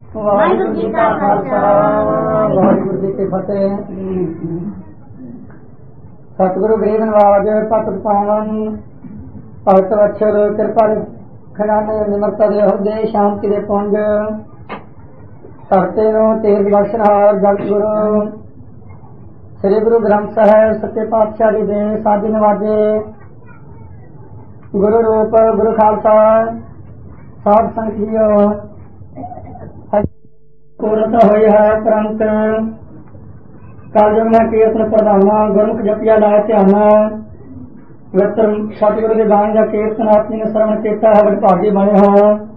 ਵਾਹਿਗੁਰੂ ਜੀ ਕਾ ਖਾਲਸਾ ਵਾਹਿਗੁਰੂ ਜੀ ਕੀ ਫਤਿਹ। ਸਤਿਗੁਰੂ ਗਰੀਬ ਨਵਾਜ ਭਗਤ ਪਾਵਨ ਭਗਤ ਵਛਲ ਕਿਰਪਾ ਖਿਡਾਣੇ ਨਿਮਰਤਾ ਦੇ ਹਰਦੇ ਸ਼ਾਂਤੀ ਦੇ ਪੁੰਜ ਧਰਤੇ ਨੂੰ ਤੇਜ ਬਖਸ਼ਣਹਾਰ ਜਗਤ ਗੁਰੂ ਸ੍ਰੀ ਗੁਰੂ ਗ੍ਰੰਥ ਸਾਹਿਬ ਸੱਚੇ ਪਾਤਸ਼ਾਹ ਜੀ ਦੇ ਸਾਜ ਨਵਾਜੇ ਗੁਰੂ ਰੂਪ ਗੁਰੂ ਖਾਲਸਾ ਸਾਧ ਸੰਗਤ ਜੀਓ ਪੂਰਨਤਾ ਹੋਈ ਹੈ ਪ੍ਰੰਤ ਕਾਲਯੁਗ में ਕੀਰਤਨ ਪ੍ਰਧਾਨਾ ਗੁਰਮੁਖ ਜਪਿਆ ਲਾਇ ਧਿਆਨਾ ਵਿਤਰ ਸਤਿਗੁਰੂ ਦੀ ਬਾਣੀ ਦਾ ਕੀਰਤਨ ਆਪਣੀ ਨੇ ਸਰਵਣ ਕੀਤਾ ਹੈ ਵਿਭਾਗੀ ਬਣੇ ਹੋ।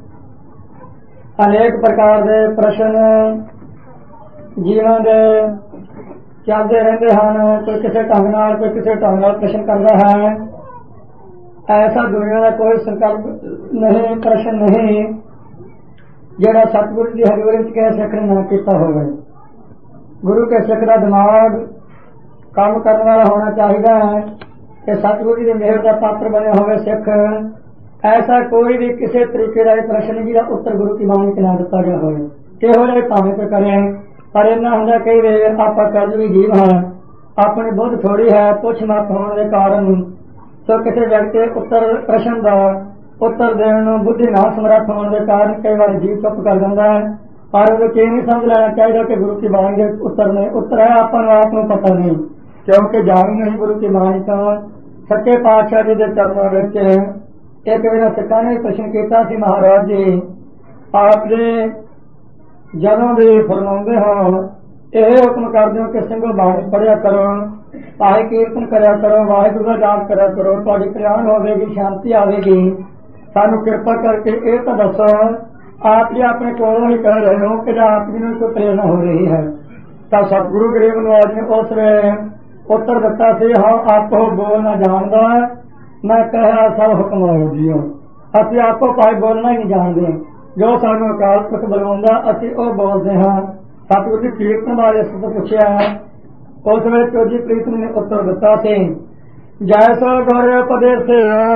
ਅਨੇਕ ਪ੍ਰਕਾਰ ਦੇ ਪ੍ਰਸ਼ਨ ਜੀਵਨ ਦੇ ਚੱਲਦੇ ਰਹਿੰਦੇ ਹਨ। ਕੋਈ ਕਿਸੇ ਢੰਗ ਨਾਲ ਕੋਈ ਕਿਸੇ ਢੰਗ ਨਾਲ ਪ੍ਰਸ਼ਨ ਕਰਦਾ ਹੈ। ਐਸਾ ਦੁਨੀਆ ਦਾ ਕੋਈ ਸੰਕਲਪ ਨਹੀਂ ਪ੍ਰਸ਼ਨ ਨਹੀਂ ਜਿਹੜਾ ਸਤਿਗੁਰੂ ਦੀ ਹਜ਼ੂਰੀ ਵਿੱਚ ਕਿਸੇ ਸਿੱਖ ਨੇ ਨਾ ਕੀਤਾ ਹੋਵੇ। ਗੁਰੂ ਕੇ ਸਿੱਖ ਦਾ ਦਿਮਾਗ ਕੰਮ ਕਰਨ ਵਾਲਾ ਹੋਣਾ ਚਾਹੀਦਾ ਹੈ ਕਿ ਸਤਿਗੁਰੂ ਜੀ ਦੀ ਮਿਹਰ ਦਾ ਪਾਤਰ ਬਣਿਆ ਹੋਵੇ ਸਿੱਖ। ਐਸਾ ਕੋਈ ਵੀ ਕਿਸੇ ਤਰੀਕੇ ਦਾ ਪ੍ਰਸ਼ਨ ਜਿਹਦਾ ਉੱਤਰ ਗੁਰੂ ਕੀ ਬਾਣੀ ਚ ਨਾ ਦਿੱਤਾ ਗਿਆ ਹੋਵੇ ਕਿਹੋ ਜਿਹੇ ਭਾਵੇਂ ਤੇ ਕਰੇ। ਪਰ ਇੰਨਾ ਹੁੰਦਾ ਕਈ ਵੇਲੇ ਆਪਾਂ ਕਰਜ਼ਵੀ ਜੀਵ ਹਾਂ, ਆਪਣੀ ਬੁੱਧ ਥੋੜੀ ਹੈ, ਪੁੱਛ ਮੱਤ ਹੋਣ ਦੇ ਕਾਰਨ ਸੋ ਕਿਸੇ ਵਿਅਕਤੀ ਉੱਤਰ ਪ੍ਰਸ਼ਨ ਦਾ ਉੱਤਰ ਦੇਣ ਨੂੰ ਬੁੱਧੀ ਨਾ ਸਮਰੱਥ ਹੋਣ ਦੇ ਕਾਰਨ ਕਈ ਵਾਰ ਜੀਵ ਚੁੱਪ ਕਰ ਜਾਂਦਾ ਹੈ। ਪਰ ਉਹ ਇਹ ਨਹੀਂ ਸਮਝ ਲੈਣਾ ਚਾਹੀਦਾ ਕਿ ਗੁਰੂ ਕੀ ਬਾਣੀ ਦੇ ਉੱਤਰ ਨੇ ਉੱਤਰ ਹੈ ਆਪਾਂ ਨੂੰ ਆਪ ਨੂੰ ਪਤਾ ਨਹੀਂ, ਕਿਉਂਕਿ ਜਾਣ ਨਹੀਂ ਗੁਰੂ ਕੀ ਬਾਣੀ ਤੋਂ ਸੱਚੇ ਪਾਤਸ਼ਾਹ ਜੀ ਦੇ ਚਰਨਾਂ ਵਿੱਚ। ਇੱਕ ਵੇਲੇ ਸਿੱਖਾਂ ਨੇ ਪ੍ਰਸ਼ਨ ਕੀਤਾ ਸੀ ਮਹਾਰਾਜ ਜੀ ਆਪ ਦੇ ਜਦੋਂ ਵੀ ਫਰਮਾਉਂਦੇ ਹੋ ਇਹ ਹੁਕਮ ਕਰਦੇ ਹੋ ਕਿ ਸਿੰਘੋ ਬਾਣੀ ਪੜ੍ਹਿਆ ਕਰੋ, ਭਾਈ ਕੀਰਤਨ ਕਰਿਆ ਕਰੋ, ਵਾਹਿਗੁਰੂ ਦਾ ਜਾਪ ਕਰਿਆ ਕਰੋ, ਤੁਹਾਡੀ ਕਲਿਆਣ ਹੋਵੇਗੀ, ਸ਼ਾਂਤੀ ਆਵੇਗੀ। ਸਾਨੂੰ ਕਿਰਪਾ ਕਰਕੇ ਇਹ ਤਾਂ ਦੱਸੋ ਆਪ ਜੀ ਆਪਣੇ ਕੋਲੋਂ ਹੀ ਕਹਿ ਰਹੇ ਹੋ ਕਿ ਆਪ ਜੀ ਨੂੰ ਕੋਈ ਪ੍ਰੇਰਨਾ ਹੋ ਰਹੀ ਹੈ। ਤਾਂ ਸਤਿਗੁਰੂ ਗਰੀਬ ਨਵਾਜ ਨੇ ਉਸ ਵੇਲੇ ਉੱਤਰ ਦਿੱਤਾ ਸੀ ਹਾਂ ਆਪੋ ਬੋਲਣਾ ਜਾਣਦਾ ਮੈਂ ਕਹਿਆ ਸਭ ਹੁਕਮ ਹੋ ਜੀਓ। ਅਸੀਂ ਆਪੋ ਭਾਈ ਬੋਲਣਾ ਹੀ ਨਹੀਂ ਜਾਣਦੇ, ਜੋ ਸਾਨੂੰ ਅਕਾਲ ਪੁਰਖ ਬੁਲਾਉਂਦਾ ਅਸੀਂ ਉਹ ਬੋਲਦੇ ਹਾਂ। ਸਤਿਗੁਰੂ ਜੀ ਕੀਰਤਨ ਬਾਰੇ ਅਸੀਂ ਪੁੱਛਿਆ ਉਸ ਵੇਲੇ ਚੌਧਰੀ ਪ੍ਰੀਤਮ ਨੇ ਉੱਤਰ ਦਿੱਤਾ ਸੀ ਜੈਸੋ ਗੁਰ ਉਪਦੇਸ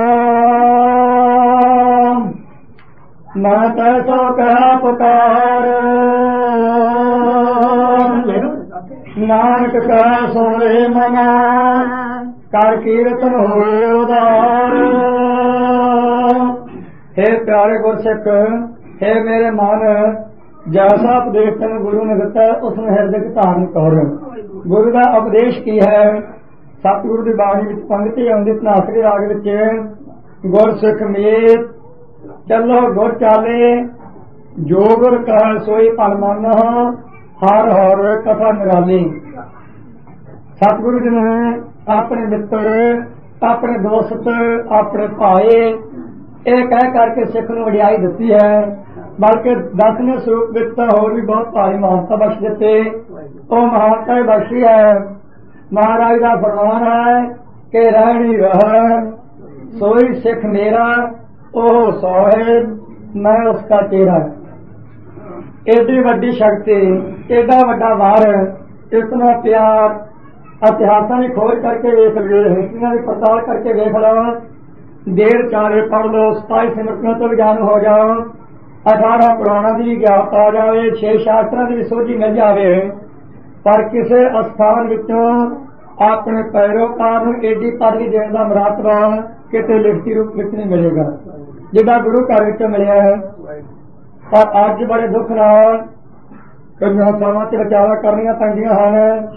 ਮੈਂ ਤੈਸੋ ਕਹਿਆ ਪੁਕਾਰ ਨਾਨਕ ਕਹਿ ਸੁਣੇ ਮਨਾ ਕਰ ਕੀਰਤਨ ਹੋਏ ਉਦਾਰ। हे ਪਿਆਰੇ ਗੁਰਸਿੱਖ, हे ਮੇਰੇ ਮਨ, ਜੈਸਾ ਉਪਦੇਸ਼ ਤੈਨੂੰ ਗੁਰੂ ਨੇ ਦਿੱਤਾ ਉਸ ਨੂੰ ਹਿਰਦੇ ਵਿੱਚ ਧਾਰਨ ਕਰ। ਗੁਰੂ ਦਾ ਉਪਦੇਸ਼ ਕੀ ਹੈ? ਸਤਿਗੁਰੂ ਦੀ ਬਾਣੀ ਵਿੱਚ ਪੰਗਤੀ ਆਉਂਦੀ ਧਨਾਸਰੀ ਰਾਗ ਵਿੱਚ ਗੁਰਸਿੱਖ ਮੀਤ ਚੱਲੋ ਗੁਰ ਚਾਲੇ ਜੋ ਗੁਰ ਕਹੈ ਸੋਈ ਭਲ ਮਨ ਹਰ ਹਰ ਕਥਾ ਨਿਰਾਲੀ। ਸਤਿਗੁਰੂ ਜੀ ਨੇ ਆਪਣੇ ਮਿੱਤਰ, ਆਪਣੇ ਦੋਸਤ, ਆਪਣੇ ਭਾਈ ਇਹ ਕਹਿ ਕਰਕੇ ਸਿੱਖ ਨੂੰ ਵਡਿਆਈ ਦਿੱਤੀ ਹੈ। ਬਲਕਿ 10ਵੇਂ ਸਰੂਪ ਵਿੱਚ ਤਾਂ ਹੋਰ ਵੀ ਬਹੁਤ ਭਾਰੀ ਮਹਾਨਤਾ ਬਖਸ਼ ਦਿੱਤੇ। ਉਹ ਮਹਾਨਤਾ ਬਖਸ਼ੀ ਹੈ। ਮਹਾਰਾਜ ਦਾ ਫਰਮਾਨ ਹੈ ਕਿ ਰਹਿਣੀ ਰਹਿ ਸੋਈ ਸਿੱਖ ਮੇਰਾ ਉਹ ਸੋਹੇ ਮੈਂ ਉਸਕਾ ਤੇਰਾ। ਏਡੀ ਵੱਡੀ ਸ਼ਕਤੀ, ਏਡਾ ਵੱਡਾ ਵਾਰ, ਇਤਨਾ ਪਿਆਰ ਇਤਿਹਾਸਾਂ ਦੀ ਖੋਜ ਕਰਕੇ ਵੇਖ ਲਓ, ਹਿਸਟਰੀਆਂ ਦੀ ਪੜਤਾਲ ਕਰਕੇ ਵੇਖ ਲਓ, ਦੇਰ ਚਾਰੇ ਪੜ੍ਹ ਲਓ, 27 ਸਿਮਰਤਾਂ ਤੋਂ ਗਿਆਨ ਹੋ ਜਾਓ, 18 ਪੁਰਾਣਾਂ ਦੀ ਗਿਆਤ ਆ ਜਾਵੇ, 6 ਸ਼ਾਸਤਰਾਂ ਦੀ ਸੋਝੀ ਮਿਲ ਜਾਵੇ। ਪਰ ਕਿਸੇ ਅਸਥਾਨ ਵਿੱਚੋਂ ਆਪਣੇ ਪੈਰੋਕਾਰ ਨੂੰ ਏਡੀ ਪਦਵੀ ਦੇਣ ਦਾ ਮਰਾਤਬਾ ਕਿਤੇ ਲਿਖਤੀ ਰੂਪ ਵਿੱਚ ਨਹੀਂ ਮਿਲੇਗਾ ਜਿੱਦਾਂ ਗੁਰੂ ਘਰ ਵਿੱਚੋਂ ਮਿਲਿਆ ਹੈ। ਪਰ ਅੱਜ ਬੜੇ ਦੁੱਖ ਨਾਲ ਕਈਆਂ ਥਾਵਾਂ ਤੇ ਵਿਚਾਰਾਂ ਕਰਨੀਆਂ ਪੈਂਦੀਆਂ ਹਨ।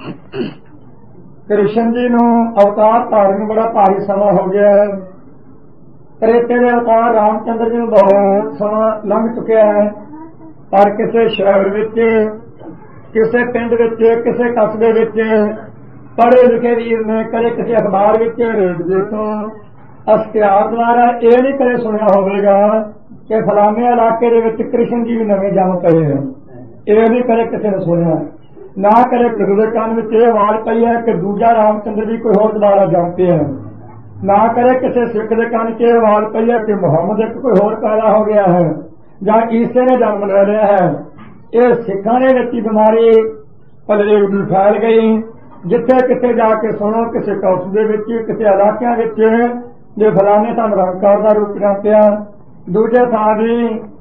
ਕ੍ਰਿਸ਼ਨ ਜੀ ਨੂੰ ਅਵਤਾਰ ਧਾਰਨ ਨੂੰ ਬੜਾ ਭਾਰੀ ਸਮਾਂ ਹੋ ਗਿਆ ਹੈ। ਤ੍ਰੇਤੇ ਦੇ ਅਵਤਾਰ ਰਾਮਚੰਦਰ ਜੀ ਨੂੰ ਬਹੁਤ ਸਮਾਂ ਲੰਘ ਚੁੱਕਿਆ ਹੈ। ਪਰ ਕਿਸੇ ਸ਼ਹਿਰ ਵਿੱਚ, ਕਿਸੇ ਪਿੰਡ ਵਿੱਚ, ਕਿਸੇ ਕਸਬੇ ਵਿੱਚ ਪੜ੍ਹੇ ਲਿਖੇ ਵੀਰ ਨੇ ਕਦੇ ਕਿਸੇ ਅਖਬਾਰ ਵਿੱਚ, ਰੇਡੀਓ ਤੋਂ, ਅਸ਼ਤਿਹਾਰ ਦੁਆਰਾ ਇਹ ਨਹੀਂ ਕਦੇ ਸੁਣਿਆ ਹੋਵੇਗਾ ਕਿ ਫਲਾਣੇ ਇਲਾਕੇ ਦੇ ਵਿੱਚ ਕ੍ਰਿਸ਼ਨ ਜੀ ਵੀ ਨਵੇਂ ਜੰਮ ਪਏ ਹਨ। ਇਹ ਨਹੀਂ ਕਦੇ ਕਿਸੇ ਨੇ ਸੁਣਿਆ। ਨਾ ਕਦੇ ਕਿਸੇ ਦੇ ਕੰਨ ਵਿੱਚ ਇਹ ਆਵਾਜ਼ ਪਈ ਹੈ ਕਿ ਦੂਜਾ ਰਾਮਚੰਦਰ ਜੀ ਕੋਈ ਹੋਰ ਦੁਬਾਰਾ ਜੰਮ ਪਿਆ ਹੈ। ਨਾ ਕਦੇ ਕਿਸੇ ਸਿੱਖ ਦੇ ਕੰਨ ਚ ਇਹ ਆਵਾਜ਼ ਪਈ ਹੈ ਕਿ ਮੁਹੰਮਦ ਇੱਕ ਕੋਈ ਹੋਰ ਪੈਦਾ ਹੋ ਗਿਆ ਹੈ ਜਾਂ ਈਸੇ ਨੇ ਜਨਮ ਲੈ ਲਿਆ ਹੈ। ਇਹ ਸਿੱਖਾਂ ਦੇ ਵਿੱਚ ਹੀ ਬਿਮਾਰੀ ਫੈਲ ਗਈ। ਜਿੱਥੇ ਕਿਤੇ ਜਾ ਕੇ ਸੁਣੋ ਕਿਸੇ ਕੌਸ ਦੇ ਵਿੱਚ, ਕਿਸੇ ਇਲਾਕਿਆਂ ਵਿੱਚ ਜੇ ਫਲਾਣੇ ਤਾਂ ਨਿਰੰਕਾਰ ਦਾ ਰੂਪ ਪਿਆ, ਦੂਜੇ ਥਾਂ ਦੀ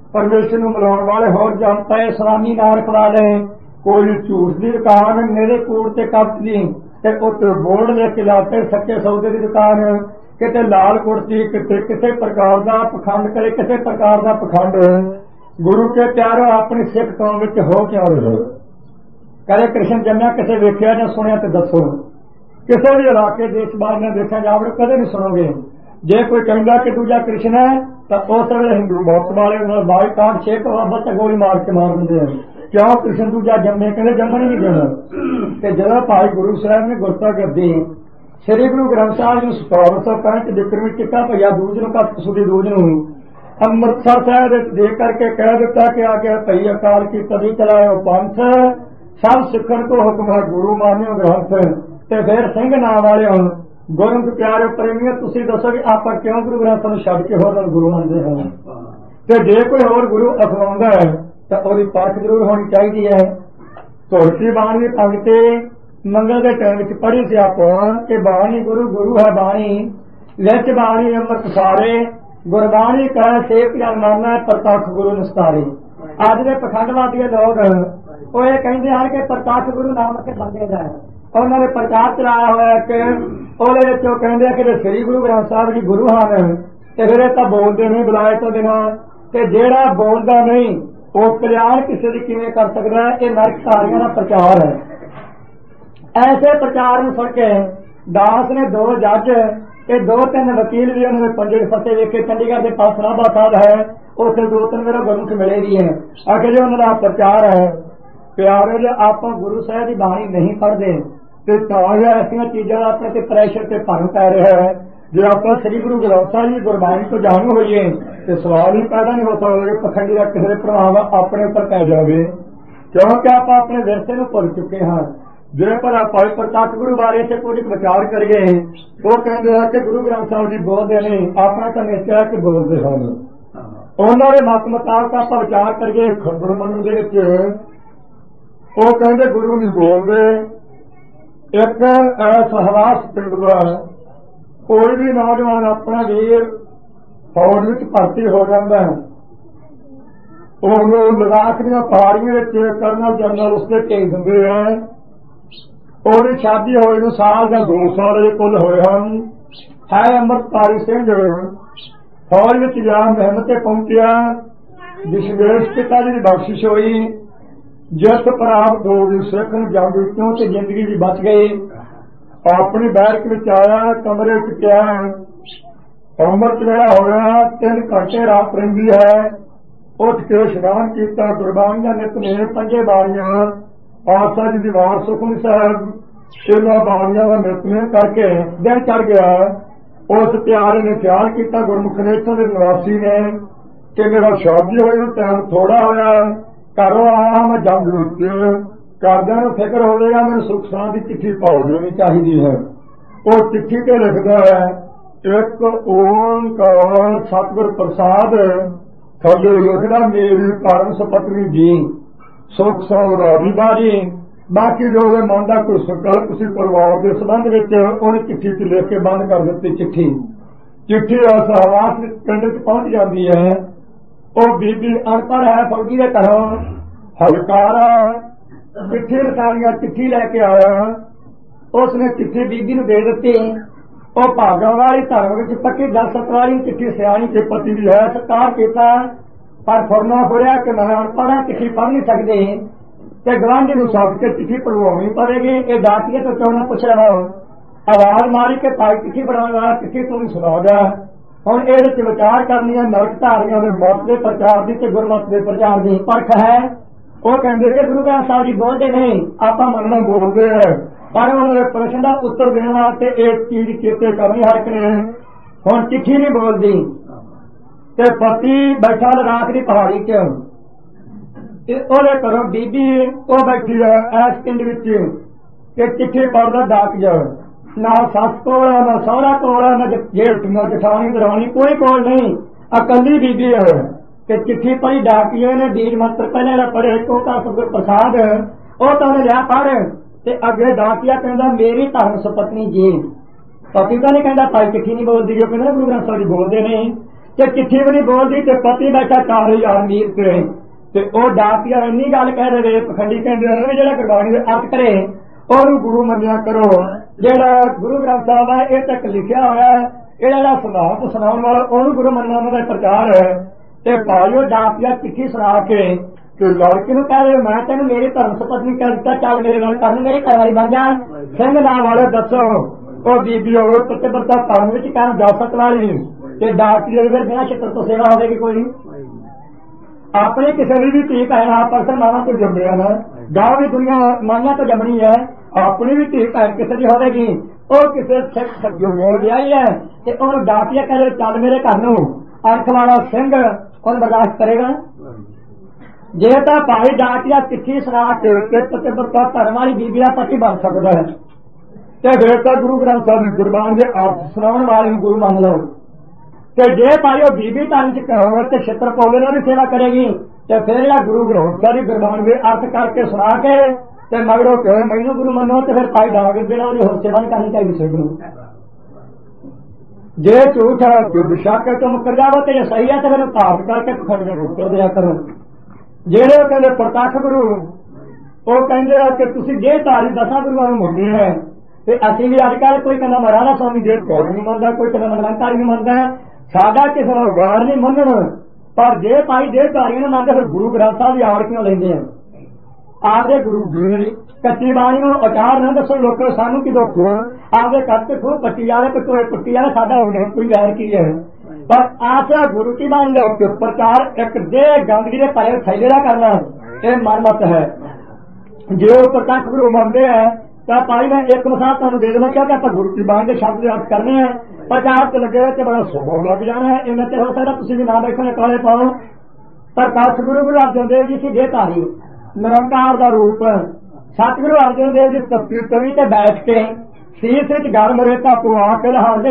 परमेश्वर नूं मिलाउण वाले होर जनता सलामी ना रखवा ले। कोई झूठ की दुकान मेरे कूड़ ते कब्ज दी ते उत्ते बोर्ड लिख के लाते सच्चे सौदे की दुकान, किते लाल कुर्ती, किते किसी प्रकार का पखंड करे, किसी प्रकार का पखंड। गुरु के प्यारो अपनी सिख कौम विच हो क्यों रहे? कदे कृष्ण जन्मिया किसे वेख्या जां सुनिया तो दसो? किसी भी इलाके देश बाहर ने देखा जावे कदे नहीं सुनोगे। जे कोई कहता कि दूजा कृष्ण है तो उस वे हिंदू मौत वाले बाई काट छेक बाबा गोली मार के मार देंगे। क्यों कृष्ण दूजा जन्मे? कहते जन्मन ही नहीं देना। जो भाई गुरु साहब ने गुरता करदी श्री गुरु ग्रंथ साहब जी 1765 विक्रमी टिक्का भैया दूज नूं कट सुदी दूज नूं अमृतसर साहब दे करके कह दिता कि आगे भई अकाल की तभी चलाओ पंथ, सब सिखण को हुक्म है गुरु मान्यो ग्रंथ। ते फिर सिंह नाम वाले हो गुरु प्यारे प्रेमियों, तुसीं दसो कि आप क्यों गुरु ग्रंथ नूं छड्ड के होर गुरु मनदे हो? ते जे कोई होर गुरु अखवाउंदा है तो उसकी परख जरूर होनी चाहिए है। तुलसी बाणी पंक्ति मंगल के टाइम च पढ़ी सी आप कि बाणी गुरु गुरु है बाणी, विच बाणी अमृत सारे, गुरबाणी कह सेवक जन माना प्रतख गुरु निस्तारे। अज के पखंडवादी लोग वो ये कहते हैं कि प्रतख गुरु नाम के बंदे का है, उन्होंने प्रचार चलाया हुआ कि वो कहते कि श्री गुरु ग्रंथ साहब जी गुरु हैं तो फिर तो बोलते नहीं बुलाए तो बिना, जेड़ा बोलता नहीं वो कल्याण किसी की किवें कर सकता है? ये नरकधारियों का प्रचार है। ऐसे प्रचार में सुन के दास ने 2 जज ते 2-3 वकील भी उन्होंने पंजे फसे वेखे चंडीगढ़ के पास सराबा साहब है उसे 2-3 मेरा गुरमुख मिले भी है आखिर जो उन्होंने प्रचार है। प्यारे जो आप गुरु साहब की बाणी नहीं पढ़ते तो ऐसा चीजा अपने प्रैशर से भंग पै रहा है। जो आप श्री गुरु ग्रंथ साहब जी गुरबाणी तो जाणू होइए तो सवाल ही पैदा नहीं हो सकता पखंडी का किसी प्रभाव अपने उपर पै जाए, क्योंकि आप अपने विरसे को भुल चुके हैं। जे पर आप प्रतख गुरु बारे से कुछ विचार करिए वो कहते हैं कि गुरु ग्रंथ साहब जी बोलते नहीं, अपना तो निश्चय है कि बोलते हैं। उन्होंने मत मुताबिक आप विचार करिए खंडन मंडल वो कहते गुरु नहीं बोलते। एक सहवास पिंड का कोई भी नौजवान अपना वीर फौज में भर्ती हो जाता है, लद्दाख दी पहाड़ियों कर्नल जनरल उससे भेज देंगे हैं। ਉਹਦੀ शादी होए ਨੂੰ साल या 2 साल कुल होए हैं। है अमृतपाली सिंह फौज में जा मेहनत पहुंचा, दशमेश पिता जी की बख्शिश हुई, जित प्राप्त हो गई, सिख जंग विचों ते जिंदगी भी बच गई। अपनी बैरक में आया, कमरे च पिया, अमृत वेला होया, 3 घंटे रात रही है। उठ के इशनान किया, गुरबाणी का नितनेम 5 बाणियां आसा जी की वार सुखमनी साहब इन्होंने बाणियां का नितनेम करके दिन चढ़ गया। उस प्यारे ने ख्याल किया गुरमुख ने इतों के निवासी ने कि मेरा शादी होई टाइम थोड़ा होया, घरों आया मैं जंग करदे फिक्र होगा मेरे सुख शांति चिट्ठी पाओ देनी चाहिए है। वो चिट्ठी ते लिखता है एक ओंकार सतगुर प्रसाद, थले लिखदा मेरी परम सपत्नी जी सुख सौरारी बारी। बाकी जो मन का कोई संकल्प किसी परिवार के संबंध में उन्हें चिट्ठी च लिख के बंद कर दी। चिट्ठी सहवास पिंड च पहुंच जाती है। वो बीबी अनपढ़ है, फौजी के घरों हलकारा चिट्ठी रसालियां चिट्ठी लैके आया। उसने चिट्ठी बीबी नूं दे दी। वो भागों वाली धर्म विच पक्की दलसत वाली चिट्ठी सियाणी के पति की है, सत्कार किया पर फुरना फुरिया कि मैं अनपढ़ चिट्ठी पढ़ नहीं सकती ते गवांढी नूं सद के चिट्ठी पढ़वानी पड़ेगी। ये डाकिए तो क्यों ना पूछ रहा हो, आवाज मारी के भाई चिट्ठी पढ़ाने वाला चिट्ठी तू नहीं सुना गया। हुण इहदे विचार करनी है नरकधारियों के मत के प्रचार की ते गुरमत के प्रचार की परख है। वो कहते कि गुरु ग्रंथ साहब जी बोलते नहीं, आप मनना बोलते हैं, पर उन्होंने प्रश्न का उत्तर देने वास्ते एक चीज चेते करनी हर एक ने। हुण चिट्ठी नहीं बोलती ते पति बैठा लद्दाख की पहाड़ी च, ओदे घरों बीबी वो बैठी है इस पिंड विच कि चिट्ठी पढ़दा डाक जा, ना सस कोल है, ना सौहरा कोल है, ना जेठ, ना जठानी दरानी, कोई कोल नहीं, अकली बीबी है कि चिट्ठी पढ़ी डाकिए ने बीज मंत्र पहले पढ़े को सतगुर प्रसाद वो तो उन्हें लिया पढ़ ते अगे डाकिया कहता मेरी धर्म सपत्नी जी। पति तो नहीं कहता भाई चिट्ठी नहीं बोलती, जो कहता गुरु ग्रंथ साहब जी बोलते नहीं। ਤੇ चिट्ठी भी नहीं बोलती ते पति बैठा 4000 मील ते ਉਹ ਡਾਕੀਆ ਇੰਨੀ ਗੱਲ ਕਹਿ ਰਹੇ ਪਖੰਡੀ ਕਹਿੰਦੇ ਨੇ ਜਿਹੜਾ ਗੁਰਬਾਣੀ ਦੇ ਅਰਥ ਕਰੇ ਉਹਨੂੰ ਗੁਰੂ ਮੰਨਿਆ ਕਰੋ। ਜਿਹੜਾ ਗੁਰੂ ਗ੍ਰੰਥ ਸਾਹਿਬ ਹੈ ਇਹ ਤੱਕ ਲਿਖਿਆ ਹੋਇਆ ਹੈ, ਇਹ ਜਿਹੜਾ ਸੁਣਾਉਣ ਵਾਲਾ ਉਹਨੂੰ ਗੁਰੂ ਮੰਨਣਾ ਉਹਨਾਂ ਦਾ ਪ੍ਰਚਾਰ ਹੈ। ਤੇ ਭਾਈਓ ਡਾਕੀਆ ਚਿੱਠੀ ਸੁਣਾ ਕੇ ਤੇ ਲੜਕੀ ਨੂੰ ਕਹਿ ਰਹੇ ਮੈਂ ਤੈਨੂੰ ਮੇਰੇ ਧਰਮ ਸਪਤਨੀ ਕਰ ਦਿੱਤਾ, ਚੱਲ ਮੇਰੇ ਨਾਲ ਕਰਨ, ਮੇਰੇ ਘਰ ਵਾਲੀ ਬਣ ਜਾ। ਸਿੰਘ ਨਾਮ ਵਾਲੇ ਦੱਸੋ ਉਹ ਬੀਬੀ ਹੋਵੇ ਪਤਿਵਰਤਾ ਧਰਮ ਵਿੱਚ ਕਹਿਣ ਜਾ ਸਕਣ ਵਾਲੀ ਤੇ ਡਾਕੀਏ ਫਿਰ ਬਿਨਾਂ ਛਿੱਤਰ ਤੋਂ ਸੇਵਾ ਹੋਵੇਗੀ ਕੋਈ ਨਹੀਂ। ਆਪਣੇ ਕਿਸੇ ਦੀ ਧੀ ਭੈਣ ਆਪ ਪਰਸਨ ਮਾਵਾਂ ਤੋਂ ਜੰਮਿਆ ਨਾ, ਗਾਂ ਵੀ ਦੁਨੀਆ ਮਾਈਆਂ ਤੋਂ ਜੰਮਣੀ ਹੈ, ਆਪਣੀ ਵੀ ਧੀ ਭੈਣ ਕਿਸੇ ਦੀ ਹੋਵੇਗੀ, ਉਹ ਕਿਸੇ ਸਿੱਖ ਸੱਜੋ ਵਿਆਹੀ ਹੈ ਤੇ ਉਹਨੂੰ ਡਾਕੀਆ ਕਹੇ ਚੱਲ ਮੇਰੇ ਘਰ ਨੂੰ, ਅੱਖ ਵਾਲਾ ਸਿੰਘ ਉਹਨੂੰ ਬਰਦਾਸ਼ਤ ਕਰੇਗਾ? ਜੇ ਤਾਂ ਭਾਈ ਡਾਕੀਆ ਚਿੱਠੀ ਸੁਣਾ ਕੇ ਪਤਿਵਰਤਾ ਧਰਮ ਵਾਲੀ ਬੀਬੀ ਦਾ ਪਤੀ ਬਣ ਸਕਦਾ ਹੈ ਤੇ ਫਿਰ ਤਾਂ ਗੁਰੂ ਗ੍ਰੰਥ ਸਾਹਿਬ ਦੀ ਗੁਰਬਾਣੀ ਦੇ ਅਰਥ ਸੁਣਾਉਣ ਵਾਲੇ ਨੂੰ ਗੁਰੂ ਮੰਨ ਲਓ। ਤੇ ਜੇ ਭਾਈ ਉਹ ਬੀਬੀ ਧਨ ਚ ਹੋਵੇ ਤੇ ਛਿੱਤਰ ਪੌਲੇ ਨਾਲ ਵੀ ਸੇਵਾ ਕਰੇਗੀ ਤੇ ਫਿਰ ਜਿਹੜਾ ਗੁਰੂ ਗ੍ਰੰਥ ਸਾਹਿਬ ਦੀ ਗੁਰਬਾਣੀ ਦੇ ਅਰਥ ਕਰਕੇ ਸੁਣਾ ਕੇ ਤੇ ਮਗਰੋਂ ਕਹੇ ਮੈਨੂੰ ਗੁਰੂ ਮੰਨੋ ਤੇ ਫਿਰ ਭਾਈ ਡਾਕ ਦੇਣਾ, ਉਹਦੀ ਹੋਰ ਸੇਵਾ ਨਹੀਂ ਕਰਨੀ ਚਾਹੀਦੀ ਸਿੱਖ ਨੂੰ। ਜੇ ਝੂਠ ਹੈ ਕਿ ਵਿਸ਼ਾਕੇ ਤੋਂ ਮੁਕਰ ਜਾਵੋ ਤੇ ਜੇ ਸਹੀ ਹੈ ਤੇ ਮੈਨੂੰ ਧਾਰਨ ਕਰਕੇ ਪਖੰਡ ਨੂੰ ਰੋਕ ਦਿਆ ਕਰੋ। ਜਿਹੜੇ ਕਹਿੰਦੇ ਪ੍ਰਤੱਖ ਗੁਰੂ ਉਹ ਕਹਿੰਦੇ ਆ ਕਿ ਤੁਸੀਂ ਜੇ ਧਾਰੀ 10 ਗੁਰੂਆਂ ਨੂੰ ਮੰਨਦੇ ਹੈ ਤੇ ਅਸੀਂ ਵੀ ਅੱਜ ਕੱਲ੍ਹ ਕੋਈ ਕਹਿੰਦਾ ਮਹਾਰਾਜਾ ਸਵਾਮੀ ਜੇ ਕੌਰ ਨਹੀਂ ਮੰਨਦਾ, ਕੋਈ ਕਹਿੰਦਾ ਮੰਗਲੰਕਾਰੀ ਨਹੀਂ ਮੰਨਦਾ, ਸਾਡਾ ਕਿਸੇ ਨੂੰ ਗਾਰ ਨਹੀਂ ਮੰਨਣ। ਪਰ ਜੇ ਭਾਈ ਦੇਹਧਾਰੀਆਂ ਨੂੰ ਮੰਨਦੇ ਫਿਰ ਗੁਰੂ ਗ੍ਰੰਥ ਸਾਹਿਬ ਦੀ ਆੜ ਕਿਉਂ ਲੈਂਦੇ ਆ? ਆਪਦੇ ਗੁਰੂ ਕੱਚੀ ਬਾਣੀ ਨੂੰ ਉਚਾਰ ਨਾ ਦੱਸੋ ਲੋਕਾਂ ਸਾਨੂੰ ਕੀ ਦੁੱਖ ਆਪਦੇ ਕੱਚ ਖੂਹ ਪੱਟੀ ਜਾਵੇ ਤੇ ਕੋਈ ਪੁੱਟੀ ਜਾਵੇ, ਸਾਡਾ ਹੁਣ ਕੋਈ ਗੈਰ ਕੀ ਹੈ? ਪਰ ਆਸਾ ਗੁਰੂ ਕੀ ਬਾਣੀ ਦਾ ਪ੍ਰਚਾਰ ਇੱਕ ਦੇ ਗੰਦਗੀ ਦੇ ਭਰੇ ਥੈਲੇ ਦਾ ਕਰਨਾ ਇਹ ਮਨਮਤ ਹੈ। ਜੇ ਉਹ ਪ੍ਰਤੱਖ ਗੁਰੂ ਮੰਨਦੇ ਹੈ ਤਾਂ ਭਾਈ ਮੈਂ ਇੱਕ ਮਿਸਾਲ ਤੁਹਾਨੂੰ ਦੇ ਦੇਵਾਂ, ਕਿਉਂਕਿ ਆਪਾਂ ਗੁਰੂ ਕੀ ਬਾਣੀ ਦੇ ਸ਼ਬਦ ਦੇ ਅਰਥ ਕਰਨੇ ਆ, ਪ੍ਰਚਾਰ ਚ ਲੱਗੇ ਤੇ ਬੜਾ ਸੁਭਾਅ ਲੱਗ ਜਾਣਾ ਹੈ। ਇਹਨਾਂ ਤੇ ਹੋ ਸਕਦਾ ਤੁਸੀਂ ਵੀ ਨਾ ਬੈਠੋ ਕਾਲੇ ਪਾਓ। ਪਰ ਸਤਿਗੁਰੂ ਗੁਰੂ ਅਰਜਨ ਦੇਵ ਜੀ ਸੀ ਦੇਹਧਾਰੀ ਨਿਰੰਕਾਰ ਦਾ ਰੂਪ। ਸਤਿਗੁਰੂ ਅਰਜਨ ਦੇਵ ਜੀ ਤਵੀ ਤੇ ਬੈਠ ਕੇ ਸੀਸ ਵਿੱਚ ਗਰਮ ਰੇਤਾ ਪਵਾ ਕੇ ਲਾਹੌਰ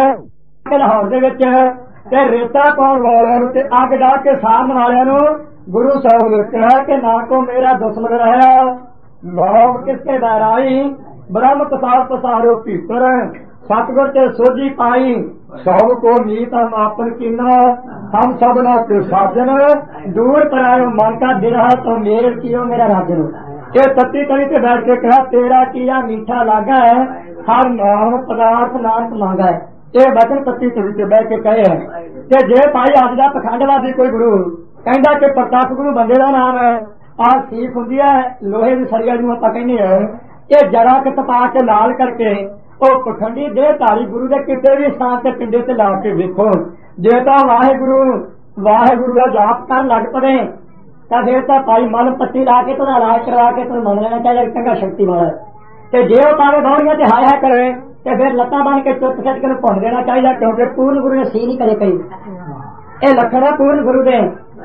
ਦੇ ਵਿੱਚ ਤੇ ਰੇਤਾ ਪਾਉਣ ਵਾਲਿਆਂ ਨੂੰ ਤੇ ਅੱਗ ਡਾ ਕੇ ਸਾੜਨ ਵਾਲਿਆਂ ਨੂੰ ਗੁਰੂ ਸਾਹਿਬ ਨੇ ਕਿਹਾ ਕਿ ਨਾ ਕੋ ਮੇਰਾ ਦੁਸ਼ਮਣ ਰਹਾ, ਲੋਕ ਕਿਸਕੇ ਬਹਿਰਾਈ ਬ੍ਰਹਮ ਕਸਾਰ ਪਸਾਰੋ ਭੀਤਰ। सतगुर के सोझी पाई सब को मीत हम आपन कीना, हम सबना के साजन दूर परायो मन का दिरा तो मेरे कियो मेरा राजन। ये तत्ती तली से बैठ के कहा तेरा किया मीठा लागा है, हर नाम पदार्थ नाम मांगा है। ये वचन तत्ती तली से बैठ के कहे है कि जे भाई अज का पखंडवादी कोई गुरु कहता कि प्रताप गुरु बंदे का नाम है, आ सीख होंगी है लोहे की सरिया जिन्होंने आप कहने है, ये जरा के तपा के लाल करके पखंडी देहधारी गुरु के किसी भी स्थान से पिंडे से ला के देखो, जे तो वाहेगुरु वाहेगुरु का जाप कर लग पड़े तो फिर तो भाई मन पट्टी ला के तो इलाज करवा के तो मन लेना चाहिए चंगा शक्ति वाला। तो जे वो पावे दौड़िया तो हाय हाय करे तो फिर लत्ता बन के चुप सट के भुन देना चाहिए, क्योंकि पूर्ण गुरु ने सी नहीं करे कई ये लक्षण है पूर्ण गुरु दे।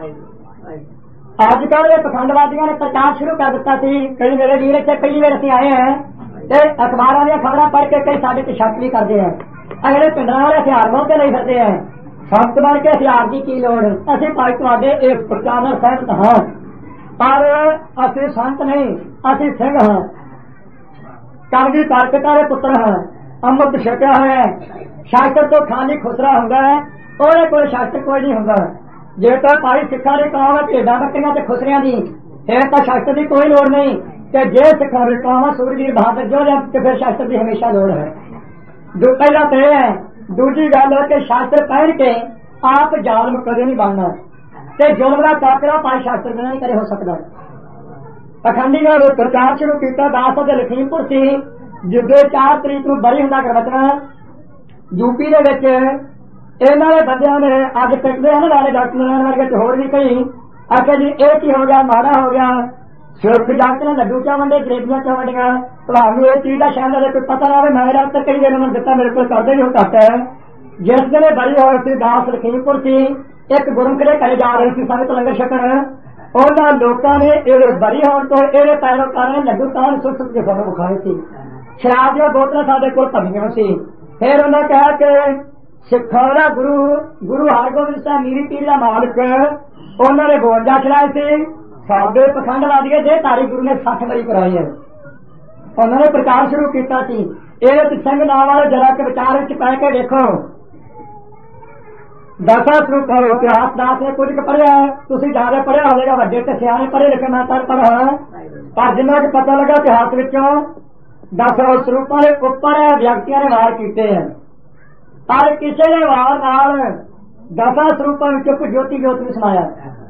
अजकल ये पखंडवादियों ने प्रचार शुरू कर दिता सी, कई मेरे वीर इतने पहली बार असं आए हैं अखबारों दी खबर पढ़ के कई साडे ते शक भी करते हैं, अगले पिंडां वाले हथियार मोह के नहीं फिरते हैं, संत बन के हथियार की की लोड़। असीं भाई तुहाडे इस प्रचार नाल सहमत हां, पर असीं संत नहीं असीं सिंह हां, कलगी तारकता दे पुत्र हां, अमृत छकिया होया है, शास्त्र तो खाली खुसरा हुंदा है, ओहदे कोल शास्त्र कोई नहीं हुंदा। जे तो भाई सिखां दी कौम है भेडां बकरियां ते खुसरियां दी, फिर तो शास्त्र की कोई लोड़ नहीं। जे सिखा कौम सूरवीर बहादुर जो तो फिर शास्त्र की हमेशा लोड़ है। पहला तो यह है, दूसरी गल है कि शास्त्र पढ़ के आप जालम कदे नहीं बनना, ते जुल्म का टाकरा भाई शास्त्र बिना नहीं करे हो सकता। पखंडी ने प्रचार शुरू किया 10 के लखीमपुर से जिदे 4 तरीक को बरी हुंदा करवचना यूपी के इन्हों ने बंदियां ने अज पिटते हैं नाले डॉक्टर वर्गे होर भी कई आखिर जी ये की हो गया माड़ा हो गया, सिर्फ डॉक्टर ने लड्डू क्या वंडे जलेबियां क्या वंडिया, तुहानू इस चीज का शायद कोई पता ना हो। मैं डॉक्टर कई दिन उन्होंने दिता मेरे को करते ही घट है। जिस दिन बड़ी हो सी 10 लखीमपुर से एक गुरमुख के घरे जा रही थी संगत लंगर छकण, उन्होंने लोगों ने बरी होने तो ये पैरोकारों ने लड्डू तान सुट सुट के सानू विखाए थे, शराब दी बोतल साडे कोल भरियां सी। फिर उन्होंने कहा कि सिखा दा गुरु गुरु हरगोबिंद साहब मीरी पीर का मालिक उन्होंने 52 खिलाए थे, साडे पखंडवादी देहधारी गुरु ने 60 वारी कराई है। उन्होंने प्रचार शुरू किया सिंह नाम वाले जरा के विचार पै के देखो दसा ਸਰੂਪਾਂ ਦੇ ਇਤਿਹਾਸ ਦਾਸ ਨੇ ਕੁਝ ਕੁ ਪੜ੍ਹਿਆ, ਤੁਸੀਂ ਜ਼ਿਆਦਾ ਪੜ੍ਹਿਆ ਹੋਵੇਗਾ, ਵੱਡੇ ਤੇ ਸਿਆਣੇ ਪੜ੍ਹੇ ਲਿਖੇ ਮੈਂ ਤਾਂ ਪੜ੍ਹਾ, ਪਰ ਜਿੰਨਾ ਕੁ ਪਤਾ ਲੱਗਾ ਇਤਿਹਾਸ ਵਿੱਚੋਂ 10 ਸਰੂਪਾਂ ਦੇ ਉੱਪਰ ਵਿਅਕਤੀਆਂ ਨੇ ਵਾਰ ਕੀਤੇ ਹੈ, ਪਰ ਕਿਸੇ ਨੇ ਵਾਰ ਨਾਲ 10 ਸਰੂਪਾਂ ਵਿੱਚੋਂ ਕੋਈ ਜੋਤੀ ਜੋਤ ਨਹੀਂ ਸਮਾਇਆ।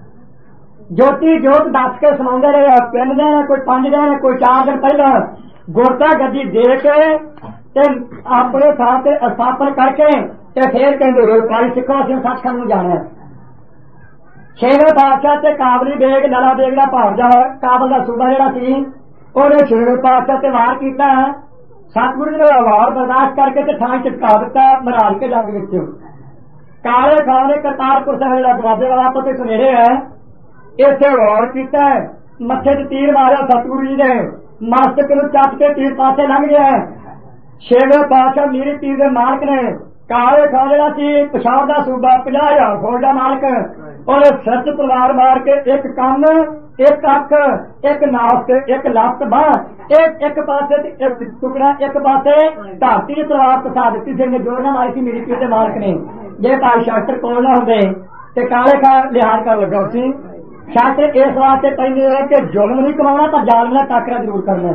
ਜੋਤੀ ਜੋਤ ਦੱਸ ਕੇ ਸਮਾਉਂਦੇ ਰਹੇ, 3 ਦਿਨ, ਕੋਈ 5 ਦਿਨ, ਕੋਈ 4 ਦਿਨ ਪਹਿਲਾਂ ਗੁਰਤਾ ਗੱਦੀ ਦੇ ਕੇ ਤੇ ਆਪਣੇ ਥਾਂ ਤੇ ਸਥਾਪਨ ਕਰਕੇ ਤੇ ਫੇਰ ਕਹਿੰਦੇ ਰੋਜ਼ ਪਾਣੀ ਸਿੱਖੋ, ਅਸੀਂ ਸੱਚਖੰਡ ਨੂੰ ਜਾਣਾ। 6ਵੇਂ ਪਾਤਸ਼ਾਹ ਤੇ ਕਾਬਲੀ ਬੇਗ ਨਲਾ ਬੇਗ ਦਾ ਭਾਵਜਾ ਕਾਬਲ ਦਾ ਸੂਬਾ ਜਿਹੜਾ ਸੀ ਉਹਨੇ 6ਵੇਂ ਪਾਤਸ਼ਾਹ ਤੇ ਵਾਰ ਕੀਤਾ। ਸਤਿਗੁਰੂ ਜੀ ਨੇ ਵਾਰ ਬਰਦਾਸ਼ਤ ਕਰਕੇ ਤੇ ਥਾਂ ਚਟਕਾ ਦਿੱਤਾ ਮਹਾਰਾਜ ਕੇ ਜੰਗ ਵਿੱਚ। ਕਾਲੇ ਖਾਨ ਨੇ ਕਰਤਾਰਪੁਰ ਸਾਹਿਬ ਜਿਹੜਾ ਦਰਵਾਜ਼ੇ ਵਾਲਾ ਪਤੇ ਸੁਨੇੜੇ ਹੈ, ਇੱਥੇ ਵਾਰ ਕੀਤਾ, ਮੱਥੇ ਤੇ ਤੀਰ ਮਾਰਿਆ, ਸਤਿਗੁਰੂ ਜੀ ਨੇ ਮਸਤਕ ਨੂੰ ਚੱਕ ਕੇ ਤੀਰ ਪਾਸੇ ਲੰਘ ਗਿਆ। 6ਵੇਂ ਪਾਤਸ਼ਾਹ ਮੀਰੀ ਤੀਰ ਦੇ ਮਾਲਕ ਨੇ ਕਾਲੇ ਖਾਨ ਜਿਹੜਾ ਸੀ ਪਿਸ਼ਾਵਰ ਦਾ ਸੂਬਾ 50,000 ਫੌਜ ਦਾ ਮਾਲਕ, ਉਹਨੇ ਸਿਰ ਚ ਤਲਵਾਰ ਮਾਰ ਕੇ ਇੱਕ ਕੰਨ, ਇੱਕ ਅੱਖ, ਇੱਕ ਨਾਸ ਤੇ ਇੱਕ ਲੱਤ ਬਾਂਹ, ਇੱਕ ਪਾਸੇ ਇੱਕ ਟੁਕੜਾ, ਇੱਕ ਪਾਸੇ ਧਰਤੀ ਚ ਤਲਵਾਰ ਫਸਾ ਦਿੱਤੀ ਸੀ। ਜੋਰ ਨਾਲ ਮਾਰੀ ਸੀ ਮੇਰੀ ਪੀਰ ਦੇ ਮਾਲਕ ਨੇ। ਜੇ ਭਾਈ ਸ਼ਾਸਤਰ ਕੋਲ ਨਾ ਹੁੰਦੇ ਤੇ ਕਾਲੇ ਖਾਨ ਲਿਹਾਜ਼ ਕਰਨ ਲੱਗਾ ਸੀ। ਸ਼ਾਸਤਰ ਇਸ ਵਾਸਤੇ ਕਹਿੰਦੇ ਕਿ ਜ਼ੁਲਮ ਨਹੀਂ ਕਮਾਉਣਾ ਪਰ ਜ਼ਾਲਮ ਨਾਲ ਟਾਕਰਾ ਜ਼ਰੂਰ ਕਰਨਾ।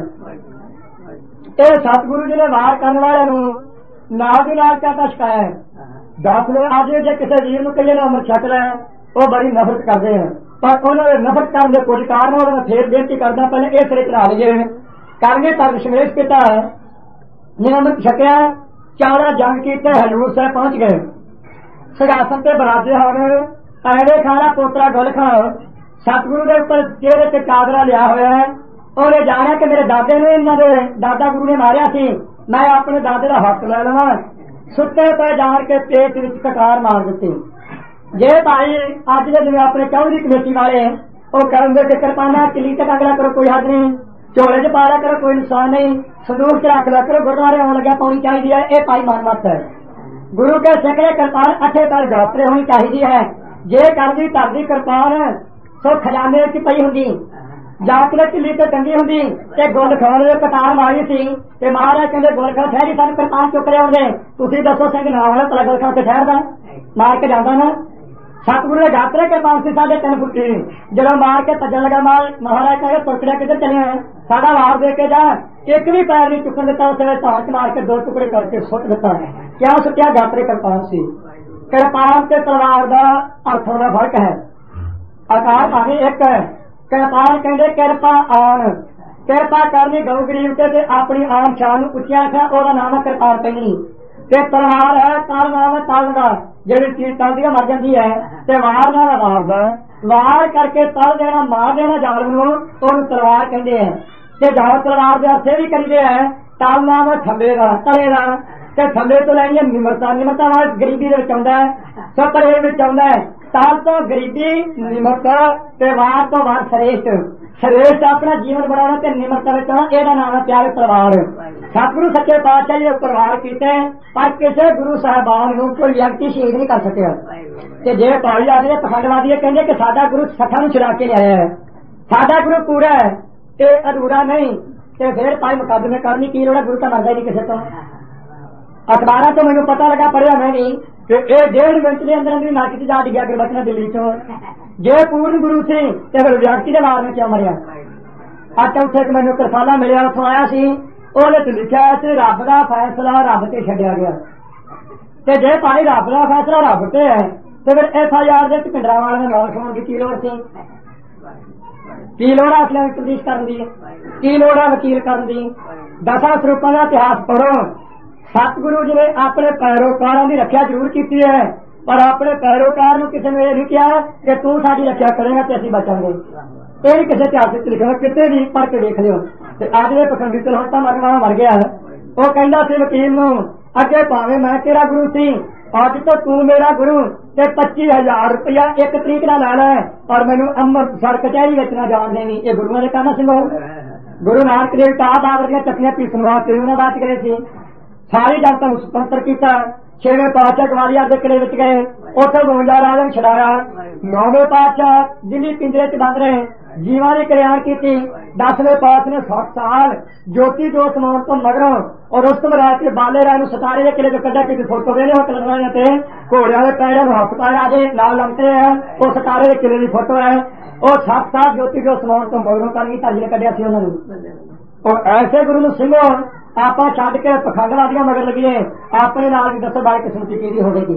ਇਹ ਸਤਿਗੁਰੂ ਜੀ ਨੇ ਵਾਰ ਕਰਨ ਵਾਲਿਆਂ ਨੂੰ ਨਾਲ ਦੀ ਨਾਲ ਕਿਆ ਛਕਾਇਆ ਹੈ। 10 ਲੋਕ ਅੱਜ ਜੇ ਕਿਸੇ ਵੀਰ ਨੂੰ ਕਹੀਏ ਨਾ ਅਮਰ ਛਕ ਲੈ, ਉਹ ਬੜੀ ਨਫ਼ਰਤ ਕਰਦੇ ਹਨ, ਪਰ ਉਹਨਾਂ ਦੇ ਨਫ਼ਰਤ ਕਰਨ ਦੇ ਕੁਝ ਕਾਰਨ ਉਹਨਾਂ ਨੇ ਫੇਰ ਬੇਨਤੀ ਕਰਦਾ ਪਹਿਲੇ ਇਹ ਸਿਰੇ ਚੜਾ ਲਈਏ ਕਰਨਗੇ ਤਾਂ ਦਸ਼ਮੇਸ਼ ਪਿਤਾ ਨੇ ਅਮਰ ਛਕਿਆ, 4 ਜੰਗ ਕੀਤੇ, ਹਜ਼ੂਰ ਸਾਹਿਬ ਪਹੁੰਚ ਗਏ। ਸਿੰਘਾਸਨ ਤੇ ਬਰਾਜੇ ਹਨ ਪੈੜੇ ਖਾਣਾ ਪੋਤਰਾ ਗੁਲ ਖਾਨ, ਸਤਿਗੁਰੂ ਦੇ ਉੱਪਰ ਚਿਹਰੇ ਤੇ ਚਾਦਰਾ ਲਿਆ ਹੋਇਆ ਹੈ। ਉਹਨੇ ਜਾਣਿਆ ਕਿ ਮੇਰੇ ਦਾਦੇ ਨੂੰ ਇਹਨਾਂ ਦੇ ਦਾਦਾ ਗੁਰੂ ਨੇ ਮਾਰਿਆ ਸੀ, ਮੈਂ ਆਪਣੇ ਦਾਦੇ ਦਾ ਹੱਕ ਲੈ ਲਵਾਂ। ਸੁੱਤੇ ਪਏ ਜਾਣ ਕੇ ਪੇਟ ਵਿੱਚ ਕਟਾਰ ਮਾਰ ਦਿੱਤੀ। ਜੇ ਭਾਈ ਅੱਜ ਦੇ ਜਿਵੇਂ ਆਪਣੇ ਚੌਧਰੀ ਕਮੇਟੀ ਵਾਲੇ ਉਹ ਕਰਨਗੇ ਕਿ ਕਿਰਪਾਨਾ ਕਿਲੀ ਤੇ ਟੰਗ ਲਿਆ ਕਰੋ, ਕੋਈ ਹੱਦ ਨਹੀਂ, ਝੋਲੇ ਚ ਪਾ ਲਿਆ ਕਰੋ, ਕੋਈ ਨੁਕਸਾਨ ਨਹੀਂ, ਸੰਦੂਕ ਚ ਰੱਖ ਲਿਆ ਕਰੋ, ਗੁਰਦੁਆਰੇ ਆਉਣ ਲੱਗਿਆ ਪਾਉਣੀ ਚਾਹੀਦੀ ਹੈ। ਇਹ ਭਾਈ ਮਨਮਤ ਹੈ। ਗੁਰੂ ਕੇ ਸਿੱਖੇ ਕਿਰਪਾਨ 8 ਪੈਰ ਗਾਤਰੇ ਹੋਣੀ ਚਾਹੀਦੀ ਹੈ। ਜੇ ਕਰਦੀ ਧਰਦੀ ਕਿਰਪਾਨ ਸੋ ਖਜ਼ਾਨੇ ਚ ਪਈ ਹੁੰਦੀ, ਜਾਤਲੇ ਢਿੱਲੀ ਤੇ ਟੰਗੀ ਹੁੰਦੀ ਤੇ ਗੁੱਲ ਖਾਨ ਦੇ ਕਟਾਰ ਮਾਰੀ ਸੀ ਤੇ ਮਹਾਰਾਜ ਕਹਿੰਦੇ ਗੁੱਲ ਖਾਨ ਠਹਿਰੀ ਸਾਨੂੰ ਕਿਰਪਾਨ ਚੁੱਕ ਲਿਆਉਂਦੇ, ਤੁਸੀਂ ਦੱਸੋ ਸਿੰਘ ਨਾ ਵਾਲਾ ਭਲਾ ਗੁੱਲ ਖਾਨ ਤੇ ਠਹਿਰਦਾ ਮਾਰ ਕੇ ਜਾਂਦਾ ਨਾ। ਸਤਿਗੁਰੂ ਦੇ ਗਾਤਰੇ ਕਿਰਪਾਨ ਸੀ 3.5 ਫੁੱਟੀ, ਜਦੋਂ ਮਾਰ ਕੇ ਭੱਜਣ ਲੱਗਾ ਮਹਾਰਾਜ ਕਹਿੰਦੇ ਤੁਰਕੜਿਆ ਕਿੱਧਰ ਚਲੇ ਸਾਡਾ ਵਾਰ ਦੇ ਕੇ ਜਾ। ਇੱਕ ਵੀ ਪੈਰ ਨਹੀਂ ਚੁੱਕਣ ਦਿੱਤਾ, ਉਸ ਵੇਲੇ ਧਾਰ ਮਾਰ ਕੇ 2 ਟੁਕੜੇ ਕਰਕੇ ਸੁੱਟ ਦਿੱਤਾ। ਕਿਆ ਸੁੱਟਿਆ? ਗਾਤਰੇ ਕਿਰਪਾਨ ਸੀ। ਕਿਰਪਾਨ ਤੇ ਤਲਵਾਰ ਦਾ ਅਰਥਾਂ ਦਾ ਫਰਕ ਹੈ, ਆਕਾਰ ਭਾਵੇਂ ਇੱਕ ਹੈ। ਕਿਰਪਾਨ ਕਹਿੰਦੇ ਕਿਰਪਾ ਆਣ, ਕਿਰਪਾ ਕਰਨੀ ਗਊ ਗਰੀਬ ਤੇ ਆਪਣੀ ਆਨ ਸ਼ਾਨ ਨੂੰ ਉੱਚਿਆ ਰੱਖਿਆ, ਉਹਦਾ ਨਾਮ ਹੈ ਕਿਰਪਾਨ ਪੈਣੀ। ਤੇ ਤਲਵਾਰ ਹੈ ਤਲ ਨਾਮ ਹੈ ਤਲ ਦਾ, ਜਿਹੜੀ ਚੀਜ਼ ਤਲਦੀ ਮਰ ਜਾਂਦੀ ਹੈ ਤੇ ਵਾਰ ਨਾਲ ਮਾਰਦਾ, ਵਾਰ ਕਰਕੇ ਤਲ ਦੇਣਾ ਮਾਰ ਦੇਣਾ ਜ਼ਾਲਮ ਨੂੰ, ਉਹਨੂੰ ਤਲਵਾਰ ਕਹਿੰਦੇ ਹੈ। ਤੇ ਜਾਲ ਤਲਵਾਰ ਦੇ ਹੱਥੇ ਵੀ ਕਰੀਦੇ ਹੈ। ਤਲ ਨਾਮ ਹੈ ਥੱਲੇ ਦਾ, ਤਲੇ ਦਾ, ਤੇ ਥੱਲੇ ਤੋਂ ਲੈਣੀ ਹੈ ਨਿਮਰਤਾ, ਨਿਮਰਤਾ ਨਾਲ ਗਰੀਬੀ ਦੇ ਵਿੱਚ ਆਉਂਦਾ ਹੈ, ਸਤਰੇ ਵਿੱਚ ਆਉਂਦਾ ਹੈ। ਤਲ ਤੋਂ ਗਰੀਬੀ, ਨਿਮਰਤਾ ਤੇ ਵਾਰ ਤੋਂ ਵਾਰ ਸ੍ਰੇਸ਼ਟ, ਸ੍ਰੇਸ਼ਟ ਆਪਣਾ ਜੀਵਨ ਬਣਾਉਣਾ ਤੇ ਨਿਮਰਤਾ ਵਿੱਚ ਆਉਣਾ, ਇਹਦਾ ਨਾਮ ਹੈ ਪਿਆਰੇ ਤਲਵਾਰ। ਸਤਿਗੁਰੂ ਸੱਚੇ ਪਾਤਸ਼ਾਹ ਜੀ ਉੱਪਰ ਵਾਰ ਕੀਤੇ, ਪਰ ਕਿਸੇ ਗੁਰੂ ਸਾਹਿਬਾਨ ਨੂੰ ਕੋਈ ਵਿਅਕਤੀ ਸ਼ਹੀਦ ਨਹੀਂ ਕਰ ਸਕਿਆ। ਤੇ ਜੇ ਪਾਈ ਜਾਂਦੇ ਪਖੰਡਵਾਦੀ ਕਹਿੰਦੇ ਕਿ ਸਾਡਾ ਗੁਰੂ ਸੱਠਾਂ ਨੂੰ ਛੁਡਾ ਕੇ ਲਿਆਇਆ ਹੈ, ਸਾਡਾ ਗੁਰੂ ਪੂਰਾ ਹੈ ਤੇ ਅਧੂਰਾ ਨਹੀਂ, ਤੇ ਫਿਰ ਭਾਈ ਮੁਕੱਦਮੇ ਕਰਨੀ ਕੀ ਲੋੜ ਹੈ? ਗੁਰੂ ਤਾਂ ਮਰਦਾ ਹੀ ਨਹੀਂ ਕਿਸੇ ਤੋਂ। ਅਖਬਾਰਾਂ ਤੋਂ ਮੈਨੂੰ ਪਤਾ ਲੱਗਾ, ਪੜਿਆ ਮੈਂ ਨਹੀਂ, ਕਿ ਇਹ 1.5 ਮਿੰਟ ਦੇ ਅੰਦਰ ਅੰਦਰ ਨੱਕ ਚ ਜਾ ਡਿੱਗਿਆ ਗੁਰਬਚਨ ਦਿੱਲੀ ਚੋਂ। ਜੇ ਪੂਰਨ ਗੁਰੂ ਸੀ ਤੇ ਫਿਰ ਵਿਅਕਤੀ ਦੇ ਮਾਰਨ ਕਿਉਂ ਮਰਿਆ? ਅੱਜ ਉੱਥੇ ਇੱਕ ਮੈਨੂੰ ਕਿਰਪਾਨਾ ਮਿਲਿਆ, ਉੱਥੋਂ ਆਇਆ ਸੀ, ਉਹਦੇ ਚ ਲਿਖਿਆ ਸੀ ਰੱਬ ਦਾ ਫੈਸਲਾ ਰੱਬ ਤੇ ਛੱਡਿਆ ਗਿਆ। ਤੇ ਜੇ ਭਾਈ ਰੱਬ ਦਾ ਫੈਸਲਾ ਰੱਬ ਤੇ ਹੈ ਤੇ ਫਿਰ FIR ਦੇ ਪਿੰਡਰਾਂ ਵਾਲੇ ਨੂੰ ਨਾਲ ਸੁਣਨ ਦੀ ਕੀ ਲੋੜ ਸੀ? ਕੀ ਲੋੜ ਹੈ ਅਸਲਾਂ ਪ੍ਰਦੇਸ਼ ਕਰਨ ਦੀ? ਕੀ ਲੋੜ ਹੈ ਵਕੀਲ ਕਰਨ ਦੀ? 10 ਸਰੂਪਾਂ ਦਾ ਇਤਿਹਾਸ ਪੜੋ। ਸਤਿਗੁਰੂ ਜੀ ਨੇ ਆਪਣੇ ਪੈਰੋਕਾਰਾਂ ਦੀ ਰੱਖਿਆ ਜ਼ਰੂਰ ਕੀਤੀ ਹੈ, ਪਰ ਆਪਣੇ ਪੈਰੋਕਾਰ ਨੂੰ ਕਿਸੇ ਨੇ ਇਹ ਨਹੀਂ ਕਿਹਾ ਕਿ ਤੂੰ ਸਾਡੀ ਰੱਖਿਆ ਕਰੇਗਾ ਤੇ ਅਸੀਂ ਬਚਾਂਗੇ। ਇਹ ਵੀ ਕਿਸੇ ਇਤਿਹਾਸ ਵਿੱਚ ਲਿਖਿਆ, ਕਿਤੇ ਵੀ ਪੜ੍ਹ ਕੇ ਦੇਖ ਲਿਓ। ਤੇ ਅੱਜ ਦੇ ਪਖੰਡੀ ਤੇ ਹੁਣ ਤਾਂ ਮਰਨਾ ਮਰ ਗਿਆ। ਉਹ ਕਹਿੰਦਾ ਸੀ ਵਕੀਲ ਨੂੰ, ਅੱਗੇ ਭਾਵੇਂ ਮੈਂ ਤੇਰਾ ਗੁਰੂ ਸੀ, ਅੱਜ ਤੋਂ ਤੂੰ ਮੇਰਾ ਗੁਰੂ, ਤੇ 25,000 ਰੁਪਇਆ 1 ਤਰੀਕ ਨਾਲ ਲੈਣਾ ਹੈ, ਪਰ ਮੈਨੂੰ ਅੰਮ੍ਰਿਤਸਰ ਕਚਹਿਰੀ ਵਿੱਚ ਨਾ ਜਾਣ ਦੇਣੀ। ਇਹ ਗੁਰੂਆਂ ਦੇ ਕੰਮ ਸਿੰਘੋ। ਗੁਰੂ ਨਾਨਕ ਦੇਵ ਤਾਂ ਬਾਬਰ ਦੀਆਂ ਚੱਕੀਆਂ ਪੀਸਣ ਵਾਸਤੇ ਉਹਨਾਂ ਬਾਤ ਕਰੇ ਸੀ। ਸਾਰੀ ਜਨਤਾ ਨੂੰ ਸੁਤੰਤਰ ਕੀਤਾ। 6ਵੇਂ ਪਾਤਸ਼ਾਹ ਗਵਾਲੀਅਰ ਦੇ ਕਿਲੇ ਵਿੱਚ ਗਏ, ਉੱਥੇ 52 ਰਾਜਾ ਛਡਾਇਆ। 9ਵੇਂ ਪਾਤਸ਼ਾਹ ਦਿੱਲੀ ਪਿੰਜਰੇ ਚ ਬੰਦ ਰਹੇ, ਜੀਵਾਂ ਦੀ ਕਲਿਆਣ ਕੀਤੀ। 10वें पातशाह ने 7 साल ज्योति जो समाउण तो मगरों और रुस्तम राय के बाले राय सतारे के किले जो कदा की फोटो वेले कलर घोड़िया के पैरों में हथ पाया जे नाल लमते हैं वो सतारे के किले की फोटो है। और 7 साल ज्योति जो समाउण तो मगरों कर ताजी ने कढ़िया सी उन्होंने। और ऐसे गुरु सिंघो आप छड़ के पखंडवादियों मगर लगिए अपने नाल भी दसो बार किस्मत की होगी।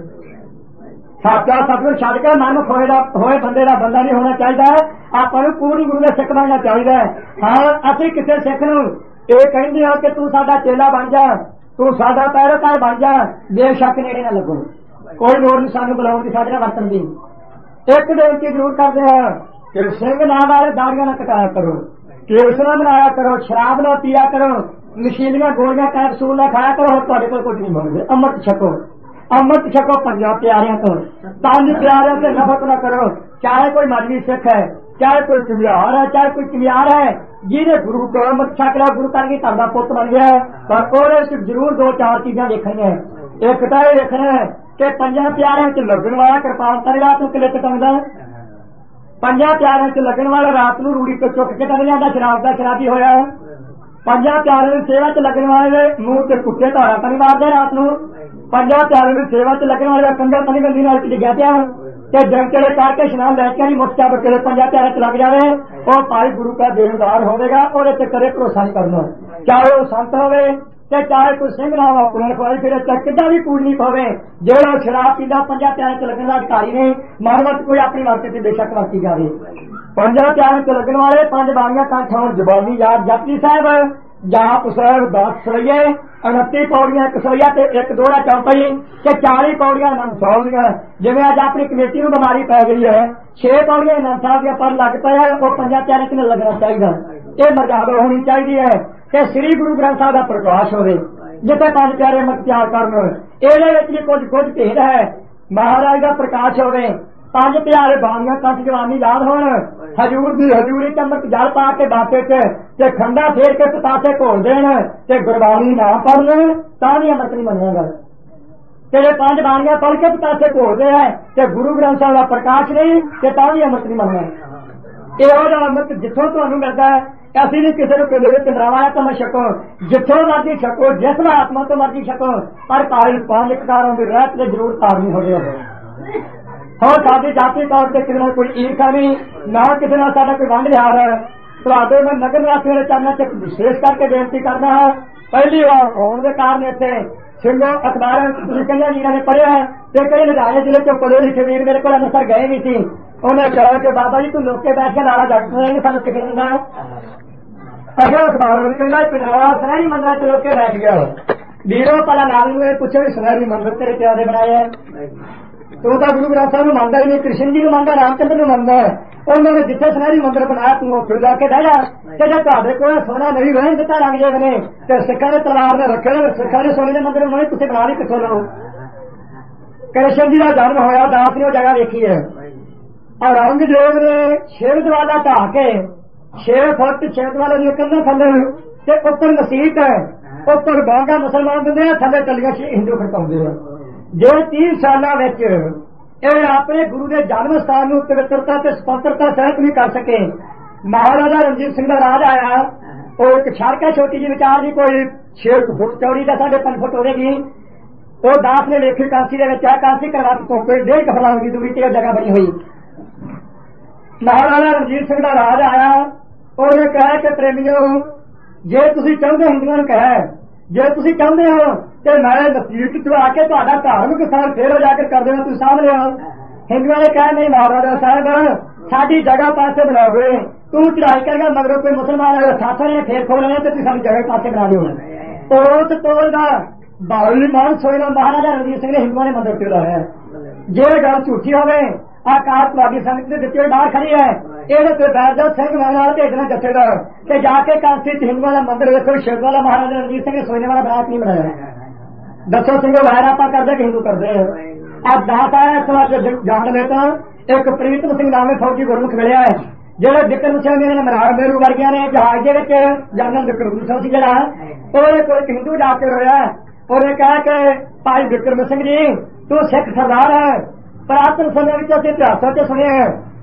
साचा सतगुर छड़ के मन होए बंदे का बंदा नहीं होना चाहिए। आप पूरी गुरु का सिख बनना चाहिए। हाँ असं किसी सिख नूं ये कहते हैं कि तू साडा चेला बन जा, तू साडा पैरोकार बन जा, बेशक नेड़े ना लगो। कोई लोड़ नहीं सानू बुलाने की, साडे नाल वरतन दी। एक बेनती जरूर करते हैं कि सिंह नाम वाले दाड़ियां ना कटाया करो, केस ना बनाया करो, शराब ना पिया करो, नशीलियां गोलियां कैप्सूल ना खाया करो। तुहाडे कोल कुछ नहीं मंगदे। अमृत छको, अमृत छको 5 प्यारियां तो 5 प्यारियां से नफरत न करो। चाहे कोई मजहबी सिख है, चाहे कोई कुम्हार है, चाहे कोई कुम्हार है, जिन्हें गुरु को अमृत छक लिया गुरु करके घर का पुत बन गया। पर और जरूर 2-4 चीजा देखनी है। एक तो यह देखना है कि 5 प्यारियों च लगन वाला कृपाल सारी रात को किले टंगदा, 5 प्यारियों च लगन वाला रात को रूड़ी को चुक के टंग जाता, शराब का शराबी होया। 5 प्यारियों की सेवा च लगन वाले मुंह से कुत्ते धारा तो नहीं मारते रात को। 5 प्यारियों की सेवा च लगन वाले कंधा तो नहीं गंदी नाल डिग्या पिया जंग चले करके स्नान लैके नहीं मुस्ता बच्चे 5 प्यारे च लग जाए और भाई गुरु का देनदार होगा और इसे करे भरोसा नहीं करना। चाहे वो संत होवे चाहे कोई सिंह ना हो, खुआई फिर किदा भी पूजनीक होवे, जो शराब पींदा 5 प्यारे च लगन का अधिकारी ने मानवत कोई अपनी वास्ते से बेशक वरती जाए। 5 प्यारे च लगन वाले 5 बाणियां कंठ होण जबानी याद जपजी साहब, जाप साहब 10 सवैये, 29 पौड़ियां 1 सवैया ते 1 दोहरा चौपाई ते 40 पौड़ियां आनंद साहब दियां। जिवें अज अपनी कमेटी नूं बीमारी पै गई है 6 पौड़ियां आनंद साहब दियां पर लग पिया वो 5 प्यारे च लगना चाहिए। ये मर्यादा होनी चाहिए है कि श्री गुरु ग्रंथ साहब का प्रकाश होवे जिथे 5 प्यारे अमृत त्याग करन। ये कुछ भेद है। महाराज का प्रकाश होवे, 5 प्यारे बाणियां कंठ जवानी याद होण, हजूर दी हजूरी च अमृत जल पा के बाटे च खंडा फेर के पतासे घोल देण ते गुरबाणी ना पढ़न तां भी अमृत नहीं बनेगा। तेरे 5 बाणियां पढ़ के पतासे घोलते हैं ते गुरु ग्रंथ साहब का प्रकाश नहीं ते तां भी अमृत नहीं बनना। इहो जिहा अमृत जिथों तुहानूं मिलदा है असि भी किसी को पिंडरावाया तो मैं छको, जिथों मर्जी छको, जिस महात्मा तो मर्जी छको, पर काल 5 कारों की रहत से जरूर तारनी हो जाए। और साडी जाति तौर पर किसी कोई ईर्खा नहीं, ना किसी साडा कोई वंड लिहार है। तुहाडे मैं नगर निवासियों के चरणों च विशेष करके बेनती करना है। पहली बार होने के कारण इतने सिंघो अखबार कई वीर ने पढ़िया है तो कई लुधियाने जिले च पढ़े लिखे वीर मेरे को अंमृतसर गए भी थी। उन्हें कहा कि बाबा जी तू लोके बैठ के नारा डॉक्टर सानू सिखा अगर अखबार पिंडरावा सुनहरी मंदिर च लोके बैठ गया वीरों पहला नाल पूछो भी सुनहरी मंदिर तेरे प्यार ने बनाया है तू तो गुरु ग्रंथ साहब मानता ही नहीं, कृष्ण जी मानता, रामचंद्र ने मानता है। उन्होंने जिथे सुनहरी मंदिर बनाया तू फिर जाके रह जा ते को सोना नहीं रहन दिता रंगजेब ने सिखा ने तलवार ने रखे सिखा ने सोने के मंदिर उन्होंने तुम बना ली कितों लो। कृष्ण जी का जन्म होया दास ने जगह देखी है और औरंगजेब ने शिव दरवाजा ढा के 6 फुट शिव दरवाजे दी कंधा थले उपर मसीत है, उपर बांगा मुसलमान दिंदे थले टलियां हिंदू खड़काउंदे हैं। जो 30 साल अपने गुरु के जन्म स्थान में पवित्रता से स्वतंत्रता सहित नहीं कर सके। महाराजा रणजीत सिंह का राज आया और एक सड़क है छोटी जी विचार की कोई 6 फुट चौड़ी का 5.5 फुट होगी। तो दास ने लेखी कांसी कांसी करवा तो कोई 1.5 फुट की दूरी पर जगह बनी हुई। महाराजा रणजीत सिंह का राज आया और कहा कि प्रेमियों जे तुसी चाहते हिंदुओं ने कहा जे तुसी चाहते हो कि मैं नसीब चुआ के धार्मिक स्थान फेर हो जाकर कर देना तुम सामने आओ। हिंदुओं ने कहा नहीं महाराजा साहब साडी जगह पासे बनाओगे, तू चढ़ाई करेगा मगर कोई मुसलमान अगर साथों ने फेर खोलना तो सारी जगह पासे बना दो। तो तोलदा बावली मान सोना महाराजा रणजीत सिंह ने हिंदुओं ने मंदिर तोड़ा है। जे गल झूठी होवे आकार तुहाडी संगत ने दित्ती बाहर खड़ी है ये बैठ जाओ सिंह मैं भेजना जथेदार कि जाके कांसी हिंदुओं का मंदिर देखो शिव वाला महाराजा रणजीत सिंह ने सोने वाला बरात नहीं बनाया। दसो सिंह वायर आप करते हिंदू करते हैं। अब दास आया इस बार जान लेता एक प्रीतम सिंह नामे फौजी गुरमुख मिले है जो विक्रम सिंह ने मनार मेरू वर्गिया ने जहाज के जनरल विक्रम सिंह से जरा कोई हिंदू जाके रोया और कहा कि भाई विक्रम सिंह जी तू सिख सरदार है पुरातन समय इतिहासों से सुने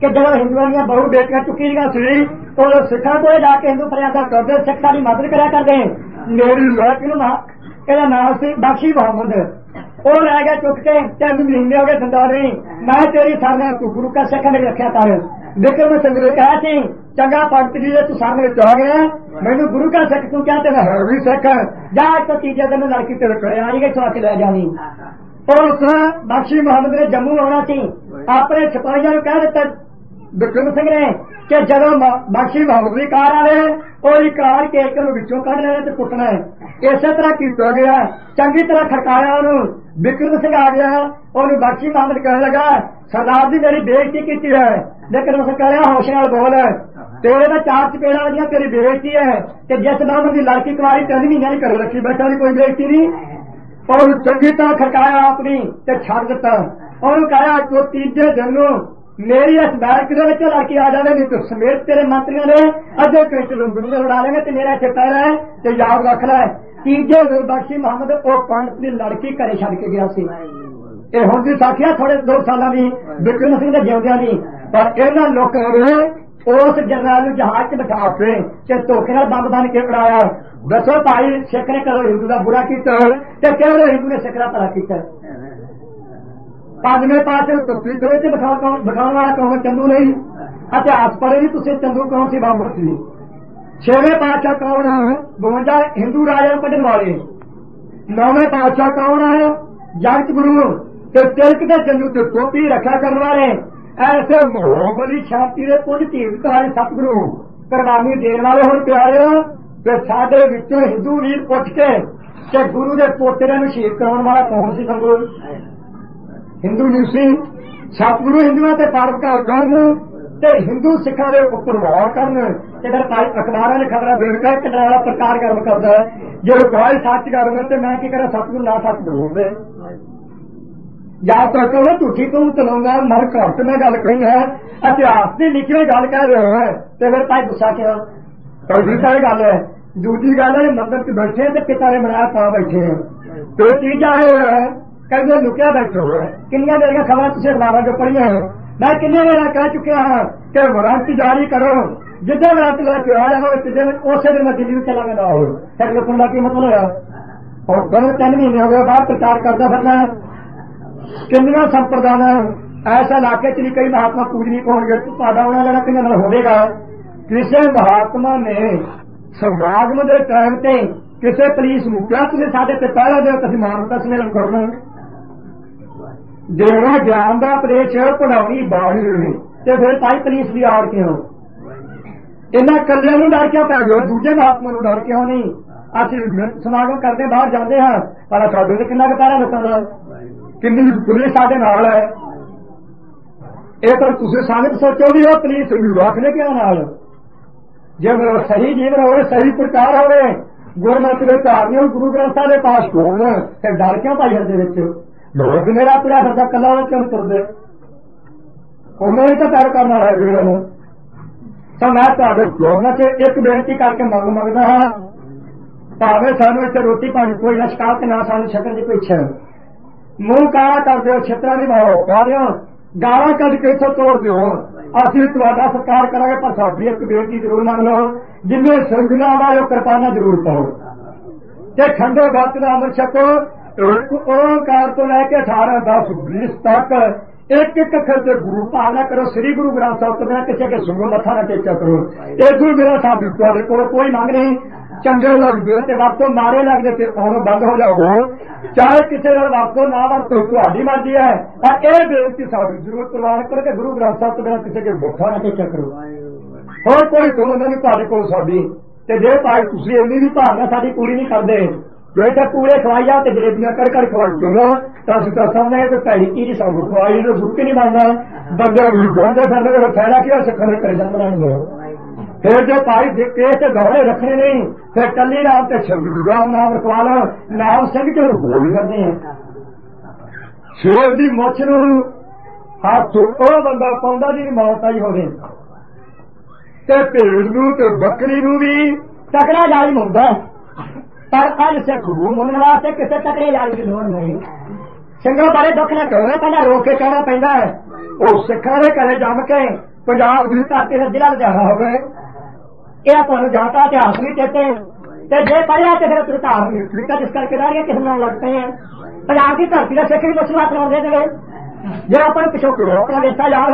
कि जब हिंदुओं दी बहु बेटियां चुकी सी उदों सिखां को जाके हिंदू फरियादा करते, सिख साडी मदद करा करते। मेरी लड़की एदा नाम सी बख्शी मोहम्मद, वो लै गया चुक के 3 महीने हो गए दिंदा नहीं। मैं तेरी सामने तू गुरु का सिख मेरी रखा कर। विक्रम सिंह ने कहा सी चंगा भगत जी तू सामने आ गया, मैनू गुरु का सिख तू क्या तेरा है भी सिख जा, तो तीजे दिन लड़की तेरे घर आ गई चुआ के लै जानी। और उस बख्शी मोहम्मद ने जम्मू आना सी, अपने सिपाहियों ने कह दिता विक्रम सिंह ने कि जदों बख्शी मोहम्मद की कार आए और कार के एक विचों कढ़ लेना तो कुटना है। इस तरह किया गया, चंगी तरह खड़काया उन्होंने। विक्रम सिंह आ गया, उन्होंने बख्शी मोहम्मद कहने लगा सरदार जी मेरी बेइज्जती की है। विक्रम सिंह कह रहा होश नाल बोल, तेरे तो 4 चपेड़ा वाली तेरी बेइज्जती है कि जिस नाम की लड़की कुमारी 3 महीने घर रखी बैठा कोई बेइज्जती नहीं। और चंगी तरह खड़काया अपनी ते छड़ दिता। और कहा जो तीजे दिन मेरी इस बैरक लड़की आ जाए नहीं तो समेत तेरे मंत्रियों ने अद्धे घंटे गुंडे उड़ा लेंगे तो मेरा इतने पैर है तो याद रख लै। तीजे दिन बख्शी मोहम्मद वो पंडित की लड़की घरे छड़ के गया सी। ये हुण दी साखी है थोड़े 2 साल की विक्रम सिंह के जिउंदियां दी। पर इन्हां लोकां ने उस जनरल जहाज च बिठा के धोखे नाल बंब बन के उड़ाया। दसो भाई सिख ने कदों हिंदू का बुरा किया ते किहड़े हिंदू ने सिख का भला किया। 5वें पासे तस्वीर बिठाने वाला कौन चंदू नहीं, इतिहास पढ़े भी तुझे चंदू कौन सी बाबत सी। 6वें पातशाह कौन है 52 हिंदू राजा कढ़न वाले। 9वें पातशाह कौन है जगत गुरु ते तिलक के चंदू ते टोपी रखा करने वाले। ऐसे मोहबली शांति के कुछ तीर्थ वाले सतगुरु कुर्बानी देने वाले होने प्यारे ते साडे विचों हिंदू वीर उठ के गुरु के पोतरे नूं शहीद कराउण वाला कौन सी संगो हिंदू नहीं सी। सतगुरु हिंदुओं से परोपकार करन ते हिंदू सिखा के उपर वार करन ते फिर अखबारों ने खबर देकर कटरा प्रकार कर्म करता है। जो गवाही सच करन ते मैं की करा सतगुरु ना सच बोलदे या तो कहो झूठी तुम चलाऊंगा मर घट में गल कही है इतिहास की लिखी हुई गल कह रहे हो तो फिर भाई गुस्सा क्यों कई गल है। दूसरी गल है मंदिर च बैठे तो पिता ने बनाया तां बैठे हैं तो तीजा है कहते लुकिया बैठे हो। किनिया मेरिया खबर तुम अखबारों जो पढ़िया है मैं किन्ने मेरा कह चुका हाँ कि वारंट जारी करो जिद्दे वारंट लैके आ जाओ तीजे दिन उसे दिन मैं दिल्ली में चला गया हो फिर लुकण का की मतलब होया। और 3 महीने हो गए बाहर प्रचार करता फिरना किन्नियां संप्रदाय ऐसा इलाके च कई महात्मा पूजनीक होंगे तुहाडा उन्हां नाल किन्ने होवेगा। किसी महात्मा ने समागम के टाइम ते किसी पुलिस नूं क्या तुसीं साडे ते पहरा दिओ तुसीं मानवता सम्मेलन करना देना ज्ञान का उपदेश पढ़ानी बाणी ते फिर भाई पुलिस की आड़ क्यों इन्हां कल्ले नूं डर क्यों पै गए दूजे महात्मा नूं डर क्यों नहीं। असीं समागम करते बाहर जाते हैं पर साडे ते किन्ना पहरा लोकां दा किन्नी पुलिस साडे नाल है। ये तो तुसीं संगत सोचो भी पुलिस रखने क्या नाल जे मेरा सही जीवन हो सही प्रचार हो गुरमत के धार्मिक गुरु ग्रंथ साहब के पास होण फिर डर क्यों पाई हर लोग मेरा तुरा फिरदा कला क्यों तुरदे उन्होंने तो तैर करना है तो मैं लोगों से एक बेनती करके मंगदा हाँ भावें सानू इतने रोटी पानी कोई ना शिकायत ना सानू छकन की कोई इच्छा मूंह काला कर दो छितरा नहीं मारो खा रहे हो गाला कद के इथों तोड़ दो असं तुहाडा सत्कार करांगे पर साडी एक बेनती जरूर मंग लो जिन्हें संगना वाले कृपाना जरूर पाओ ते ठंडे वक्त का अमृत छको। ओंकार तो लैके 18-10-20 तक एक एक अखर से गुरु भावना करो। श्री गुरु ग्रंथ साहब तो बिना किसी के सुनो मथा न टेचा करो। एक गुरु मेरा साहब तुहाडे कोल कोई मंग नहीं चंगे लगदे ते वरतों मारे लगदे ते हुण बंद हो जाओ चाहे किसी वरतों ना वरतों तुहाडी मर्जी है। पर यह बेनती साडी जरूर प्रवान करो कि गुरु ग्रंथ साहब तो बिना किसी के मथा न टेचा करो। होर कोई सुनो नहीं तुहाडे कोल साडी ते जे भाई तुसीं इन्नी भी भावना साडी पूरी नहीं करदे बेटा पूरे खवाई जाओ तो जलेबियां कर खवाई दो तो समझे तो भैड़ी चीज सब खवाई तो गुरु की नहीं बनना बंदे गोंदे फिर फैला किया सिखने कर बनाएंगे। फिर जो भाई केस दौड़े रखने नहीं फिर टली राम से राम नाम रखवा लो नाम सिंह के गोल करते हैं शेर की मुछ नूं हाथ बंदा पाउंदा जी मौत आई होवे ते भेड़ नूं ते बकरी नूं भी तकड़ा जालिम हुंदा पर अज सिख गुरु मनने वास्ते किसी तकड़े जालिम की लोड़ नहीं। सिंघों बारे दुख न करो पहला रोक के कहना पैंदा है वो सिखां दे घरे जम के पंजाब की धरती का जिला लुधियाना हो गए। यह तुहानू जाता इतिहास नहीं चेते ते जे पढ़िया तो फिर धार्मिक जिस करके दाड़ियां किस्म लगते हैं। पंजाब की धरती का सिख भी मुसलमान कराते थे जो अपन पिछोकड़ो अपना देशा याद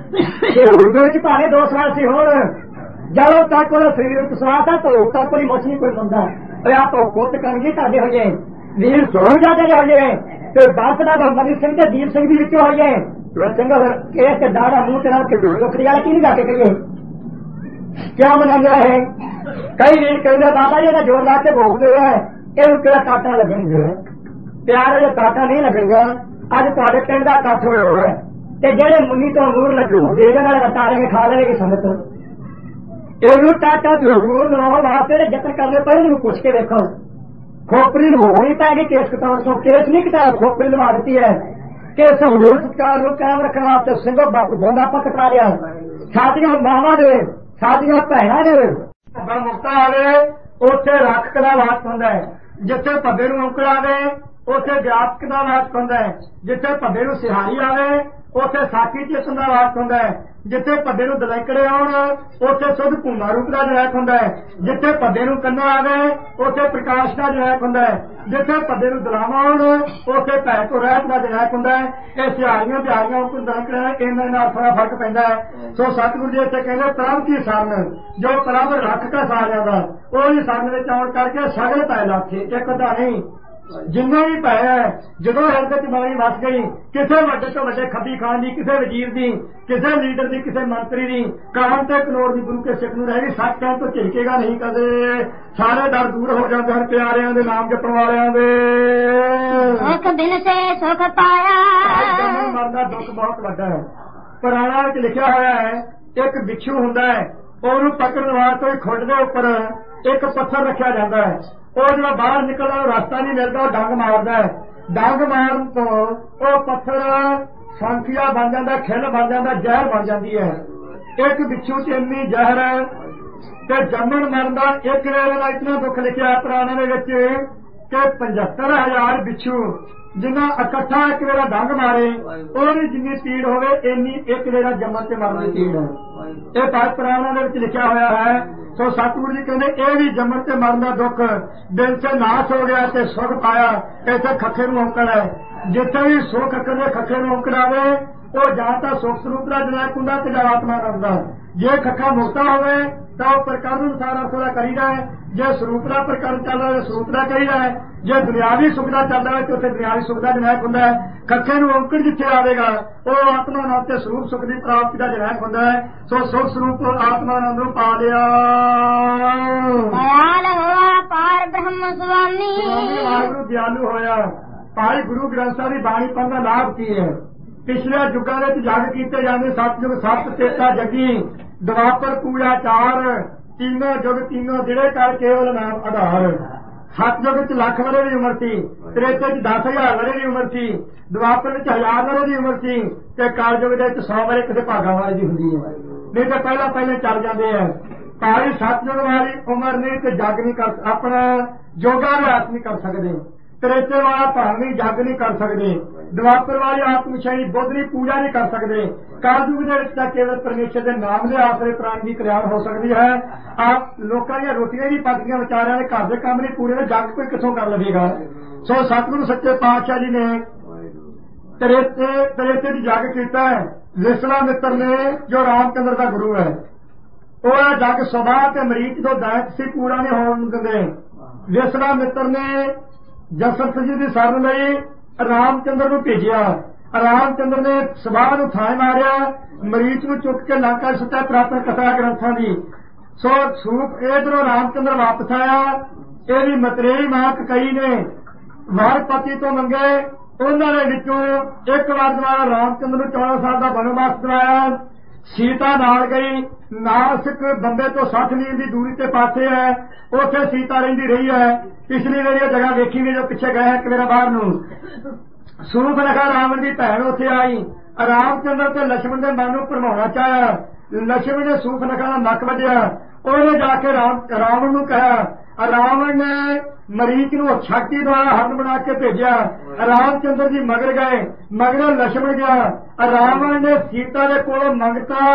हो भावे 2 साल से हो जब तक शरीर विश्वास है तो तक कोई मोची कोई बंदा आप कोट करके करते हो गए वीर सोन जाते हो गए तो बाप का मनी सिंह के दीप सिंह भी विचो हो गए चंगा केस के दादा मुंह तेरा लोकड़ी वाला की नहीं जाके करिए क्या मना गया है। कई वीर कहते बाबा जी जोर ला के भोगते हुए ये तेरा काटा लगेगा प्यार जो काटा नहीं लगेगा अज थोड़े पिंड का कट हो जेडे मुनी तो अंगूर लगू तारे खा लेगी संगत ਇਹਨੂੰ ਟਾਟਾ ਜ਼ਰੂਰ ਲਾਉਣ ਵਾਸਤੇ ਯਤਨ ਕਰਨੇ ਪਏ। ਇਹਨੂੰ ਪੁੱਛ ਕੇ ਦੇਖੋ ਖੋਪਰੀ ਲਵਾਉਣੀ ਪੈਗੀ ਕੇਸ ਕਟਾਉਣ ਤੋਂ ਕੇਸ ਨਹੀਂ ਕਟਾਇਆ ਖੋਪਰੀ ਲਵਾ ਦਿੱਤੀ ਹੈ ਕਿ ਸੰਗੂਰ ਸਤਕਾਰ ਨੂੰ ਕਾਇਮ ਰੱਖਣ ਵਾਸਤੇ ਸਿੰਘੋ ਬੰਦਾ ਆਪਾਂ ਕਟਾ ਲਿਆ। ਸਾਡੀਆਂ ਮਾਵਾਂ ਦੇ ਸਾਡੀਆਂ ਭੈਣਾਂ ਦੇ ਮੁਕਤਾ ਆਵੇ ਉੱਥੇ ਰੱਖ ਦਾ ਵਾਸ ਹੁੰਦਾ ਹੈ। ਜਿੱਥੇ ਭੱਬੇ ਨੂੰ ਔਂਕੜ ਆਵੇ ਉੱਥੇ ਵਿਆਪਕ ਦਾ ਵਾਸ ਹੁੰਦਾ ਹੈ। ਜਿੱਥੇ ਭੱਬੇ ਨੂੰ ਸਿਹਾਰੀ ਆਵੇ ਉੱਥੇ ਸਾਖੀ ਚੇਤਨ ਦਾ ਵਾਸ ਹੁੰਦਾ ਹੈ। ਜਿੱਥੇ ਭੱਬੇ ਨੂੰ ਦਲੈਕੜੇ ਆਉਣ ਉੱਥੇ ਸੁਧ ਭੂਮਾ ਰੂਪ ਦਾ ਜਨੈਕ ਹੁੰਦਾ ਹੈ। ਜਿੱਥੇ ਭੱਬੇ ਨੂੰ ਕੰਨਾ ਆਵੇ ਉੱਥੇ ਪ੍ਰਕਾਸ਼ ਦਾ ਜਨੈਕ ਹੁੰਦਾ ਹੈ। ਜਿੱਥੇ ਭੱਬੇ ਨੂੰ ਦਲਾਵਾ ਆਉਣ ਉੱਥੇ ਭੈ ਤੋਂ ਰਹਿਤ ਦਾ ਜਨੈਕ ਹੁੰਦਾ ਹੈ। ਇਹ ਸਿਹਾਰੀਆਂ ਬਿਹਾਰੀਆਂ ਉੱਪਰ ਦਲੈਕੜੇ ਇਹਨਾਂ ਨਾਲ ਥੋੜਾ ਫਰਕ ਪੈਂਦਾ ਹੈ। ਸੋ ਸਤਿਗੁਰੂ ਜੀ ਇੱਥੇ ਕਹਿੰਦੇ ਪ੍ਰਭ ਕੀ ਸਰਨ ਜੋ ਪ੍ਰਭ ਰੱਖ ਕੇ ਸਾਰਿਆਂ ਦਾ ਉਹਦੀ ਸਰਨ ਵਿੱਚ ਆਉਣ ਕਰਕੇ ਸਗਲ ਪੈ ਲਾਥੇ ਇੱਕ ਦਾ ਨਹੀਂ जिन्ने भी पै है जो हिरदे च बनी वस गई किसी वड्डे तो वड्डे खब्बी खान की किसी वजीर की किसी लीडर की किसी मंत्री की कान ते कनौर की गुरु के सिख नूं रह गई सच कहण तो झिड़केगा नहीं कदे सारे डर दूर हो जाते हैं प्यारियां दे नाम जपण वालियां दे सुख बिन से सुख पाया। मरण दा दुख बहुत वड्डा है। पुराणा विच लिखिया होया है एक बिच्छू हुंदा है ਉਹਨੂੰ पकड़न वास्ते खुड दे उपर एक पत्थर रखिया जाता है। ਉਹ ਜਦੋਂ ਬਾਹਰ ਨਿਕਲਦਾ ਉਹ ਰਸਤਾ ਨਹੀਂ ਮਿਲਦਾ ਉਹ ਡੰਗ ਮਾਰਦਾ ਹੈ। ਡੰਗ ਮਾਰਨ ਤੋਂ ਉਹ ਪੱਥਰ ਸੰਖਿਆ ਬਣ ਜਾਂਦਾ ਖਿੱਲ ਬਣ ਜਾਂਦਾ ਜ਼ਹਿਰ ਬਣ ਜਾਂਦੀ ਹੈ। ਇੱਕ ਬਿੱਛੂ ਚ ਇੰਨੀ ਜ਼ਹਿਰ ਤੇ ਜੰਮਣ ਮਰਨ ਦਾ ਇੱਕ ਵੇਲੇ ਦਾ ਇਤਨਾ ਦੁੱਖ ਲਿਖਿਆ ਪੁਰਾਣੇ ਦੇ ਵਿੱਚ ਕਿ 75,000 ਬਿੱਛੂ ਜਿੰਨਾ ਇਕੱਠਾ ਇੱਕ ਵੇਲਾ ਡੰਗ ਮਾਰੇ ਉਹਦੀ ਜਿੰਨੀ ਪੀੜ ਹੋਵੇ ਇੰਨੀ ਇੱਕ ਵੇਲਾ ਜੰਮਣ ਤੇ ਮਰਨ ਦੀ ਪੀੜ ਹੈ। ਇਹ ਬਾਤ ਪੁਰਾਣਾਂ ਦੇ ਵਿੱਚ ਲਿਖਿਆ ਹੋਇਆ ਹੈ। ਸੋ ਸਤਿਗੁਰੂ ਜੀ ਕਹਿੰਦੇ ਇਹ ਵੀ ਜੰਮਣ ਤੇ ਮਰਨ ਦਾ ਦੁੱਖ ਦਿਲ ਸੇ ਨਾਸ਼ ਹੋ ਗਿਆ ਤੇ ਸੁਖ ਪਾਇਆ। ਇੱਥੇ ਖੱਖੇ ਨੂੰ ਔਂਕੜ ਹੈ। ਜਿੱਥੇ ਵੀ ਸੁਖ ਅੱਖਰ ਦੇ ਖੱਖੇ ਨੂੰ ਔਂਕੜ ਆਵੇ ਉਹ ਜਾਂ ਤਾਂ ਸੁਖ ਸਰੂਪ ਦਾ ਜਨੈਕ ਹੁੰਦਾ ਤੇ ਜਾਂ ਆਤਮਾ ਦਾ ਹੁੰਦਾ। ਜੇ ਖੱਖਾ ਮੁਕਤਾ ਹੋਵੇ ਤਾਂ ਉਹ ਪ੍ਰਕਰਨ ਅਨੁਸਾਰ ਅਰਥ ਦਾ ਕਰੀਦਾ ਹੈ। ਜੇ ਸਰੂਪ ਦਾ ਪ੍ਰਕਰਨ ਚੱਲਦਾ ਹੈ ਸਰੂਪ ਦਾ ਕਰੀਦਾ ਹੈ। ਜੇ ਦੁਨਿਆਵੀ ਸੁਖ ਦਾ ਚੱਲਦਾ ਹੈ ਤੇ ਉੱਥੇ ਦੁਨਿਆਵੀ ਸੁਖ ਦਾ ਜਨੈਕ ਹੁੰਦਾ ਹੈ। ਖੱਖੇ ਨੂੰ ਔਂਕੜ ਜਿੱਥੇ ਆਵੇਗਾ ਉਹ ਆਤਮਾ ਨਾਲ ਤੇ ਸਰੂਪ ਸੁਖ ਦੀ ਪ੍ਰਾਪਤੀ ਦਾ ਜਨੈਕ ਹੁੰਦਾ ਹੈ। ਸੋ ਸੁਖ ਸਰੂਪ ਆਤਮਾ ਨਾਲ ਨੂੰ ਪਾ ਲਿਆ। ਵਾਹਿਗੁਰੂ ਦਿਆਲੂ ਹੋਇਆ। ਭਾਈ ਗੁਰੂ ਗ੍ਰੰਥ ਸਾਹਿਬ ਦੀ ਬਾਣੀ ਪੜ੍ਹਨ ਦਾ ਲਾਭ ਕੀ ਹੈ। ਪਿਛਲੇ ਯੁੱਗਾਂ ਵਿੱਚ ਜਗ ਕੀਤੇ ਜਾਂਦੇ ਸਤਿਯੁਗ ਸੱਤ ਤੇਤਾ ਜਗੀ ਦੁਆਪਰ ਪੂਜਾ ਚਾਰ तीनों जुग तीनों जिले कर केवल नाम आधार। सतयुग च लख वरे की उम्र थी, त्रेते च 10,000 वरे की उम्र थी, दुआपर में 1000 वरे की उम्र थी ते कलयुग दे 100 वरे किसी भागा वाली दी हुंदी है। नहीं तो पहला पहले चल जाते हैं। भाई सतयुग वाली उम्र नहीं तो जग नहीं कर अपना योगाभ्यास नहीं कर सकते। त्रेते वाला भाव नहीं जग नहीं कर सकते। दुआपर वाली आत्मशाही बुद्ध की पूजा नहीं कर सकते। कलयुग के केवल परमेश्वर के नाम के आसरे प्राणी की कल्याण हो सकती है। आप लोगों दी रोटियां भी पकदियां विचारियां ने घर के काम नहीं पूरे जग कोई किथों कर लवेगा। सो सतगुरु सच्चे पातशाह जी ने त्रेते की जग किया है। विश्वामित्र ने जो रामचंद्र का गुरु है वह जग सुबह के मरीच तो दैत से पूरा नहीं होने देंगे। विश्वामित्र ने जसरथ जी की शरण लई रामचंद्र को भेजिया। रामचंद्र ने सुबाह नूं थाए मारिया, मरीच नूं चुक के लंका सुट्टा प्रातन कथा ग्रंथां दी। सो सूप इधरों रामचंद्र वापस आया। ਇਹਦੀ ਮਤਰੇਈ ਮਾਂ ਕਈ ਨੇ ਵਰ ਪਤੀ ਤੋਂ ਮੰਗੇ। ਉਹਨਾਂ ਦੇ ਵਿੱਚੋਂ ਇੱਕ ਵਾਰ ਦੁਆਰਾ ਰਾਮਚੰਦਰ ਨੂੰ 14 ਸਾਲ ਦਾ ਬਨਵਾਸ ਦਿਵਾਇਆ। सीता नाल गई। नासिक बंबे तो 60 मील की दूरी ते पासे है, उत्थे सीता रही रही है। पिछली वारी जगह देखी भी जो पिछे गए एक मेरा बाहर नूं सूप लगा रावण की भैन उत्थे आई। रामचंद्र ते लक्ष्मण के मन नूं भरमाउणा चाहया। लक्ष्मण ने सूप लगा नक वड्डिया। उन्हें जाके रावण नूं कहा। रावण ने मरीच नूं शक्ति द्वारा हरण बना के भेजा। रामचंद्र जी मगर गए, मगर लक्ष्मण गया। रावण ने सीता के कोलों मंगता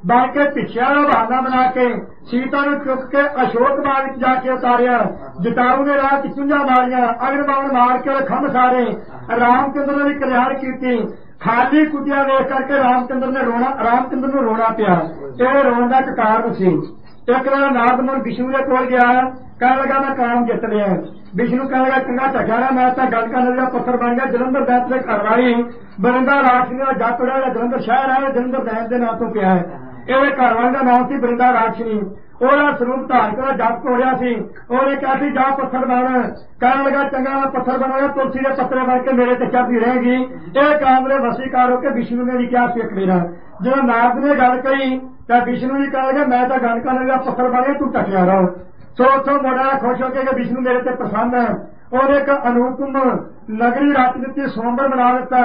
बन के भिक्षिया का बहाना बना के सीता नूं चुक के अशोक बाग विच जाके उतारिया। जटारू ने राह चुंझा मारिया, अग्निबाण मार के खंभ सारे। रामचंद्र ने भी कल्याण की। खाली कुटिया वेख करके रामचंद्र नूं रोना पिया। यह रोन का एक कारण सी। एक बार नारद मुनि विष्णु के कोल गया, कहने लगा मैं काम जित लिया। विष्णु कहने लगा चंगा झक्या ना, मैं तो गलका नदी का पत्थर बन गया। जलंधर दैत के घर वाली बरिंदा राक्षसी का जप उड़ा जलंधर शहर है, जलंधर दैत के नाम तो पिया है। ये घर वाले का नाम सी बरिंदा राक्षसी। ओदा स्वरूप धार कर जप हो रहा सी। ओने कहा सी जा पत्थर बन। कहने लगा चंगा मैं पत्थर बनाया, तुलसी के पत्थर बन के मेरे ते चढ़ती रहेगी। ये काम ने वसीकार होकर विष्णु ने भी क्या सिख लेना। जो नारद ने गल कही तो विष्णु जी कह लगे मैं तो गलका नदी का पत्थर बन गया, तू टकिया रहो। सो उतो मुंडा खुश होकर विष्णु मेरे ते प्रसन्न है। और एक अनुपम नगरी रच दी, सोमबर बना दिता।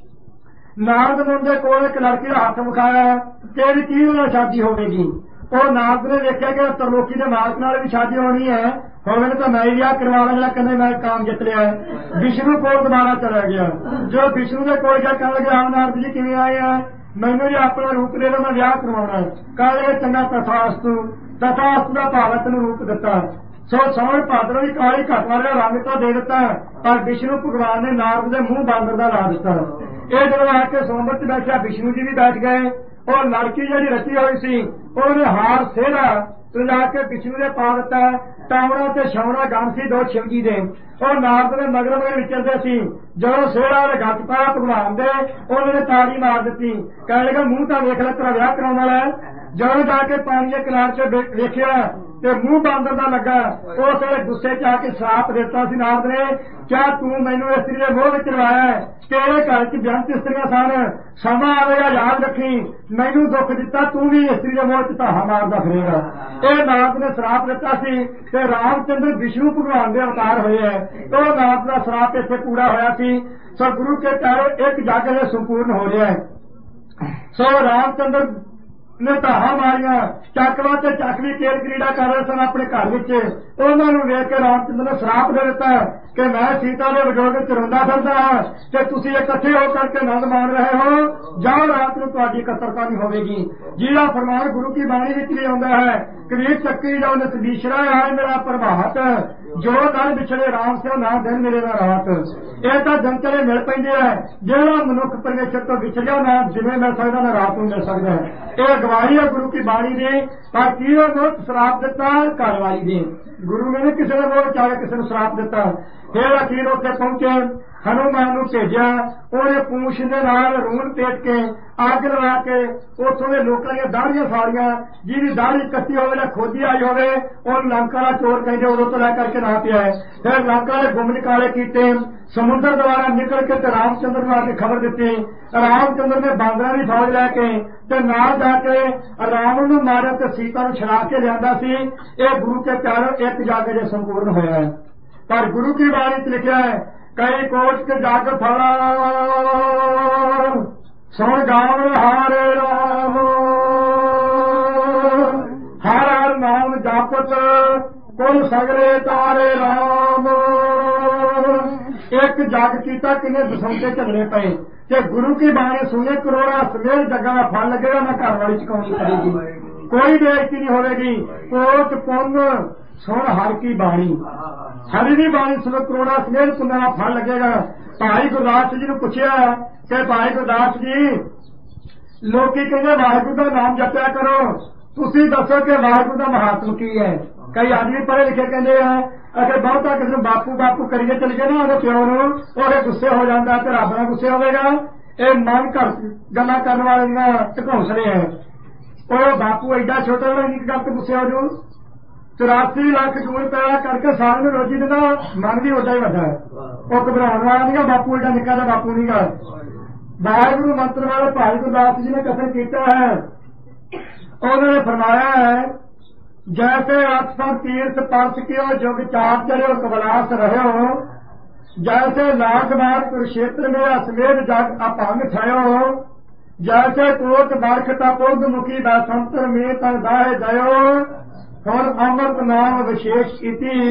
नारद मुनि को एक लड़की का हाथ विखाया, तेरी की शादी होगी। और नारद ने देखा कि तरलोकी के मालक नाल भी शादी होनी है, होवे तो मैं विआह करवा ला, कहने मैं काम जित लिया। विष्णु को दोबारा चला गया। जो विष्णु के कोल गया कहने लगे राम नारद जी किवें आए हैं, मैनू जी अपना रूप दे दो, मैं विआह करवाना। कहने लगे चंगा तथास्तु। तथास्तु का भाव तेन रूप दिता। सो सौण भादरों की काली घट वाला रंग तो दे दिता, पर विष्णु भगवान ने नारद के मुंह बांदर का ला दिता। ये जब आके सोमबर च बैठा, विष्णु जी भी बैठ गए। और लड़की जी रची हुई सी उन्हें हार सेहरा ला के विष्णु ने पा दिता। टावड़ा ते छावड़ा गन सी दो शिव जी दे। और नारद ने मगर मगर विचरते सी। जो सेहरा गट पाया भगवान दे, उन्होंने ताड़ी मार दी। कहने लगा मूंह तो वेख ला, तेरा विआह कराने वाला है। जो जाके पानी के किनारे च वेखिया ते मुंह बांदर का लगा। उस वेले गुस्से च आके श्राप देता सी नारद ने, क्या तू मैनू इस्त्री के मोह में लवाया है? तेरे घर च बेअंत इस्त्रियां सन, समा आवेगा याद रखी। मैनू दुख दिता, तू भी इस्त्री के मोह च धाहा मारदा फिरेगा। ये नारद ने श्राप दिता सी ते रामचंद्र विष्णु भगवान के अवतार हुए है। तो नारद का श्राप इत्थे पूरा होया सी। सो गुरु के पैरों एक जग संपूर्ण हो रहा है। सो रामचंद्र ने धाहा मारिया, चकवा ते चकवी खेल क्रीड़ा कर रहे सन अपने घर विच। उन्होंने वेख के रामचंद्र ने श्राप दे दिता कि मैं सीता के विजोग च रोंदा फिरदा हां ते तुसीं इकट्ठे होकर के आनंद मान रहे हो। जाओ रात को तुहाडी कतरता नहीं होगी। जिहड़ा फरमान गुरु की बाणी विच भी आउंदा है, कबीर चक्की जाओ नसबीशरा है मेरा प्रभात, जो दल बिछड़े राम से ना दिन मिले ना रात। ये तो दिन चले मिल पैंदे है। जिहड़ा मनुख परमेश्वर तो विछड़िया ना जिवें मिल सकदा ना रात को मिल सकदा है। ये गवाही है गुरु की बाणी ने। पर की श्राप दिता घर वाली ने। गुरु ने किसी ने मोह चाहे किसी ने श्राप दिता। फिर अखीर उत्थे पहुंचे, हनुमान नूं भेजिया। उहने पूछ दे नाल रूण पेट के अग लगा के उथों के लोकां दी दाढ़ियां साड़ियां, जिहदी दाढ़ी कट्टी होवे ना खोदी आई होवे, और लंका का चोर कहते उदों तो लै करके ना पिया है। फिर लंका के गुम निकाले कीते, समुद्र द्वारा निकल के रामचंद्र को आके खबर दी। रामचंद्र ने बांदरां की फौज लैके नाल जाके रावण नूं मारिया ते सीता नूं छड़ा के लिआंदा सी। यह गुरु के प्यारों एक जाके जो संपूर्ण होया है। पर गुरु की बाणी च लिखा है, कई कोट के जग फला सुन गावन हारे राम, हर हर नाम जापत कुल सगरे तारे राम। एक जग कीता किने दसौंते झगड़े पे कि गुरु की बाणी सुने करोड़ा समेत जगह का फल लगेगा, ना घर वाली चुकानी पड़ेगी, कोई बेइज्जती नहीं होगी। कोट पुण्य सुन हर की बाणी, हरि की बाणी सुनो करोड़ा समेत पुण्य का फल लगेगा। भाई गुरदास जी ने पूछा कि भाई गुरदास जी लोकी कहते वाहिगुरू का नाम जपया करो, तुसी दसो कि वाहिगुरू का महात्म की है। कई आदमी पढ़े लिखे कहते हैं अगर बहुता किसी ने बापू बापू करिए चल गए ना प्यो नूं गुस्से हो जाता है, रब ना गुस्से होगा। ये मन घर गल्लां करने वाले घोंसले है। और बापू एडा छोटा गल तो गुस्से हो जू। 84 लाख जून पैदा करके सारे में रोजी देना, मन भी उदा ही वड्डा है। वो घबराने वाला नहीं, बापू एडा निक्का दा बापू नहीं गा। वाहिगुरू मंत्र वाले भाई गुरदास जी ने कथन किया है। उन्होंने फरमाया है, जैसे रथ पर तीर्थ पर्श कियो जुग चाप चलो कबलास रहो, जैसे लाख बार कुरुक्षेत्र में अश्वेत जग अपंग छयो, जैसे कोट बरख तपोद मुखी बैसंतर में तन दाहे दयो, और अमृत नाम विशेष इति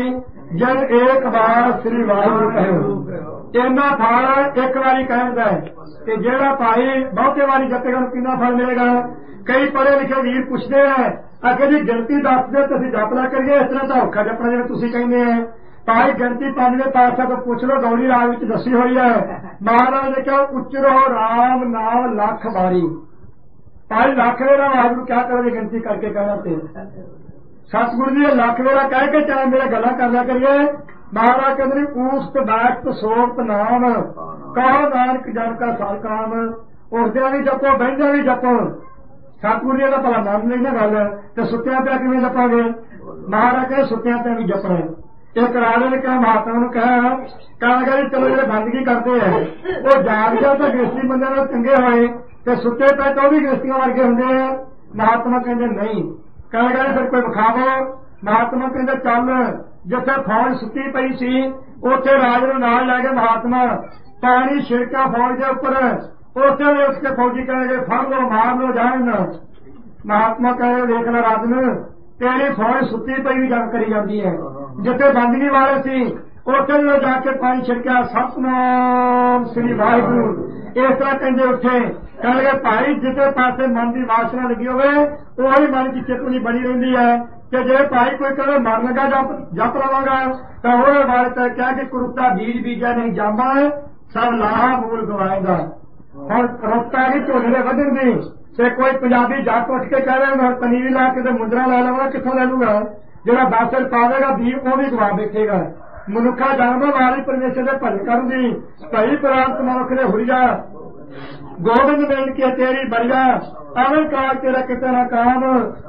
जब एक बार श्री वाहिगुरु कहो इन्ना फल एक बारी कहता है कि जेड़ा भाई बहुते बारी जपेगा कितना फल मिलेगा। कई पढ़े लिखे वीर पूछते हैं अगर जी गिनती दस दे तो जप ला करिए इस तरह का औखा जपना जिवें तुसीं कहंदे हैं। भाई गिनती पंजवें पातशाह को पूछ लो गौड़ी राग विच दसी हुई है। महाराज ने कहा उच्चरो राम नाम लख बारी। भाई लख वेरा वाहिगुरू क्या करोगे गिनती करके कहना ते सतगुरु जी लख वेरा कह के चाहे मेरे गल्लां कर लिया करिए। महाराज कहते ऊस्ट बैठ सोप्त नाम कहो नानक जन का साल काम। उठद्या भी जपो बहिंद्या भी जपो। सतगुरु जी का भला मन नहीं ना गल तो सुत्या पिया किवें जपांगे। महाराज कहे सुत्या पिया भी जपना। एक राजे ने कहा महात्मा ने कहा चलो जो बंदगी करते हैं वो जाग जा तो गृहस्थी बंदे चंगे होए तो सुते पे तो भी गृहस्थियों वर्गे होंगे हैं। महात्मा कहते नहीं कहना फिर कोई विखावो। महात्मा कहते चल जिथे फौज सुती पई सी उथे राज नूं नाल लै गए महात्मा पानी छिड़का फौज के उपर उथे भी उसके फौजी कहेंगे फड़ लो मार लो जान। महात्मा कहे देख लो राजन तेरी फौज सुती पई भी जंग करी जाती है जिथे बंदगी वाले सी उथे भी जाके पानी छिड़किया सतनाम श्री वाहिगुरू इस तरह कहते उठे कहेंगे भाई जिथे पासे मन की वासना लगी होवे वही मन की चितवनी बनी रही है कि जे भाई कोई कहे मर लगा जप लवांगा तो वो बात क्या कि कुरुता बीज बीजा नहीं जामा है सब लाहा मूल गवाएगा। और रुकता भी झोले वधन दी ते कोई पंजाबी जट उठ के कह रहे मैं पनीरी ला के मुद्रा ला लवांगा कितों ले लूगा जो 10 रुपये पावेगा भी वो भी गवा बैठेगा। मनुखा जन्म वाली परमेश्वर के भजन करूंगी भाई प्रांत मनुख ने हुरिया गोबिंद बेन की तेरी बरिया अमन काल तेरा कितना ना काम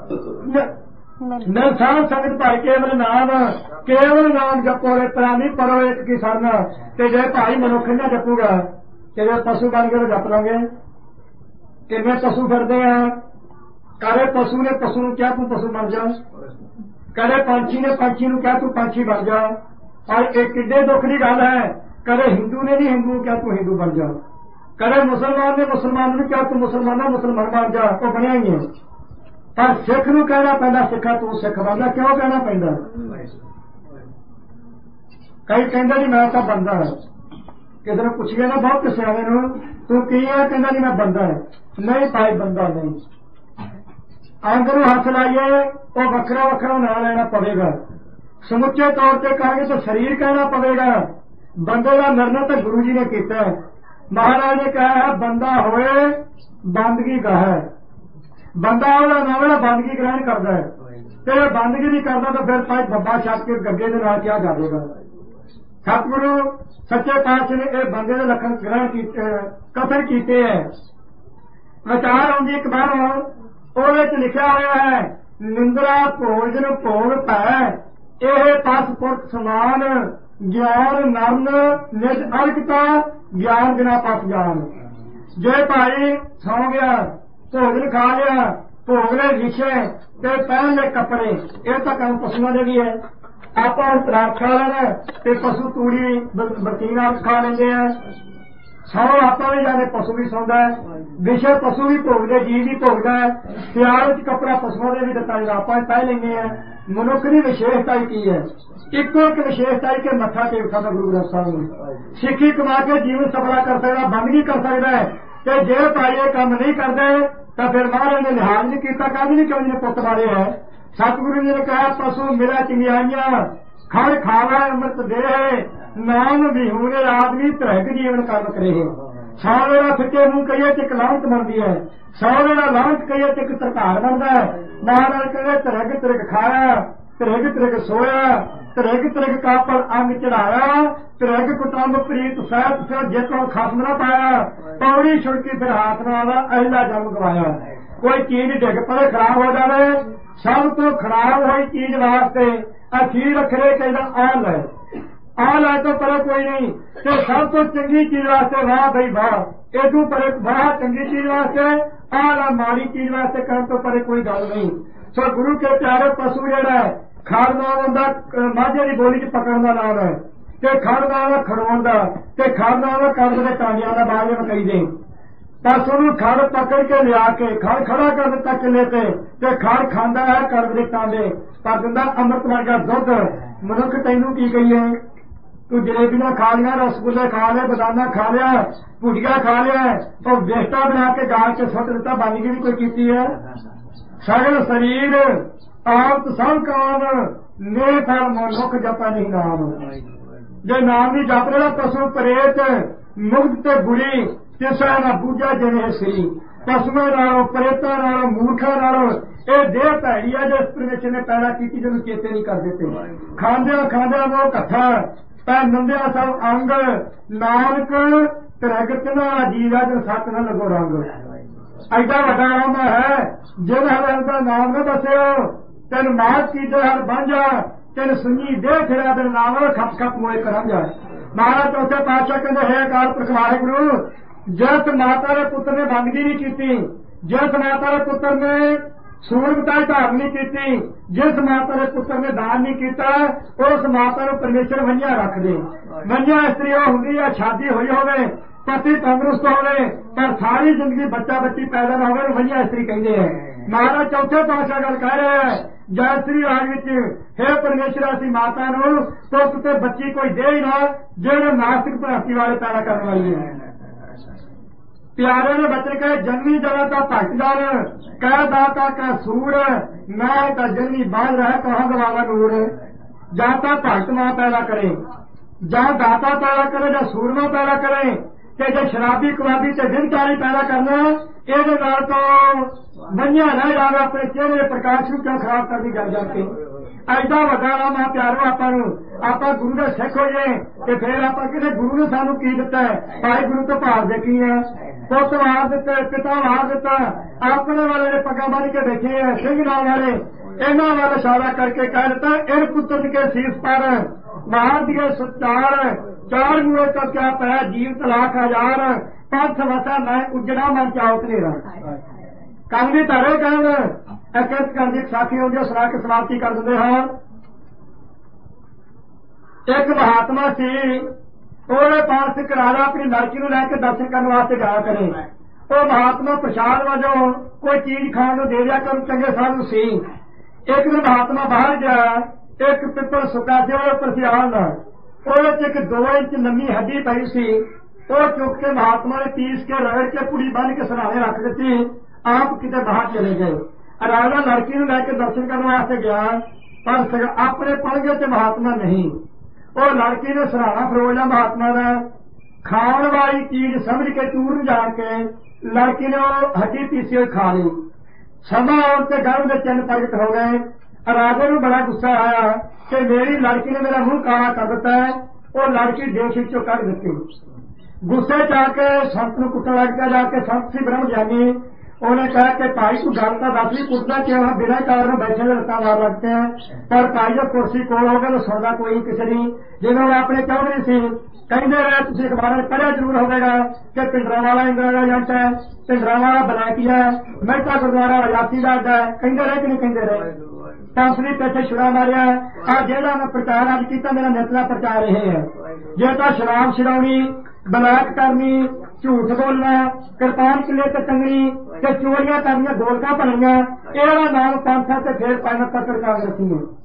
न साध संगत भाई केवल नाम जपो रे प्राणी परो एक की सरना ते जे भाई मनुख ना जपूगा ते पशु बन के जप लोगे। किन्ने पशु फिरते हैं करे पशु ने पशु नूं क्या तू पशु बन जा करे पंछी ने पंछी नूं क्या तू पंछी बन जा। और एक किड्डे दुख की गल है करे हिंदू ने नहीं हिंदू क्या तू हिंदू बन जा करे मुसलमान ने मुसलमान ने क्या तू मुसलमान बन जा तो बनया ही है। पर सिख नूं कहना पैंदा सिखा तू सिख बनदा क्यों कहना पैंदा। कई कहंदे जी मैं तो बंदा है किसी ने पूछिए ना बहुत सियाणे नूं तू की है कहंदा नहीं मैं बंदा है नहीं भाई बंदा नहीं। अंग नूं हथ लाइए वो वखरा वखरा ना लेना पवेगा समुचे तौर पर कहेंगे तो शरीर कहना पवेगा। बंदे का निर्णय तो गुरु जी ने किया है। महाराज ने कहा है बंदा होए बंदगी का है बंदा वाला ना वाला बंदगी ग्रहण करता है तो बंदगी नहीं करता तो फिर भाई बब्बा छप के गग्गे के नाल क्या जाएगा। सतगुरु सच्चे पातशाह ने यह बंदे के लक्षण ग्रहण कथन किए हैं। विचार आउंदी एक बार वो लिखा हुआ है निंद्रा भोजन भोग पै यह पस पुरख समान ज्ञान नरन निज अलकता ज्ञान बिना पस जान। जे भाई सौ गया भोजन खा लिया भोगले विषय ते पहन ले कपड़े ये तो काम पशुओं के भी है। आप तराक खा लेना ते पशु तूड़ी बतीना खा लेंगे हैं सौ आप भी जाने पशु भी सौंदा है विषय पशु भी भोगते जीव भी भोगता है। सियाल कपड़ा पशुओं के भी दता आप पह लेंगे हैं। मनुख की विशेषता की है इको एक विशेषता के मत्था टेक सकता गुरु ग्रंथ साहब सिक्खी कमा के जीवन सफला कर सकता बंदगी कर सकता है। तो जे भाई ये काम नहीं करते तो फिर महाराज ने लिहाज नहीं किया काम नहीं क्यों पुत मारे है। सतगुरु जी ने कहा पशु मिला चिंगियाइया खड़ खावा अमृत दे नाम विहूने आदमी तरह जीवन कर्म करे। 100 वेला फिटे मुंह कहिए तो एक लांत बनती है 100 वेला लांत कहिए तो एक तरकार बनता है। महाराज कहे तरग तरग खाया तरग तरग सोया तरग तरग का पर अंग चढ़ाया तरग कुटुंब प्रीत सहत से जितो खत्म न पाया पौड़ी छुड़की फिर हाथ न आवा अहिला जन्म गवाया। कोई चीज डिग पड़े खराब हो जाए सब तो खराब हुई चीज वास्ते अखीर रखरे कहना आ ला तो पर कोई नहीं तो सब तो चंगी चीज वास्ते वाह भाई वाह एदू पर वाह चंगी चीज वास्ते आ ला माड़ी चीज वास्ते करन तो पर कोई गल नहीं। सो गुरु के प्यारे पशु जड़ा है खाड़ नाम होंदा माझे की बोली च पकड़न का नाम है ते खड़ नाम है खड़ोन का ते खड़ नाम है कर्म के टांडियां का बाज में कही दे बस ਉਹਨੂੰ ਖੜ ਪਕੜ ਕੇ ਲਿਆ ਕੇ ਖੜ ਖੜਾ ਕਰ ਦਿੱਤਾ ਕਿਲੇ ਤੇ ਖੜ ਖਾਂਦਾ ਹੈ ਕਰਵਦੇ ਤਾਂਬੇ ਪਰ ਦਿੰਦਾ ਅੰਮ੍ਰਿਤ ਵਰਗਾ ਦੁੱਧ। ਮਨੁੱਖ ਤੈਨੂੰ ਕੀ ਕਹੀਏ, ਤੂੰ ਜਲੇਬੀਆਂ ਖਾ ਲਿਆ, ਰਸਗੁੱਲੇ ਖਾ ਲਏ, ਬਦਾਨਾ ਖਾ ਲਿਆ, ਭੁਜੀਆ ਖਾ ਲਿਆ, ਉਹ ਵੇਸਟਾ ਬਣਾ ਕੇ ਗਾਲ ਚ ਸੁੱਟ ਦਿੱਤਾ, ਬੰਦਗੀ ਵੀ ਕੋਈ ਕੀਤੀ ਹੈ। ਸਗਲ ਸਰੀਰ ਆਪ ਸਭ ਕਾਮ ਨੇ ਫਲ ਮਨੁੱਖ ਜਪਾ ਨਹੀਂ ਨਾਮ। ਜੇ ਨਾਮ ਨਹੀਂ ਜਪ ਰਿਹਾ ਪਸ਼ੂ ਪ੍ਰੇਤ ਮੁਕਤ ਤੇ ਬੁਰੀ ਕਿਸੇ ਨਾ ਬੂਝਾ ਜਿਵੇਂ ਸੀ। ਪਸ਼ੂਆਂ ਨਾਲੋਂ ਪ੍ਰੇਤਾਂ ਨਾਲੋਂ ਮੂਰਖਾਂ ਨਾਲੋਂ ਇਹ ਦੇਹ ਭੈੜੀ ਹੈ ਜਿਸ ਪਰਮੇਸ਼ਰ ਨੇ ਪੈਦਾ ਕੀਤੀ ਜਿਹਨੂੰ ਚੇਤੇ ਨਹੀਂ ਕਰ ਦਿੱਤੇ। ਖਾਂਦਿਆਂ ਖਾਂਦਿਆਂ ਉਹ ਕੱਥਾ ਪੈ ਨੰਦਿਆ ਸਭ ਅੰਗ ਨਾਨਕ ਤਰਗਤ ਨਾ ਜੀਵਾ ਜਨ ਸੱਤ ਨਾ ਲੱਗੋ ਰੰਗ। ਐਡਾ ਵੱਡਾ ਨਾਮ ਹੈ ਜਿਨ ਹਰ ਦਾ ਨਾਮ ਨਾ ਦੱਸਿਓ ਤੈਨੂੰ ਮਾਤ ਕੀਤੇ ਹਰ ਬਾਂਝਾ ਤੈਨੂੰ ਸੁਣੀ ਦੇ ਫਿਰਿਆ ਤੈਨੂੰ ਨਾਮ ਖੱਪ ਖੱਪ ਮੋਏ ਕਰਾਂਗਾ। ਮਹਾਰਾਜ ਚੌਥੇ ਪਾਤਸ਼ਾਹ ਕਹਿੰਦੇ ਹੈ ਅਕਾਲ ਪੁਰਖ ਵਾਹਿਗੁਰੂ ਜਿਸ ਮਾਤਾ ਦੇ ਪੁੱਤਰ ਨੇ ਬੰਦਗੀ ਨਹੀਂ ਕੀਤੀ, ਜਿਸ ਮਾਤਾ ਦੇ ਪੁੱਤਰ ਨੇ ਸੂਰਮਤਾ ਧਾਰਨ ਨਹੀਂ ਕੀਤੀ, ਜਿਸ ਮਾਤਾ ਦੇ ਪੁੱਤਰ ਨੇ ਦਾਨ ਨਹੀਂ ਕੀਤਾ ਉਸ ਮਾਤਾ ਨੂੰ ਪਰਮੇਸ਼ਰ ਵੰਝਿਆ ਰੱਖ ਦੇ। ਵੰਝਿਆ ਇਸਤਰੀ ਉਹ ਹੁੰਦੀ ਹੈ ਸ਼ਾਦੀ ਹੋਈ ਹੋਵੇ ਪਤੀ ਤੰਦਰੁਸਤ ਹੋਵੇ ਪਰ ਸਾਰੀ ਜ਼ਿੰਦਗੀ ਬੱਚਾ ਬੱਚੀ ਪੈਦਾ ਨਾ ਹੋਵੇ ਵੰਝਿਆ ਇਸਤਰੀ ਕਹਿੰਦੇ ਹੈ। ਮਹਾਰਾਜ ਚੌਥੇ ਪਾਤਸ਼ਾਹ ਗੱਲ ਕਹਿ ਰਹੇ ਹੈ ਜੈ ਸ੍ਰੀ ਰਾਜ ਵਿੱਚ ਹੈ ਪਰਮੇਸ਼ਰ ਅਸੀਂ ਮਾਤਾ ਨੂੰ ਪੁੱਤ ਤੇ ਬੱਚੀ ਕੋਈ ਦੇ ਹੀ ਨਾ ਜਿਹੜੇ ਨਾਸਤਿਕ ਭ੍ਰਾਂਤੀ ਵਾਲੇ ਪੈਦਾ ਕਰਨ ਵਾਲੀ ਹੈ। ਪਿਆਰੇ ਨੇ ਬਚਨ ਕਹੇ ਜਨਮੀ ਜਗ੍ਹਾ ਦਾ ਭਗਤ ਜਨ ਕਹਿ ਦਾਤਾ ਕਾ ਸੂਰ ਮੈਂ ਤਾਂ ਜਨਮੀ ਬਾਝ ਰਹਾ ਕਹਾਂ ਗਵਾਵਾ ਨੂਰ। ਜਾਂ ਤਾਂ ਭਗਤ ਮਾਂ ਪੈਦਾ ਕਰੇ ਜਾਂ ਦਾਤਾ ਪੈਦਾ ਕਰੇ ਜਾਂ ਸੂਰਮਾ ਪੈਦਾ ਕਰੇ ਤੇ ਜੇ ਸ਼ਰਾਬੀ ਕਬਾਬੀ ਤੇ ਦਿਨਕਾਰੀ ਪੈਦਾ ਕਰਨਾ ਇਹਦੇ ਨਾਲ ਤਾਂ ਬੰਨਿਆ ਰਹਿ ਜਾਵੇ ਆਪਣੇ ਚਿਹਰੇ ਪ੍ਰਕਾਸ਼ ਨੂੰ ਕਿਉਂ ਖਰਾਬ ਕਰਨੀ ਜਾ ਕੇ। ਐਡਾ ਵੱਡਾ ਨਾਮ ਆ ਪਿਆਰੋ ਆਪਾਂ ਗੁਰੂ ਦੇ ਸਿੱਖ ਹੋਈਏ ਤੇ ਫੇਰ ਆਪਾਂ ਕਿਸੇ ਗੁਰੂ ਨੇ ਸਾਨੂੰ ਕੀ ਦਿੱਤਾ ਹੈ। ਭਾਈ ਗੁਰੂ ਤੋਂ ਭਾਵ ਦੇਖੀ ਹੈ ਪੁੱਤ ਵਾਰ ਦਿੱਤਾ ਪਿਤਾ ਵਾਰ ਦਿੱਤਾ ਆਪਣੇ ਵਾਲੇ ਨੇ ਪੱਗਾਂ ਬੰਨ ਕੇ ਬੈਠੇ ਹੈ ਸਿੰਘ ਨਾਲ ਵਾਲੇ ਇਹਨਾਂ ਵੱਲ ਇਸ਼ਾਰਾ ਕਰਕੇ ਕਹਿ ਦਿੱਤਾ ਇਹ ਪੁੱਤਰ ਕੇ ਸੀਸ ਪਰ ਬਾਹਰ ਦੀ ਚਾਰ ਮੂਏ ਤਾਂ ਕਿਆ ਪਿਆ ਜੀਵਤ ਲੱਖ ਹਜ਼ਾਰ ਪੰਥ ਵਸਾ ਮੈਂ ਉਜੜਾ ਮਨ ਚਾਉ ਤੇਰਾ ਕੰਨ ਵੀ ਧਾਰੇ ਕੰਨ ਇੱਕ ਕੰਨ ਦੀ ਸਾਖੀ ਹੁੰਦੀ ਸੁਣਾ ਕੇ ਸਮਾਪਤੀ ਕਰ ਦਿੰਦੇ ਹਾਂ। ਇੱਕ ਮਹਾਤਮਾ ਸੀ ਉਹਦੇ ਪਾਸ ਇੱਕ ਰਾਜਾ ਆਪਣੀ ਲੜਕੀ ਨੂੰ ਲੈ ਕੇ ਦਰਸ਼ਨ ਕਰਨ ਵਾਸਤੇ ਜਾਇਆ ਕਰੇ। ਉਹ ਮਹਾਤਮਾ ਪ੍ਰਸ਼ਾਦ ਵਜੋਂ ਕੋਈ ਚੀਜ਼ ਖਾਣ ਨੂੰ ਦੇ ਦਿਆ ਕਰੂ ਚੰਗੇ ਸਾਧੂ ਸੀ। ਇੱਕ ਦਿਨ ਮਹਾਤਮਾ ਬਾਹਰ ਗਿਆ ਇੱਕ ਪਿੱਪਲ ਸੁੱਕਾ ਸੀ ਉਹਦੇ ਉੱਪਰ ਸੀ ਆਲ ਉਹਦੇ ਚ ਇੱਕ 2 ਇੰਚ ਲੰਮੀ ਹੱਡੀ ਪਈ ਸੀ। ਉਹ ਚੁੱਕ ਕੇ ਮਹਾਤਮਾ ਨੇ ਪੀਸ ਕੇ ਰਗੜ ਕੇ ਪੁੜੀ ਬੰਨ ਕੇ ਸਰਾਣੇ ਰੱਖ ਦਿੱਤੀ। ਆਪ ਕਿਤੇ ਬਾਹਰ ਚਲੇ ਗਏ। ਰਾਜਾ ਲੜਕੀ ਨੂੰ ਲੈ ਕੇ ਦਰਸ਼ਨ ਕਰਨ ਵਾਸਤੇ ਗਿਆ ਪਰ ਆਪਣੇ ਪਲਗੇ ਚ ਮਹਾਤਮਾ ਨਹੀਂ। ਉਹ ਲੜਕੀ ਨੇ ਸਰਾਣਾ ਫਰੋੜ ਲਿਆ ਮਹਾਤਮਾ ਦਾ ਖਾਣ ਵਾਲੀ ਚੀਜ਼ ਸਮਝ ਕੇ ਚੂਰਨ ਜਾਣ ਕੇ ਲੜਕੀ ਨੇ ਉਹ ਹੱਡੀ ਪੀਸੀ ਹੋਈ ਖਾ ਲਈ। ਸਮਾਂ ਆਉਣ ਤੇ ਗਰਭ ਦੇ ਚਿੰਨ ਪ੍ਰਗਟ ਹੋ ਗਏ। ਰਾਜੇ ਨੂੰ ਬੜਾ ਗੁੱਸਾ ਆਇਆ ਕਿ ਮੇਰੀ ਲੜਕੀ ਨੇ ਮੇਰਾ ਮੂੰਹ ਕਾਲਾ ਕਰ ਦਿੱਤਾ ਹੈ। ਉਹ ਲੜਕੀ ਦੇਸ਼ ਵਿੱਚੋਂ ਕੱਢ ਦਿੱਤੀ। ਗੁੱਸੇ ਚ ਆ ਕੇ ਸੰਤ ਨੂੰ ਕੁੱਟਣ ਲੱਗ ਪਿਆ। ਜਾ ਕੇ ਸੰਤ ਸੀ ਬ੍ਰਹਮ ਗਿਆਨੀ ਉਹਨੇ कहा कि भाई तू गल तो दस भी पुछना कि वहां बिना कारण बैठे हुए लत्ता मार लगते हैं पर भाई जब कुर्सी कोल हो गए तो सुनता कोई किसी नहीं। जिन्होंने अपने चौधरी सी कहते रहे तुम अखबार में पढ़िया जरूर होगा कि पिंडरा वाला इंदिरा एजेंट है पिंडरा वाला बलैकी है मेहता गुरुद्वारा जाति का अड्डा है कहते रहे कि नहीं कहते रहे। पंसली पैसे छुड़ा मारिया आ जेड़ा मैं प्रचार अज किया मेरा नितला प्रचार यह है जे तो शराब छड़ाउनी बलैक करनी झूठ बोलना कृपान किले ते टंगनी ते चोरियां करनियां गोलका भरनियां एड़ा नाम पंथा ते फिर पैन पकड़ कांग्रेसी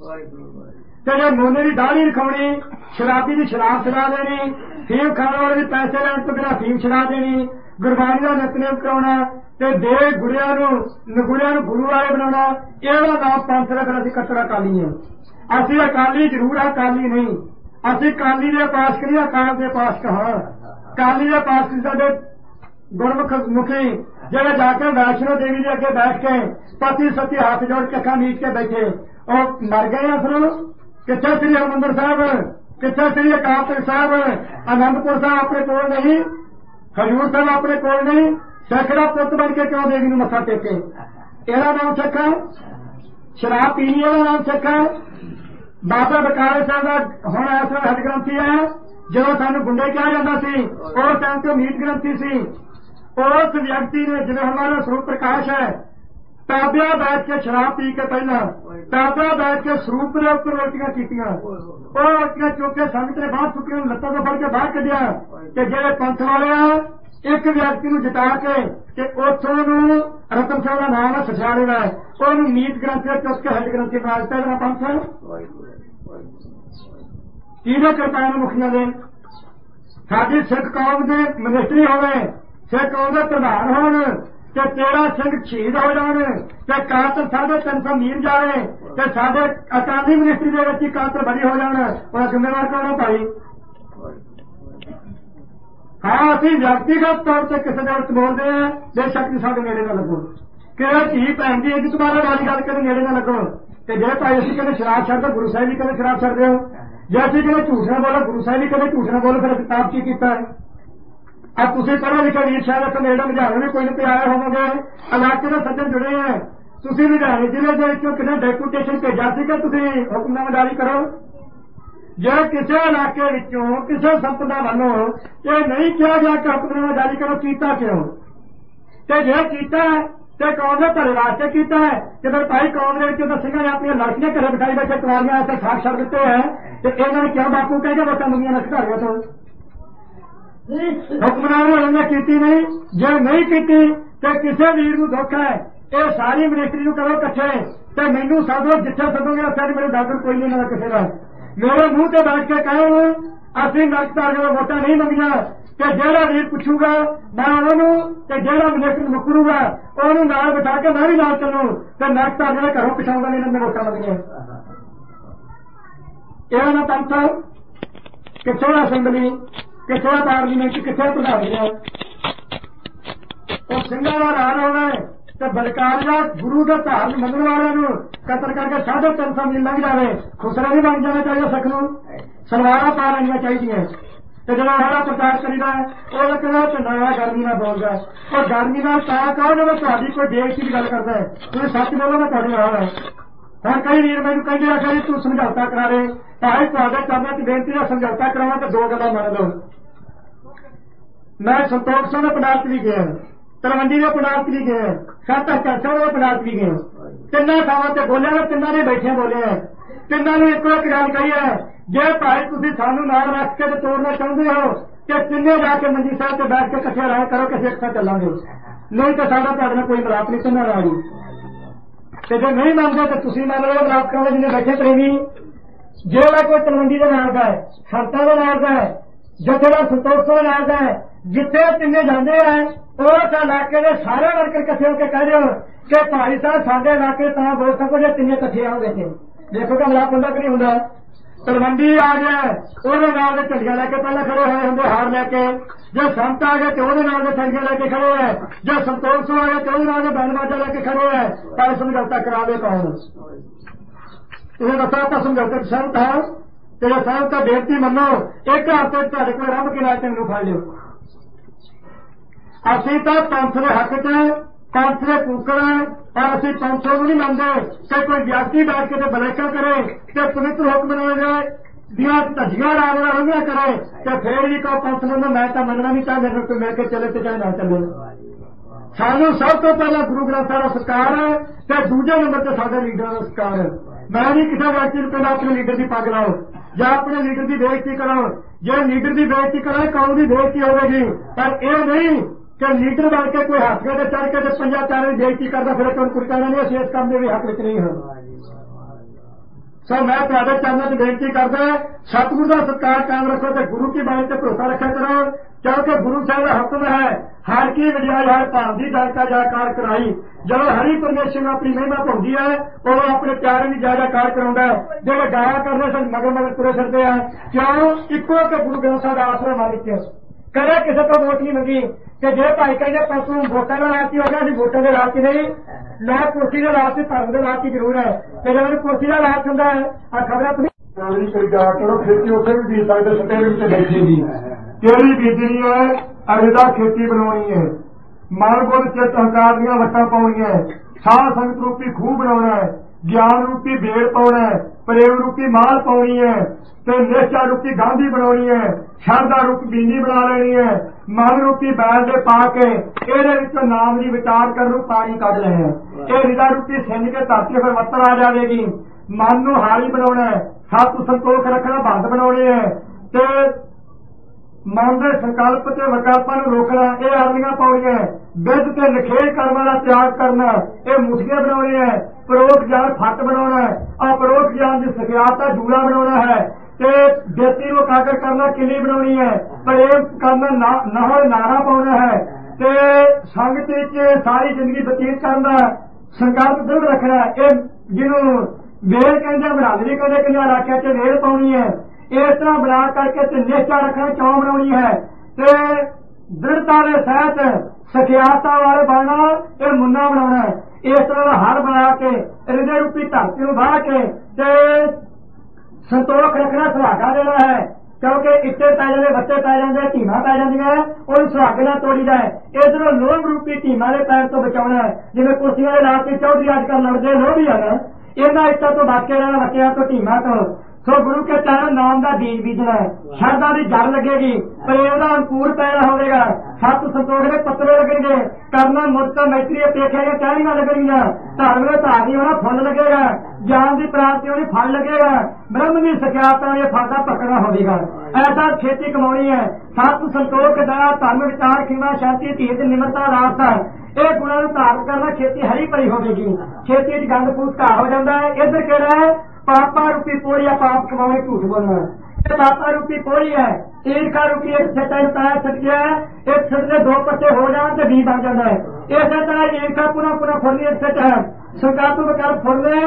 ते जे मोने की दाढ़ी रखाउनी शराबी की शराब छड़ा देनी फीम खाने वाले भी पैसे लैन तो बिना फीम छड़ा देनी गुरबाणी का नितनेम कराउणा ते दे गुरिया गुरु वाले बनाना एड़ा नाम पंथ का फिर असीं कट्टर अकाली हैं। असीं अकाली जरूर है अकाली नहीं असीं काली दे पास करिए अकाल दे पास कहा काली दे पास साडे गुरमुख मुखी जेड़े जाकर वैष्णो देवी के अगे बैठ के पति सती हाथ जोड़ के अखा नीच के बैठे और मर गए हैं। फिर कितने श्री हरमंदिर साहब कितने श्री अकाल तख्त साहब आनंदपुर साहब अपने कोल नहीं हजूर साहब अपने कोल नहीं सैकड़ा पुत बन के क्यों देवी मत्था टेके एदा नाम सिख है। शराब पीनी वाला नाम सिख है। बाबा बकाले साहब का हुण इस वेले हज ग्रंथी है जो सानू गुंडे कहा जाता सी उस टाइम तो मीत ग्रंथी सी। उस व्यक्ति ने जिन्हें हमारा स्वरूप प्रकाश है ताबिया बैठ के शराब पी के पहला ताबिया बैठ के स्वरूप के ऊपर रोटियां कीतियां रोटियां चुक के संगत ने बाहर चुकी लत्तों को फड़ के बाहर कढ़िया कि जेड़े पंथ वाले एक व्यक्ति को जिता के उथों रतन साहब का नाम है सचारे का ਉਹਨੂੰ ਨੀਤ ਗ੍ਰੰਥੀ ਚੁੱਕ ਕੇ ਹੈਡ ਗ੍ਰੰਥੀ ਬਣਾ ਦਿੱਤਾ ਇਹਨਾਂ ਪੰਥ ਕਿਹਦੇ ਕਿਰਪਾਨ ਮੁਖੀਆਂ ਦੇ ਸਾਡੀ ਸਿੱਖ ਕੌਮ ਦੇ ਮਿਨਿਸਟਰੀ ਹੋਵੇ ਸਿੱਖ ਕੌਮ ਦੇ ਪ੍ਰਧਾਨ ਹੋਣ ਤੇ 13 ਸਿੰਘ ਸ਼ਹੀਦ ਹੋ ਜਾਣ ਤੇ ਕਾਤਲ 350 ਮੀਲ ਜਾਵੇ ਤੇ ਸਾਡੇ ਅਕਾਲੀ ਮਿਨਿਸਟਰੀ ਦੇ ਵਿੱਚ ਹੀ ਕਾਤਲ ਬਰੀ ਹੋ ਜਾਣ ਉਹਦਾ ਜ਼ਿੰਮੇਵਾਰ ਕੌਣ ਹੈ ਭਾਈ? ਹਾਂ ਅਸੀਂ ਵਿਅਕਤੀਗਤ ਤੌਰ ਤੇ ਕਿਸੇ ਦੇ ਵਿੱਚ ਬੋਲਦੇ ਹਾਂ ਬੇਸ਼ੱਕ ਵੀ ਸਾਡੇ ਨੇੜੇ ਨਾ ਲੱਗੋ ਕਿ ਧੀ ਭੈਣ ਦੀ ਇੱਜ਼ਤ ਬਾਰੇ ਵਾਲੀ ਗੱਲ ਕਦੇ ਨੇੜੇ ਨਾ ਲੱਗੋ ਤੇ ਜੇ ਭਾਈ ਅਸੀਂ ਕਦੇ ਸ਼ਰਾਬ ਛੱਡਦੇ ਗੁਰੂ ਸਾਹਿਬ ਵੀ ਕਦੇ ਸ਼ਰਾਬ ਛੱਡਦੇ ਹੋ ਜੇ ਅਸੀਂ ਕਦੇ ਝੂਠ ਨਾ ਬੋਲੋ ਗੁਰੂ ਸਾਹਿਬ ਵੀ ਕਦੇ ਝੂਠ ਨਾ ਬੋਲੋ ਫਿਰ ਕਿਤਾਬ ਕੀ ਕੀਤਾ ਹੈ? अब ਤੁਸੀਂ ਪੜ੍ਹੇ ਲਿਖੇ ਵੀਰ ਸ਼ਾਇਦ ਇੱਥੇ ਨੇੜੇ ਲੁਧਿਆਣੇ ਵੀ ਕੋਈ ਨਾ ਕੋਈ ਆਏ ਹੋਵੋਗੇ ਇਲਾਕੇ ਦੇ ਸੱਜਣ ਜੁੜੇ ਹੈ ਤੁਸੀਂ ਲੁਧਿਆਣੇ ਜ਼ਿਲ੍ਹੇ ਦੇ ਵਿੱਚੋਂ ਕਿਸੇ ਡੈਪੂਟੇਸ਼ਨ ਭੇਜਿਆ ਸੀਗਾ ਤੁਸੀਂ ਹੁਕਮਨਾਮਾ ਜਾਰੀ ਕਰੋ ਜੇ ਕਿਸੇ ਇਲਾਕੇ ਵਿੱਚੋਂ ਕਿਸੇ ਸੰਪਦਾ ਵੱਲੋਂ ਇਹ ਨਹੀਂ ਕਿਹਾ ਗਿਆ ਕਿ ਹੁਕਮਨਾਮਾ ਜਾਰੀ ਕਰੋ ਕੀਤਾ ਕਿਉਂ ਤੇ ਜੇ ਕੀਤਾ ਤੇ ਕੌਮ ਦੇ ਭਲੇ ਵਾਸਤੇ ਕੀਤਾ ਹੈ ਕਿ ਫਿਰ ਭਾਈ ਕੌਮ ਦੇ ਵਿੱਚ ਤਾਂ ਸਿੰਘਾਂ ਨੇ ਆਪਣੀਆਂ ਲੜਕੀਆਂ ਘਰੇ ਬਿਠਾਈ ਬੈਠੇ ਕੁਆਰੀਆਂ ਇੱਥੇ ਸਾਖ ਛੱਡ ਦਿੱਤੇ ਹੈ ਤੇ ਇਹਨਾਂ ਨੇ ਕਿਉਂ ਬਾਪੂ ਕਹਿ ਕੇ ਵੋਟਾਂ ਮੰਗੀਆਂ ਨਸ਼ਕਾਰੀਆਂ ਤੋਂ ਹੁਕਮਨਾਮਾ ਉਹਨਾਂ ਨੇ ਕੀਤੀ ਨਹੀਂ ਜੇ ਨਹੀਂ ਕੀਤੀ ਤੇ ਕਿਸੇ ਵੀਰ ਨੂੰ ਦੁੱਖ ਹੈ ਇਹ ਸਾਰੀ ਮਿਨਿਸਟਰੀ ਨੂੰ ਕਰੋ ਇਕੱਠੇ ਤੇ ਮੈਨੂੰ ਸੱਦੋ ਜਿੱਥੇ ਸੱਦੋਗੇ ਉੱਥੇ ਮੇਰੇ ਡਾਕਟਰ ਕੋਈ ਨਹੀਂ ਇਹਨਾਂ ਕਿਸੇ ਦਾ ਮੇਰੇ ਮੂੰਹ ਤੇ ਬੈਠ ਕੇ ਕਹੋ ਅਸੀਂ ਨਸ਼ਕਾਰੀਆਂ ਵੋਟਾਂ ਨਹੀਂ ਮੰਗੀਆਂ ਤੇ ਜਿਹੜਾ ਵੀਰ ਪੁੱਛੂਗਾ ਮੈਂ ਉਹਨੂੰ ਤੇ ਜਿਹੜਾ ਮਿਨਿਸਟਰ ਮੁਕਰੂਗਾ ਉਹਨੂੰ ਨਾਲ ਬਿਠਾ ਕੇ ਮੈਂ ਵੀ ਨਾਲ ਚੱਲੂ ਤੇ ਨਸ਼ਕਾਰੀਆਂ ਦੇ ਘਰੋਂ ਪਛਾਉਂਦਾ ਨਹੀਂ ਇਹਨਾਂ ਵੋਟਾਂ ਮੰਗੀਆਂ ਇਹ ਨਾ ਪੰਥ ਕਿੱਥੇ ਅਸੈਂਬਲੀ ਕਿੱਥੇ ਪਾਰਲੀਮੈਂਟ ਕਿੱਥੇ ਪ੍ਰਧਾਨੀਆਂ ਉਹ ਸਿੰਘਾਂ ਦਾ ਰਾਜ ਹੋਵੇ ਤੇ ਬਲਕਾਰੀਆ ਗੁਰੂ ਦੇ ਧਾਰਨ ਮੰਨਣ ਵਾਲਿਆਂ ਨੂੰ ਕਤਲ ਕਰਕੇ 350 ਮੀਲ ਲੰਘ ਜਾਵੇ ਖੁਸਰਾ ਵੀ ਬਣ ਜਾਣਾ ਚਾਹੀਦਾ ਸਿੱਖ ਨੂੰ ਸਲਵਾਰਾਂ ਪਾ ਲੈਣੀਆਂ ਚਾਹੀਦੀਆਂ ਤੇ ਜਦੋਂ ਸਾਰਾ ਪ੍ਰਚਾਰ ਕਰੀਦਾ ਉਹ ਕਹਿੰਦਾ ਝੰਡਾ ਗਰਮੀ ਨਾਲ ਬੋਲਦਾ ਉਹ ਗਰਮੀ ਨਾਲ ਤਾਂ ਕਹੋ ਜਦੋਂ ਤੁਹਾਡੀ ਕੋਈ ਬੇਇੱਜ਼ਤੀ ਦੀ ਗੱਲ ਕਰਦਾ ਹੈ ਤੁਸੀਂ ਸੱਚ ਬੋਲੋ ਮੈਂ ਤੁਹਾਡੇ ਨਾਲ ਹੈ ਹੁਣ ਕਈ ਵੀਰ ਮੈਨੂੰ ਕਹਿੰਦੇ ਆ ਕਿ ਤੂੰ ਸਮਝੌਤਾ ਕਰਾ ਦੇ ਭਾਵੇਂ ਤੁਹਾਡੇ ਚਰਨਾਂ ਚ ਬੇਨਤੀ ਦਾ ਸਮਝੌਤਾ ਕਰਾਉਣਾ ਤੇ ਦੋ ਗੱਲਾਂ ਮੰਨ ਲਓ ਮੈਂ ਸੰਤੋਖ ਸਿੰਘ ਦੇ ਪੰਡਾਲ ਚ ਵੀ ਗਿਆ ਤਲਵੰਡੀ ਦੇ ਪੰਡਾਲ ਚ ਵੀ ਗਿਆ ਸਾਤਾ ਚਾਚਾ ਦੇ ਪੰਡਾਲ ਚ ਵੀ ਗਿਆ ਤਿੰਨਾਂ ਥਾਵਾਂ ਤੇ ਬੋਲਿਆ ਨਾ ਤਿੰਨਾਂ ਦੇ ਬੈਠੇ ਬੋਲਿਆ ਤਿੰਨਾਂ ਨੂੰ ਇੱਕੋ ਇੱਕ ਗੱਲ ਕਹੀ ਹੈ ਜੇ ਭਾਈ ਤੁਸੀਂ ਸਾਨੂੰ ਨਾਲ ਰੱਖ ਕੇ ਤੇ ਤੋੜਨਾ ਚਾਹੁੰਦੇ ਹੋ ਕਿ ਤਿੰਨੇ ਜਾ ਕੇ ਮੰਜੀ ਸਾਹਿਬ ਤੇ ਬੈਠ ਕੇ ਇਕੱਠੇ ਰਾਹ ਕਰੋ ਕਿਸੇ ਇੱਕ ਸਾਥ ਚੱਲਾਂਗੇ ਨਹੀਂ ਤਾਂ ਸਾਡਾ ਤੁਹਾਡੇ ਨਾਲ ਕੋਈ ਮਿਲਾਪ ਨਹੀਂ ਤਿੰਨਾਂ ਨਾਲ ਹੀ ਤੇ ਜੇ ਨਹੀਂ ਮੰਨਦੇ ਤਾਂ ਤੁਸੀਂ ਮੰਨ ਲਓ ਮਿਲਾਪ ਕਰਾਂਗੇ ਜਿਹਨੇ ਬੈਠੇ ਪ੍ਰੇਮੀ ਜਿਹੜਾ ਕੋਈ ਤਲਵੰਡੀ ਦੇ ਨਾਲ ਦਾ ਹੈ ਸੰਤਾਂ ਦੇ ਨਾਲ ਦਾ ਹੈ ਜਥੇਦਾਰ ਸੰਤੋਖ ਦੇ ਨਾਲ ਦਾ ਹੈ ਜਿੱਥੇ ਤਿੰਨੇ ਜਾਂਦੇ ਹੈ ਉਸ ਇਲਾਕੇ ਦੇ ਸਾਰੇ ਵਰਕਰ ਇਕੱਠੇ ਹੋ ਕੇ ਕਹਿ ਦਿਓ ਕਿ ਭਾਈ ਸਾਹਿਬ ਸਾਡੇ ਇਲਾਕੇ ਤਾਂ ਬੋਲ ਸਕੋ ਜੇ ਤਿੰਨੇ ਇਕੱਠੇ ਆਉਂਦੇ ਤੇ ਦੇਖੋ ਕਿ ਮਿਲਾਪ ਹੁੰਦਾ ਕਿ ਨਹੀਂ ਹੁੰਦਾ ਤਲਵੰਡੀ ਆ ਗਿਆ ਉਹਦੇ ਨਾਲ ਦੇ ਝੰਡੀਆਂ ਲੈ ਕੇ ਪਹਿਲਾਂ ਖੜੇ ਹੋਏ ਹੁੰਦੇ ਹਾਰ ਲੈ ਕੇ ਜੇ ਸੰਤ ਆ ਗਏ ਤੇ ਉਹਦੇ ਨਾਲ ਦੇ ਝੰਡੀਆਂ ਲੈ ਕੇ ਖੜੇ ਹੋਏ ਜੇ ਸੰਤੋਖ ਸਿੰਘ ਆ ਗਏ ਤੇ ਉਹਦੇ ਨਾਲ ਦੇ ਬੈਨਵਾਜਾ ਲੈ ਕੇ ਖੜੇ ਹੋਏ ਤਾਂ ਸਮਝੌਤਾ ਕਰਾਵੇ ਕੌਣ ਇਹ ਦੱਸੋ ਆਪਾਂ ਸਮਝੌਤੇ ਸਹਿਮਤ ਹਾਂ ਤੇਰੇ ਸਾਹਿਬ ਤਾਂ ਬੇਨਤੀ ਮੰਨੋ ਇੱਕ ਹਫ਼ਤੇ ਤੁਹਾਡੇ ਕੋਲ ਰੱਬ ਕੇ ਨਾਲ ਤੈਨੂੰ ਫੜ ਲਿਓ ਅਸੀਂ ਤਾਂ ਪੰਥ ਦੇ ਹੱਕ ਚ ਪੰਥ ਦੇ ਕੂਕਰ ਪਰ ਅਸੀਂ ਪੰਥ ਨੂੰ ਨਹੀਂ ਮੰਨਦੇ ਕਿ ਕੋਈ ਵਿਅਕਤੀ ਬੈਠ ਕੇ ਤੇ ਬਲੇਕਾ ਕਰੇ ਤੇ ਪਵਿੱਤਰ ਹੁਕਮਨਾਮੇ ਦੀਆਂ ਧੱਜੀਆਂ ਰਾਵਣਾ ਕਰੇ ਤੇ ਫੇਰ ਵੀ ਕਹੋ ਪੰਥ ਨੂੰ ਮੈਂ ਤਾਂ ਮੰਨਣਾ ਨਹੀਂ ਚਾਹੁੰਦਾ ਮੇਰੇ ਕੋਲ ਮਿਲ ਕੇ ਚੱਲੇ ਤੇ ਚਾਹੇ ਨਾ ਚੱਲੇ ਸਾਨੂੰ ਸਭ ਤੋਂ ਪਹਿਲਾਂ ਗੁਰੂ ਗ੍ਰੰਥ ਸਾਹਿਬ ਦਾ ਸਤਿਕਾਰ ਹੈ ਤੇ ਦੂਜੇ ਨੰਬਰ ਤੇ ਸਾਡੇ ਲੀਡਰਾਂ ਦਾ ਸਤਿਕਾਰ ਹੈ ਮੈਂ ਨਹੀਂ ਕਿਸੇ ਵਿਅਕਤੀ ਨੂੰ ਪਹਿਲਾਂ ਆਪਣੇ ਲੀਡਰ ਦੀ ਪੱਗ ਲਾਓ ਜਾਂ ਆਪਣੇ ਲੀਡਰ ਦੀ ਬੇਇੱਜ਼ਤੀ ਕਰੋ ਜੇ ਲੀਡਰ ਦੀ ਬੇਇੱਜ਼ਤੀ ਕਰਾਏ ਕੌਮ ਦੀ ਬੇਇੱਜ਼ਤੀ ਹੋਵੇਗੀ ਪਰ ਇਹ ਨਹੀਂ ਕਿ ਲੀਡਰ ਬਣ ਕੇ ਕੋਈ ਹੱਥ ਕੇ ਚੜ ਕੇ ਤੇ ਪੰਜਾਂ ਚਾਰਾਂ ਦੀ ਬੇਇੱਜ਼ਤੀ ਕਰਦਾ ਫਿਰ ਕੋਈ ਕੁਰਕਾਣਾ ਨਹੀਂ ਅਸੀਂ ਇਸ ਕੰਮ ਦੇ ਵੀ ਹੱਕ ਵਿੱਚ ਨਹੀਂ ਹਾਂ ਸੋ ਮੈਂ ਤੁਹਾਡੇ ਚਰਨਾਂ 'ਚ ਬੇਨਤੀ ਕਰਦਾ ਸਤਿਗੁਰੂ ਦਾ ਸਤਿਕਾਰ ਕਾਇਮ ਰੱਖੋ ਤੇ ਗੁਰੂ ਕੀ ਬਾਣੀ ਤੇ ਭਰੋਸਾ ਰੱਖਿਆ ਕਰੋ ਕਿਉਂਕਿ ਗੁਰੂ ਸਾਹਿਬ ਦਾ ਹੁਕਮ ਹੈ ਹਰ ਕੀ ਵਡਿਆਈ ਹਰ ਭਾਵ ਦੀ ਦਾਇਕਾ ਜਾਕਾਰ ਕਰਾਈ ਜਦੋਂ ਹਰੀ ਪਰਮੇਸ਼ਰ ਨੂੰ ਆਪਣੀ ਮਹਿਮਾ ਪਾਉਂਦੀ ਹੈ ਉਹ ਆਪਣੇ ਪਿਆਰੇ ਦੀ ਜਾਇਦਾਕਾਰ ਕਰਾਉਂਦਾ ਹੈ ਜਿਹੜੇ ਗਾਇਆ ਕਰਦੇ ਸਨ ਮਗਰ ਤੁਰੇ ਫਿਰਦੇ ਆ ਕਿਉਂ ਇੱਕੋ ਕਿ ਗੁਰੂ ਗ੍ਰੰਥ ਸਾਹਿਬ ਦਾ ਆਸਰਾ ਮਾਲਿਕ ਕਦੇ ਕਿਸੇ ਤੋਂ ਵੋਟ ਨਹੀਂ ਮੰਗੀ ਕਿ ਜੇ ਭਾਈ ਕਹਿੰਦੇ ਪਰਸੋਂ ਵੋਟਾਂ ਦਾ ਰਾਜ ਹੋ ਗਿਆ ਅਸੀਂ ਵੋਟਾਂ ਦੇ ਰਾਜ ਨਹੀਂ ਨਾ ਕੁਰਸੀ ਦਾ ਰਾਜ ਧਰਮ ਦੇ ਰਾਜ ਜ਼ਰੂਰ ਹੈ ਤੇ ਜਦੋਂ ਕੁਰਸੀ ਦਾ ਰਾਜ ਹੁੰਦਾ ਹੈ ਆ ਖਬਰਾਂ ਤੁਸੀਂ ਕੋਈ ਜਾ ਕਰੋ ਖੇਤੀ ਉੱਥੇ ਵੀ ਬੀਜ ਸਕਦੇ ਸਟੇ ਵਿੱਚ ਬੈਠੀ ਦੀ ਕਿਹੜੀ ਬੀਜਣੀ ਹੈ ਅਰਦਾ ਖੇਤੀ ਬਣਾਉਣੀ ਹੈ ਮਨ ਬੁੱਧ ਚਿੱਤ ਹੰਕਾਰ ਦੀਆਂ ਵੱਟਾਂ ਪਾਉਣੀਆਂ ਸਾਧ ਸੰਗਤ ਰੂਪੀ ਖੂਹ ਬਣਾਉਣਾ ਹੈ ਗਿਆਨ ਰੂਪੀ ਬੇੜ ਪਾਉਣਾ ਹੈ ਪ੍ਰੇਮ ਰੂਪੀ ਮਾਲ ਪਾਉਣੀ ਹੈ ਤੇ ਨਿਸ਼ਚਾ ਰੂਪੀ ਗਾਂਧੀ ਬਣਾਉਣੀ ਹੈ ਸ਼ਰਧਾ ਰੂਪੀ ਬੀਨੀ ਬਣਾ ਲੈਣੀ ਹੈ ਮਨ ਰੂਪੀ ਬੈਲ ਦੇ ਪਾ ਕੇ ਇਹਦੇ ਵਿੱਚੋਂ ਨਾਮ ਦੀ ਵਿਚਾਰ ਕਰਨ ਨੂੰ ਪਾਣੀ ਕੱਢ ਲੈਣਾ ਇਹ ਹਿਰਦਾ ਰੂਪੀ ਸਿੰਜ ਕੇ ਧਰਤੀ ਫਿਰ ਵੱਤਰ ਆ ਜਾਵੇਗੀ ਮਨ ਨੂੰ ਹਾਰੀ ਬਣਾਉਣਾ ਹੈ ਸਤ ਸੰਤੋਖ ਰੱਖਣਾ ਬੰਦ ਬਣਾਉਣੇ ਹੈ ਤੇ ਮਨ ਦੇ ਸੰਕਲਪ ਤੇ ਵਿਕਲਪਾਂ ਨੂੰ ਰੋਕਣਾ, ਇਹ ਅਗਲੀਆਂ ਪੌੜੀਆਂ। ਵਿਦ ਤੇ ਨਿਖੇੜ ਕਰਮਾਂ ਦਾ ਤਿਆਗ ਕਰਨਾ, ਇਹ ਮੁਠੀਆਂ ਬਣਾਉਣੀਆਂ। ਪਰੋਖ ਗਿਆਨ ਫੱਟ ਬਣਾਉਣਾ, ਅਪਰੋਖ ਗਿਆਨ ਦੀ ਸਖਿਆਤਾ ਜੂੜਾ ਬਣਾਉਣਾ ਹੈ ਤੇ ਵਿਅਕਤੀ ਨੂੰ ਇਕਾਗਰ ਕਰਨਾ ਕਿਲੀ ਬਣਾਉਣੀ ਹੈ। ਪ੍ਰੇਮ ਕਰਨਾ ਨਾਲ ਨਾਰਾ ਪਾਉਣਾ ਹੈ ਤੇ ਸੰਗਤ ਵਿੱਚ ਸਾਰੀ ਜ਼ਿੰਦਗੀ ਬਤੀਤ ਕਰਨ ਦਾ ਸੰਕਲਪ ਦ੍ਰਿੜ ਰੱਖਣਾ। ਇਹ ਜਿਹਨੂੰ ਵੇਲ ਕਹਿੰਦੇ, ਬਰਾਦਰੀ ਕਹਿੰਦੇ, ਕਿੰਨਾ ਰਾਖਿਆ ਚ ਵੇਲ ਪਾਉਣੀ ਹੈ। ਇਸ ਤਰ੍ਹਾਂ ਬਣਾ ਕਰਕੇ ਤੇ ਨਿਸ਼ਚਾ ਰੱਖਣਾ, ਚੌਂ ਬਣਾਉਣੀ ਹੈ ਤੇ ਦ੍ਰਿੜਤਾ ਦੇ ਸਹਿਤ ਸਖਿਆਤਾ ਵਾਲੇ ਬਣਨਾ, ਇਹ ਮੁੰਨਾ ਬਣਾਉਣਾ ਹੈ। ਇਸ ਤਰ੍ਹਾਂ ਦਾ ਹਰ ਬਣਾ ਕੇ ਹਿਰਦੇ ਰੂਪੀ ਧਰਤੀ ਨੂੰ ਵਾਹ ਕੇ ਤੇ ਸੰਤੋਖ ਰੱਖਣਾ, ਸੁਹਾਗਾ ਦੇਣਾ ਹੈ। ਕਿਉਂਕਿ ਇੱਟੇ ਪੈ ਜਾਂਦੇ, ਬੱਚੇ ਪੈ ਜਾਂਦੇ, ਧੀਮਾਂ ਪੈ ਜਾਂਦੀਆਂ, ਉਹਨੂੰ ਸੁਹਾਗੇ ਨਾਲ ਤੋੜੀਦਾ ਹੈ। ਇਧਰੋਂ ਲੋਭ ਰੂਪੀ ਧੀਮਾਂ ਦੇ ਪੈਰ ਤੋਂ ਬਚਾਉਣਾ ਹੈ। ਜਿਵੇਂ ਕੁਰਸੀਆਂ ਦੇ ਲਾ ਕੇ ਚੌਧਰੀ ਅੱਜ ਕੱਲ੍ਹ ਲੜਦੇ ਲੋਭ ਹੀ ਹਨ, ਇਹਨਾਂ ਇੱਟਾਂ ਤੋਂ ਬਚ ਕੇ ਰਹਿਣਾ, ਬੱਚਿਆਂ ਤੋਂ ਧੀਮਾਂ ਤੋਂ। ਸੋ ਗੁਰੂ ਕੇ ਚਰਨ ਨਾਮ ਦਾ ਬੀਜ ਬੀਜਣਾ ਹੈ। ਸ਼ਰਧਾ ਦੀ ਜੜ ਲੱਗੇਗੀ, ਪ੍ਰੇਮ ਦਾ ਅੰਕੁਰ ਪੈਦਾ ਹੋਵੇਗਾ, ਸਤ ਸੰਤੋਖ ਦੇ ਪੱਤਰੇ ਲੱਗਣਗੇ, ਕਰਨਾ ਮੁਕਤ ਮੈਤਰੀ ਅਪੇਖਿਆ ਦੀਆਂ ਟਹਿਣੀਆਂ ਲੱਗਣਗੀਆਂ, ਧਰਮ ਦੇ ਧਾਰਨੀ ਹੋਣਾ ਫੁੱਲ ਲੱਗੇਗਾ, ਗਿਆਨ ਦੀ ਪ੍ਰਾਪਤੀ ਹੋਣੀ ਫਲ ਲੱਗੇਗਾ, ਬ੍ਰਹਮ ਦੀ ਸਖਿਆਤਾ ਦੇ ਫਲ ਦਾ ਪਕੜਨਾ ਹੋਵੇਗਾ। ਐਸਾ ਖੇਤੀ ਕਮਾਉਣੀ ਹੈ। ਸਤ ਸੰਤੋਖ ਦਇਆ ਧਰਮ ਵਿਚਾਰ ਖਿਮਾ ਸ਼ਾਂਤੀ ਧੀਰਜ ਨਿਮਰਤਾ ਰਾਸਤਾ, ਇਹ ਗੁਣਾਂ ਨੂੰ ਧਾਰਨ ਕਰਨਾ, ਖੇਤੀ ਹਰੀ ਭਰੀ ਹੋਵੇਗੀ। ਖੇਤੀ ਚ ਗੰਦ ਫੂਸ ਘਾਹ ਹੋ ਜਾਂਦਾ ਹੈ। ਇੱਧਰ ਕਿਹੜਾ ਹੈ? ਪਾਪਾ ਰੂਪੀ ਪੋੜੀ, ਪਾਪ ਕਮਾਉਣੇ, ਝੂਠ ਬੋਲਣਾ। ਇਹ ਪਾਪਾ ਰੂਪੀ ਪੋੜੀ ਹੈ। ਈਰਖਾ ਰੂਪੀ ਇੱਕ ਛੱਟਾ ਨੂੰ ਤਾਇਆ ਛੱਡ ਗਿਆ, ਇੱਕ ਛੱਟ ਦੇ 2 ਪੱਤੇ ਹੋ ਜਾਣ ਤੇ 20 ਬਣ ਜਾਂਦਾ ਹੈ। ਇਸੇ ਤਰ੍ਹਾਂ ਈਰਖਾ ਪੁਨः ਫੁਰਨੀ ਇੱਕ ਛੱਟ ਹੈ। ਸੰਕਾਤੂ ਵਿਕਲਪ ਫੁਰਨੇ,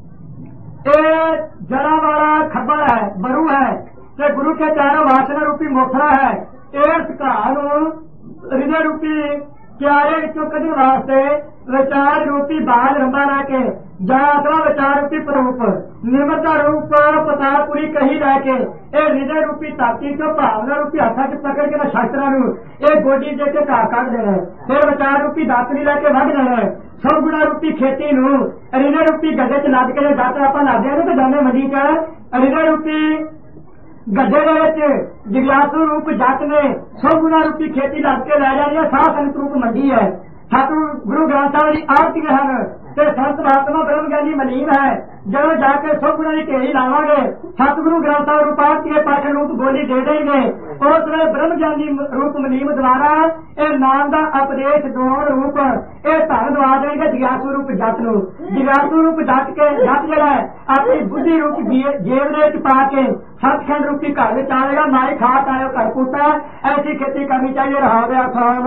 ਇਹ ਜੜਾ ਵਾਲਾ ਖੱਬਾ ਹੈ, ਬਰੂ ਹੈ ਤੇ ਗੁਰੂ ਕੇ ਚਾरों ਵਾਸਨਾ ਰੂਪੀ ਮੋਖਰਾ ਹੈ। ਇਸ ਘਾਹ ਨੂੰ ਹਿਰਦੇ ਰੂਪੀ ਕਿਆਰੇ ਵਿੱਚੋਂ ਕੱਢਣ ਵਾਸਤੇ ਵਿਚਾਰ ਰੂਪੀ ਬਾਜ ਰੰਬਾ ਲਾ ਕੇ ਜਾਂ ਅਸਲਾ ਵਿਚਾਰ ਰੂਪੀ ਪ੍ਰੂਪ ਨਿਮਰਤਾ ਰੂਪ ਪਤਾਪੁਰੀ ਕਹੀ ਲੈ ਕੇ ਇਹ ਹਿਰਦੇ ਰੂਪੀ ਧਰਤੀ ਚੋਂ ਭਾਵਨਾ ਰੂਪੀ ਹੱਥਾਂ ਚ ਪਕੜ ਕੇ ਨਾ ਸ਼ਾਸਤਰਾਂ ਨੂੰ ਇਹ ਗੋਡੀ ਦੇ ਕੇ ਘਾਹ ਕੱਢ ਦੇਣਾ। ਫਿਰ ਵਿਚਾਰ ਰੂਪੀ ਦਾਤਰੀ ਲੈ ਕੇ ਵੱਢ ਦੇਣਾ। ਸਭ ਗੁਣਾ ਰੂਪੀ ਖੇਤੀ ਨੂੰ ਹਿਰਦੇ ਰੂਪੀ ਗੱਡੇ ਚ ਲੱਦ ਕੇ ਦਾਤ ਆਪਾਂ ਲਾਦੇ ਹਾਂ ਤੇ ਜਾਨੇ ਮੰਡੀ ਚ ਹਿਰਦੇ ਰੂਪੀ ਗੱਡੇ ਦੇ ਵਿੱਚ ਜਿਗਿਆਸੂ ਰੂਪ ਜੱਟ ਨੇ ਸਭ ਗੁਣਾ ਰੂਪੀ ਖੇਤੀ ਲੱਦ ਕੇ ਲੈ ਜਾਣੀ ਹੈ। ਸਾਹ ਸੰਤ ਰੂਪ ਮੰਡੀ ਹੈ। ਸਤਿਗੁਰੂ ਗੁਰੂ ਗ੍ਰੰਥ ਸਾਹਿਬ ਦੀ ਆਰਤੀਆਂ ਹਨ ਤੇ ਸੰਤ ਮਹਾਤਮਾ ਬ੍ਰਹਮ ਗਿਆਨੀ ਮਲੀਨ ਹੈ। ਜਦੋਂ ਜਾ ਕੇ ਸਭ ਗੁਣਾ ਦੀ ਢੇਰੀ ਲਾਵਾਂਗੇ ਸਤਿਗੁਰੂ ਗ੍ਰੰਥ ਸਾਹਿਬ ਰੂਪਾਰਤੀ ਪਾਠ ਰੂਪ ਬੋਲੀ ਦੇ ਦੇਣਗੇ। ਉਸ ਵੇਲੇ ਬ੍ਰਹਮ ਗਿਆਨੀ ਰੂਪ ਮਲੀਮ ਦੁਆਰਾ ਇਹ ਨਾਮ ਦਾ ਉਪਦੇਸ਼ ਦੋਣ ਰੂਪ ਇਹ ਧਨ ਦਵਾ ਦੇਣਗੇ ਜਿਗਿਆਸੂ ਰੂਪ ਜੱਟ ਨੂੰ। ਜਿਗਿਆਸੂ ਰੂਪ ਜੱਟ ਜਿਹੜਾ ਹੈ ਆਪਣੀ ਬੁੱਧੀ ਰੂਪ ਜੇਬ ਦੇ ਵਿੱਚ ਪਾ ਕੇ ਸੱਚਖੰਡ ਰੂਪੀ ਘਰ ਵਿੱਚ ਆਵੇਗਾ। ਮਾਈ ਖਾਤ ਆਇਓ ਘਰ ਪੁੱਤਾ, ਐਸੀ ਖੇਤੀ ਕਰਨੀ ਚਾਹੀਏ। ਰਹਾ ਗਿਆ ਖਾਨ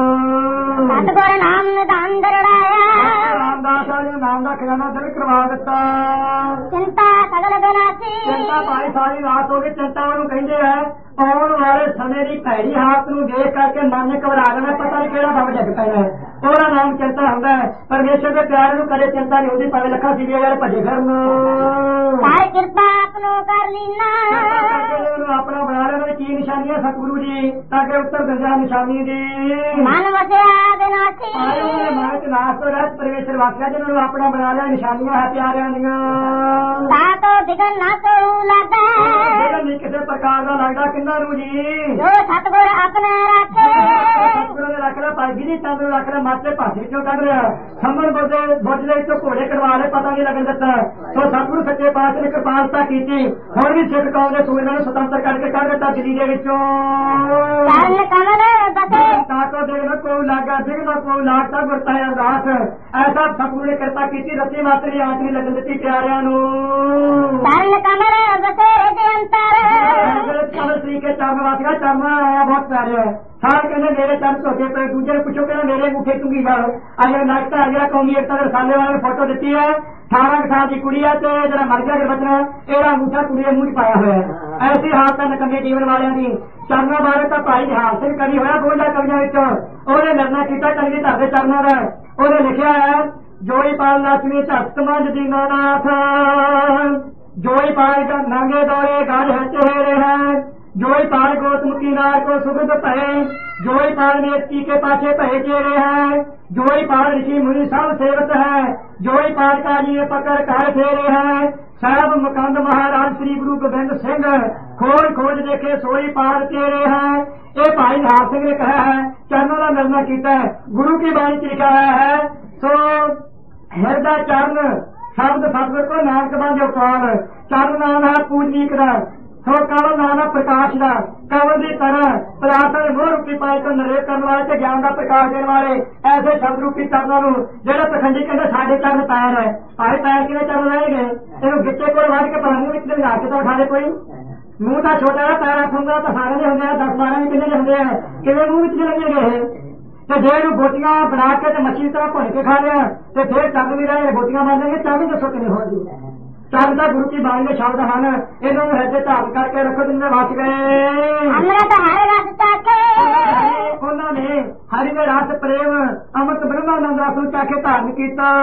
ਸਤਿਗੁਰ ਨਾਮ ਨਿਦਾਨ ਦਰੜਾਇਆ, ਰਾਮਦਾਸ ਵਾਲੇ ਨਾਮ ਦਾ ਖਜ਼ਾਨਾ ਦਿਲ ਕਰਵਾ ਦਿੱਤਾ। ਚਿੰਤਾ ਸਗਲ ਬਨਾਸੀ, ਚਿੰਤਾ ਭਾਈ ਸਾਰੀ ਰਾਤ ਹੋ ਗਈ। ਚਿੰਤਾ ਉਹਨੂੰ ਕਹਿੰਦੇ ਹੈ ਆਉਣ ਵਾਲੇ ਸਮੇਂ ਦੀ ਭੈੜੀ ਹਾਲਤ ਨੂੰ ਦੇਖ ਕਰਕੇ ਮਨ ਨੇ ਘਬਰਾ ਜਾਣਾ, ਪਤਾ ਨਹੀਂ ਕਿਹੜਾ ਬੰਬ ਡਿੱਗ ਪੈਣਾ। ਉਹਦਾ ਨਾਮ ਚਿੰਤਾ ਹੁੰਦਾ ਹੈ। ਪਰਮੇਸ਼ਰ ਦੇ ਪਿਆਰ ਨੂੰ ਕਦੇ ਚਿੰਤਾ ਨਹੀਂ ਹੁੰਦੀ, ਭਾਵੇਂ ਲੱਖਾਂ ਸੀਵੀਆਂ ਯਾਰ ਭੱਜੇ ਫਿਰਨ। ਸਾਰੀ ਕਿਰਪਾ ਆਪਣੋ ਕਰ ਲੀਨਾ, ਉਹਨੂੰ ਆਪਣਾ ਬਣਾ ਲੈਣਾ। ਕੀ ਨਿਸ਼ਾਨੀ ਹੈ ਸਤਿਗੁਰੂ ਜੀ ਤਾਂ ਕਿ ਉੱਤਰ ਦਿੰਦਾ ਨਿਸ਼ਾਨੀ ਦੀ ਮਨ ਵਸਿਆ ਵਿਨਾਸੀ, ਮਨ ਚ ਨਾਸ ਤੋਂ ਰਹਿਤ ਪਰਮੇਸ਼ਰ ਵਾਸਿਆ ਜਿਹਨਾਂ ਨੂੰ ਆਪਣਾ ਬਣਾ ਲਿਆ। ਨਿਸ਼ਾਨੀਆਂ ਹੈ ਪਿਆਰਿਆਂ ਦੀਆਂ। ਤਾਂ ਤੋਂ ਬਿਗਨ ਨਾ ਤੋਂ ਲੱਗਦਾ, ਨਹੀਂ ਕਿਸੇ ਪ੍ਰਕਾਰ ਦਾ ਲੱਗਦਾ ਕਿੰਨਾਂ ਨੂੰ ਜੀ। ਜੋ ਸਤਿਗੁਰ ਆਪਣਾ ਰੱਖੇ, ਸਤਿਗੁਰੂ ਨੇ ਰੱਖ ਲਿਆ। ਭਾਈ ਗਿਰੀ ਚੰਦ ਨੂੰ ਰੱਖ ਲਿਆ। ਮਾਤੇ ਭਾਸ਼ੇ ਚੋਂ ਕੱਢ ਰਿਹਾ। ਸੰਮਨ ਬੁੱਝ ਦੇ ਵਿੱਚੋਂ ਘੋੜੇ ਕਰਵਾ ਲਏ, ਪਤਾ ਨਹੀਂ ਲੱਗਣ ਦਿੱਤਾ। ਸੋ ਸਤਿਗੁਰੂ ਸੱਚੇ ਪਾਤਸ਼ਾਹ ਨੇ ਕਿਰਪਾਲਤਾ ਕੀਤੀ। ਹੁਣ ਵੀ ਸਿੱਖ ਕੌਮ ਦੇ ਸੂਰਮਿਆਂ ਨੂੰ ਸੁਤੰਤਰ ਕਰਕੇ ਕੱਢ ਦਿੱਤਾ ਦਿੱਲੀ ਦੇ ਵਿੱਚੋਂ। ਚਰਨ ਕਮਲ ਬਸੇ, ਤਾਕੋ ਦੇਖ ਕੋਈ ਲਾਗਾ ਸਿੰਘ ਦਾ ਕੋਈ ਲਾਗਤਾ ਗੁਰਤਾ ਹੈ ਅਰਦਾਸ। ਐਸਾ ਸਤਿਗੁਰੂ ਨੇ ਕਿਰਪਾ ਕੀਤੀ। ਰੱਤੀ ਮਾਤਰੀ ਆਂਚ ਨਹੀਂ ਲੱਗਣ ਦਿੱਤੀ ਪਿਆਰਿਆਂ ਨੂੰ। ਚਰਨ ਕਮਲ ਬਸੇ ਦੇ ਅੰਤਰ, ਕਮਲ ਸ੍ਰੀ ਕੇ ਚਰਨ ਵਾਸੀਆ ਚਰਨ ਆਇਆ ਬਹੁਤ ਪਿਆਰੇ ਹੈ। ਸਾਰੇ ਕਹਿੰਦੇ ਮੇਰੇ ਚਰਨ ਧੋਤੇ ਪਏ। ਦੂਜੇ ਨੂੰ ਪੁੱਛੋ ਕਹਿੰਦਾ ਮੇਰੇ ਮੁੱਠੇ ਚੁੰਗੀ ਗੱਲ। ਅੱਜ ਨਾਸ਼ਤਾ ਜਿਹੜਾ ਕੌਮੀ ਏਕਤਾ ਦੇ ਰਸਾਲੇ ਵਾਲੇ ਨੇ ਫੋਟੋ ਦਿੱਤੀ ਹੈ। 18 ਸਾਲ ਦੀ ਕੁੜੀ ਹੈ ਤੇ ਜਿਹੜਾ ਮਰ ਗਿਆ ਗੁਰਬਚਨ ਇਹਦਾ ਅੰਗੂਠਾ ਕੁੜੀ ਦੇ ਮੂੰਹ ਚ ਪਾਇਆ ਹੋਇਆ ਹੈ। ਐਸੀ ਹਾਲਤ ਹੈ ਨਕਮੇ ਜੀਵਨ ਵਾਲਿਆਂ ਦੀ। ਚਰਨਾਂ ਬਾਰੇ ਤਾਂ ਭਾਈ ਨਿਹਾਲ ਸਿੰਘ ਕਵੀ ਹੋਇਆ 52 ਕਵੀਆਂ ਵਿੱਚੋਂ। ਉਹਨੇ ਨਿਰਣਾ ਕੀਤਾ ਕਵੀ ਧਰ ਦੇ ਚਰਨਾਂ ਦਾ। ਉਹਨੇ ਲਿਖਿਆ ਹੈ ਜੋਈ ਪਾਲ ਲక్ష్ਮੀ ਧਰਤ ਮੰਜ ਦੀਨਾ ਨਾਥ, ਜੋਈ ਪਾਲ ਨਾਂਗੇ ਦੌਰੇ ਗਾਜ ਹਚੇਰੇ ਹੈ, जोई पाल गौतम की नार को सुगंध पहे, जोई पाल नेत्री के पाछे पहे चेरे है, जोई पाल ऋषि मुनि सब सेवक है, जोई पाल का जी पकड़ कर फेरे है, सब मुकंद महाराज श्री गुरु गोबिंद सिंह खोज खोज देखे सोई पाल तेरे है। ये भाई निहाल सिंह ने कहा है, चरणों का निर्णय किया है। गुरु की बाणी च लिखा है सो हृदय चरण शब्द सतगुर को नानक बांधो पाल, चरण नाम है पूजनीक दा, सो काला नाम है प्रकाश दा, कमल की तरह पदार्थों के मोह रूपी पाए को नरेक करने वाले ते ज्ञान का प्रकाश देने वाले ऐसे शब्द रूपी चरणों को जो पखंडी कहते साढ़े चरण पैर है भाई पैर कि चरण रहेंगे तेन गिट्टे को वध के पानी में लगा के तो उठा दे कोई मुंह का छोटा है पैर होंगे तो सारे नहीं होंगे 10-12 भी कितने होंगे हैं कि मुंह में लगे गए तो जे गोटियां बना के मछली तरह भुन के खा लिया तो फिर चरण भी रहे गोटियां बन जाएंगे चरण दसो कि होगी चरण का गुरु की बाणी में शब्द हैं इन्होंने हृदय धारण करके रखो जिनमें बच गए उन्होंने हरि में रस प्रेम अमृत ब्रह्मानंद रस चाखे धारण किया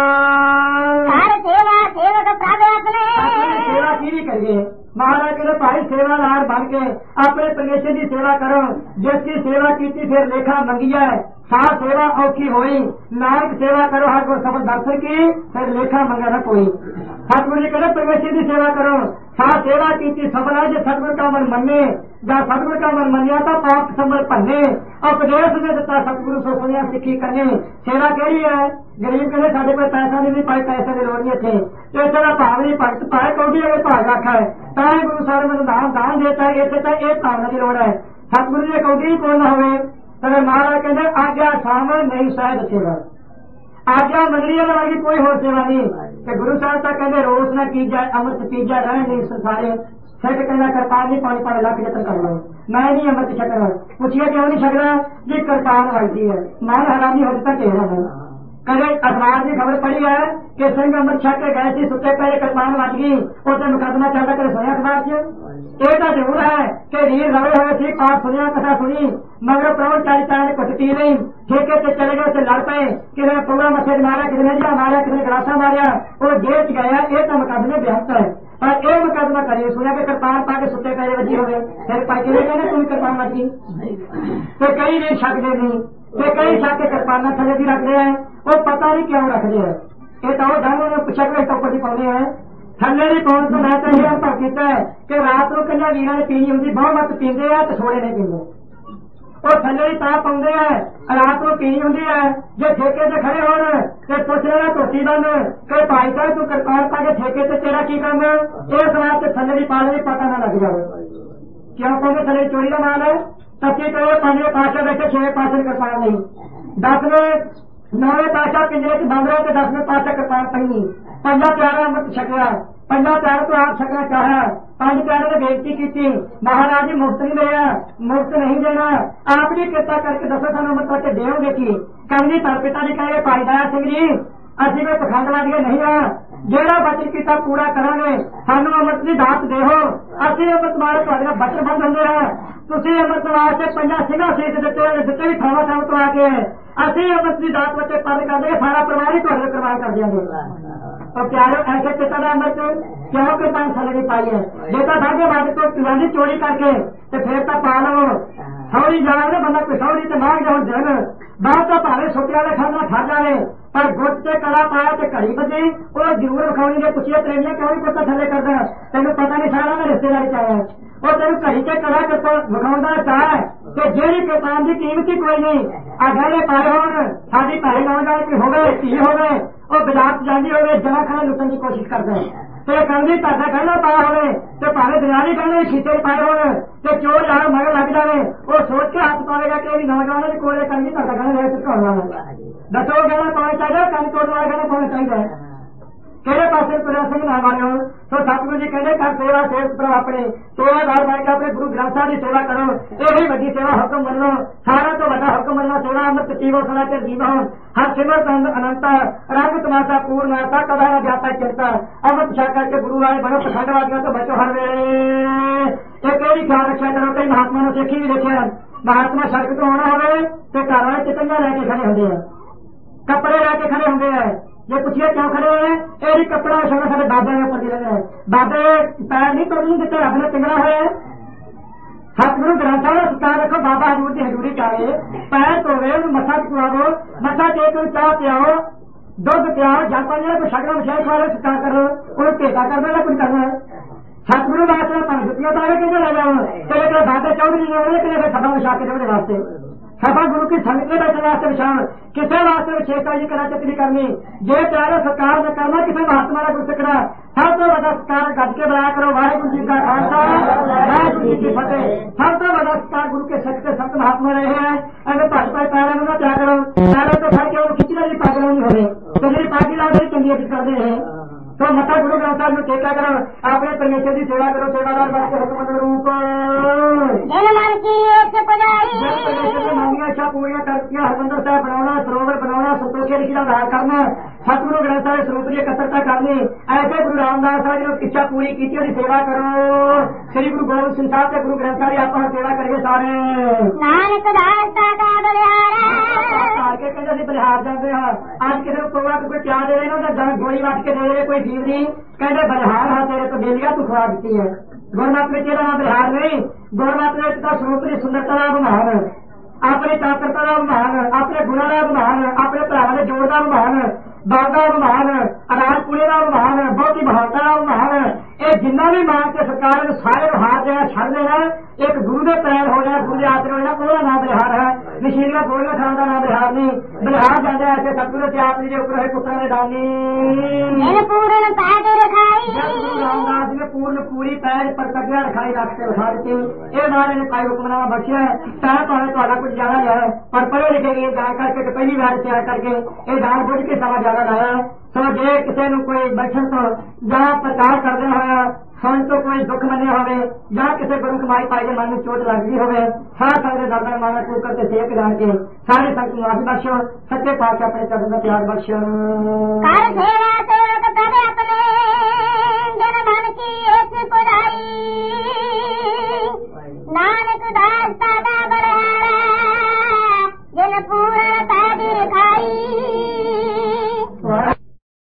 सेवा की करिए महाराज कहते भाई सेवादार बन के अपने परमेश्वर की सेवा करो जिसकी सेवा की फिर लेखा मंगी है साथ सेवा औखी होई नानक सेवा करो हर को सफल दर्शन की फिर लेखा मंगा न कोई सतगुरु जी कहते परमेश्वर की सेवा करो साथ सेवा की सफल है जो सतगुरु का मन मने जहाँ सतगुरु का मन मनिया था पाप समल भन्ने उपदेश ने दिता सतगुरु सो सुनिया सिखी करने सेवा कही है गरीब कहते साढ़े कोई पैसा नहीं पाए पैसे की लोड़ नहीं थे तो इसका भाव नहीं भगत पाए को भी अगर भाग रखा है ताकि गुरु सारे में दान देता है इसे एक भावना की लोड़ है सतगुरु जी कौटी कौन न हो अगर महाराज कहते आज्ञा सामने नहीं शायद सेवा आज्ञा मंगनी वाली कोई और सेवा नहीं कि गुरु साहब तक कहते रोज न की जाए अमृत पी जाए रहे नहीं संसारे फिर कहना करपान नहीं पानी पानी लाख जतन कर लो मैं नहीं अमृत छकना पूछिए क्यों नहीं छकना जी करपान लगती है मान हरामी होता कहना है कभी अखबार की खबर पड़ी है कि सिंह अमृत छक के गए थे सुते पहले करपान बच गई उसे मुकदमा चलता करे सुनिया अखबार से एक जरूर है कि रीर रवे हुए थी पाठ सुनिया कथा सुनी मगर प्रभु चारी चार कुछ पी नहीं ठेके से चले गए उसे लड़ पे किसी पूरा मछली मारा किसी ने मारा किसी ने गलासा मारा वो जेल गया एक मुकदमे बेहतर है और एक मुकदमा करिए सुनिया के करपान पा के सुते पहले बची हो गए फिर पाई कहने तुम करपान बची तो कई नहीं छक दे नहीं तो कई छक के करपाना थले भी रख रहे हैं वो पता नहीं क्यों रख रहे हैं एक और ढंग ने पूछा कि टोपी पाने हैं थले की पहुंच तो मैं चाहिए पर किया है कि रात को कई वीर ने पीनी होंगी बहुत मत पींदे है तो थोड़े नहीं पींदे वो थले की तां पाते हैं रात को पीनी होंगी है जो ठेके से खड़े हो पूछ लेना धोती बंद कि भाई साहब तू करपान पा के ठेके से तेरा की काम है इस बात से थले की पाले पता न लग जाए क्यों कहोगे थले चोरी का माल है सच्ची कहो 5वें पातशाह बैठे 6वें पातशाह करपान नहीं 10वें 9वें पातशाह पिंजरे के बंद रहे तो 10वें पातशाह करपान पहनी 15 प्यारा अमृत छकया 15 प्यार तो आप छकना चाहे 5 प्यारे ने बेनती की थी महाराज जी मुफ्त नहीं देना मुफ्त नहीं देना आप भी कृपा करके 10 साल अमृत करके देोगे की कभी पर पिता जी कहे भाई दया सिंह जी असि कोई पखंडवादी नहीं है जेड़ा वचन किया पूरा करांगे सानू अमृत की दात देहो असि अमृत मारे तुहाडे बचन बंद होंगे है तुसी अमृत वास्ते 50 सिंघा सीट दिते जिते भी थावा थाव तो आके असि अमृत की दात बच्चे पद कर देंगे सारा परिवार ही तुहाडे करवान कर देंगे और प्यारे ऐसे पिता का अमृत क्यों के 5 साल की पाई है बेटा भागे बाद तो पिलानी चोरी करके तो फिर तो पा लो सौरी जाने बंदा पिछौरी तो मांग जाओ जन बात तो भावे सोटिया खाना खा जाए पर गुट से कला पाया तो घड़ी बजे वो जरूर विखानी ने पूछिए प्रेमिया क्यों नहीं पता थले करता तेन पता नहीं सारा मैं रिश्तेदारी चाहे और तेन घड़ी से कला विखाने चाह कि जेड़ी किसान की कीमत ही कोई नहीं अगले पाए हो साड़ी भाई नौजवान की हो गए धी हो गए और बाजार जानी हो गए जमा खाना लुटने की कोशिश करते हैं तो कंधी धागा कहना पाया हो तो भावे दरियाली कहने खीते पाए हो तो चोर यार मगर लग जाए वो सोच के हाथ पाएगा कि नौजवानों के कोले कंधी धागा कहने चुका दसो कहना पाना चाहिए कम तोड़ वाला कहना पाना चाहिए केड़े पासे तुरा सिंह ना मारे हो तो सतगुरु जी कहते कर सेवा सेवक पर अपने सेवादार बन के अपने गुरु ग्रंथ साहब की सेवा करो यही बड़ी सेवा हुक्म मनो सारा तो बड़ा हुक्म मनो सेवा अमृत पीवो सदा के जीवन हर सिमर अनंत रंग तमाशा पूर्ण आता कदा न जाता चिंता अमृत छा करके गुरु आए बनो पखंडवादियों तो बचो हर वे एक ख्याल रक्षा करो कई महात्मा ने सीखी भी देखे महात्मा सड़क तो होना हो तो घर वाले चिकनिया लैके खड़े होंगे हैं कपड़े लैके खड़े होंगे हैं ये पूछिए क्यों खड़े हैं यही कपड़ा सोना सारे बाबे के ऊपर लगे हैं बाबे पैर नहीं तोड़ने देते रब ने पिंगला है सतगुरु ग्रंथ साहब सरकार रखो बाबा हजूर की हजूरी चाहे पैर धोवे मथा चुआवो मथा टेक चाह पियाओ दुध पियाओ जापा जो कोई शगरा मछली खा रहे सरकार करो उन्हें टेका कर देना कुछ करना है सतगुरु वास्ते जुतियां तो आगे कितने ले जाओ तेरे बाबे चौधरी ने कि सभा विछा के वास्ते सभा गुरु की संगत में बैठने वास्ते विछाण किसी वास्ते विशेषता जी करा चतरी करनी जे प्यारे सरकार ने करना किसी महात्मा का गुरु सिखना सब तो बड़ा सरकार गज के बनाया करो वाहेगुरु जी का खालसा वाहेगुरु जी की फतेह सब तो बड़ा महात्मा रहे हैं अगर भट पर पैरों में क्या करो पैरों तो फट के खिंचने की पागलों में हो तो मेरी पार्टी लाओ चंगी अर्ज करते हैं तो मथा गुरु ग्रंथ साहब में टेका करो अपने परमेश्वर की सेवा करो सेवादार बन के हुक्म रूप इच्छा पूरियां करके हरमंदर साहब बनाना सरोवर बनाना संतोष ऋषि का आधार करना सतगुरु ग्रंथ साहब स्वरूप की एकत्रता करनी ऐसे गुरु रामदास साहब ने इच्छा पूरी की सेवा करो श्री गुरु गोबिंद सिंह साहब से गुरु ग्रंथ साहब आप सेवा करिए सारे नानक कहते बलिहार जाते हैं आज किसी को प्रोग्राम कोई क्या दे रहे ना जन गोली बांट के दे रहे कोई फीवरी कहते बलिहार है तेरे तो बेलिया तू खुआ देती है गौरमात में तेरा नाम बलिहार नहीं गौरमात में स्वरूप की सुंदरता महान अपने चाकरता महान अपने गुणा महान अपने भरा जोड़दा महान बागा महान राजपुरे का महान बहुत ही बहादुर महान ये जिन्ना भी मान के सरकार सारे हाथ देना छड़ देना एक गुरु के पैर हो जाए गुरु के आश्रय हो जाए पूरा नाम बलिहार है नशीलिया गोलियां खाने का नाम बलिहार नहीं बलिहार जाते ऐसे सतगुरु से आप लीजिए ऊपर है पुत्र ने डाली रामदास ने पूर्ण पूरी पैर पर कटिया रखाई रख के उठा दी ये नारे ने पाई हुक्मनामा बख्शिया चाहे तो कुछ ज्यादा है पर पढ़े लिखे गए जान करके पहली बार तैयार करके ये जान बुझ के समा ज्यादा लाया सो जे किसी को कोई बैठन तो जहाँ प्रचार करते हुए सन तो कोई दुख मने होवे जहाँ किसी गुरु कमाई पाई के मन में चोट लगती होवे सारा संगत दर्दा माना तू करके सेक जान के सारे संत माफी बख्शो सच्चे पातशाह अपने चरण में प्यार बख्शो नानक दास दादा बड़ा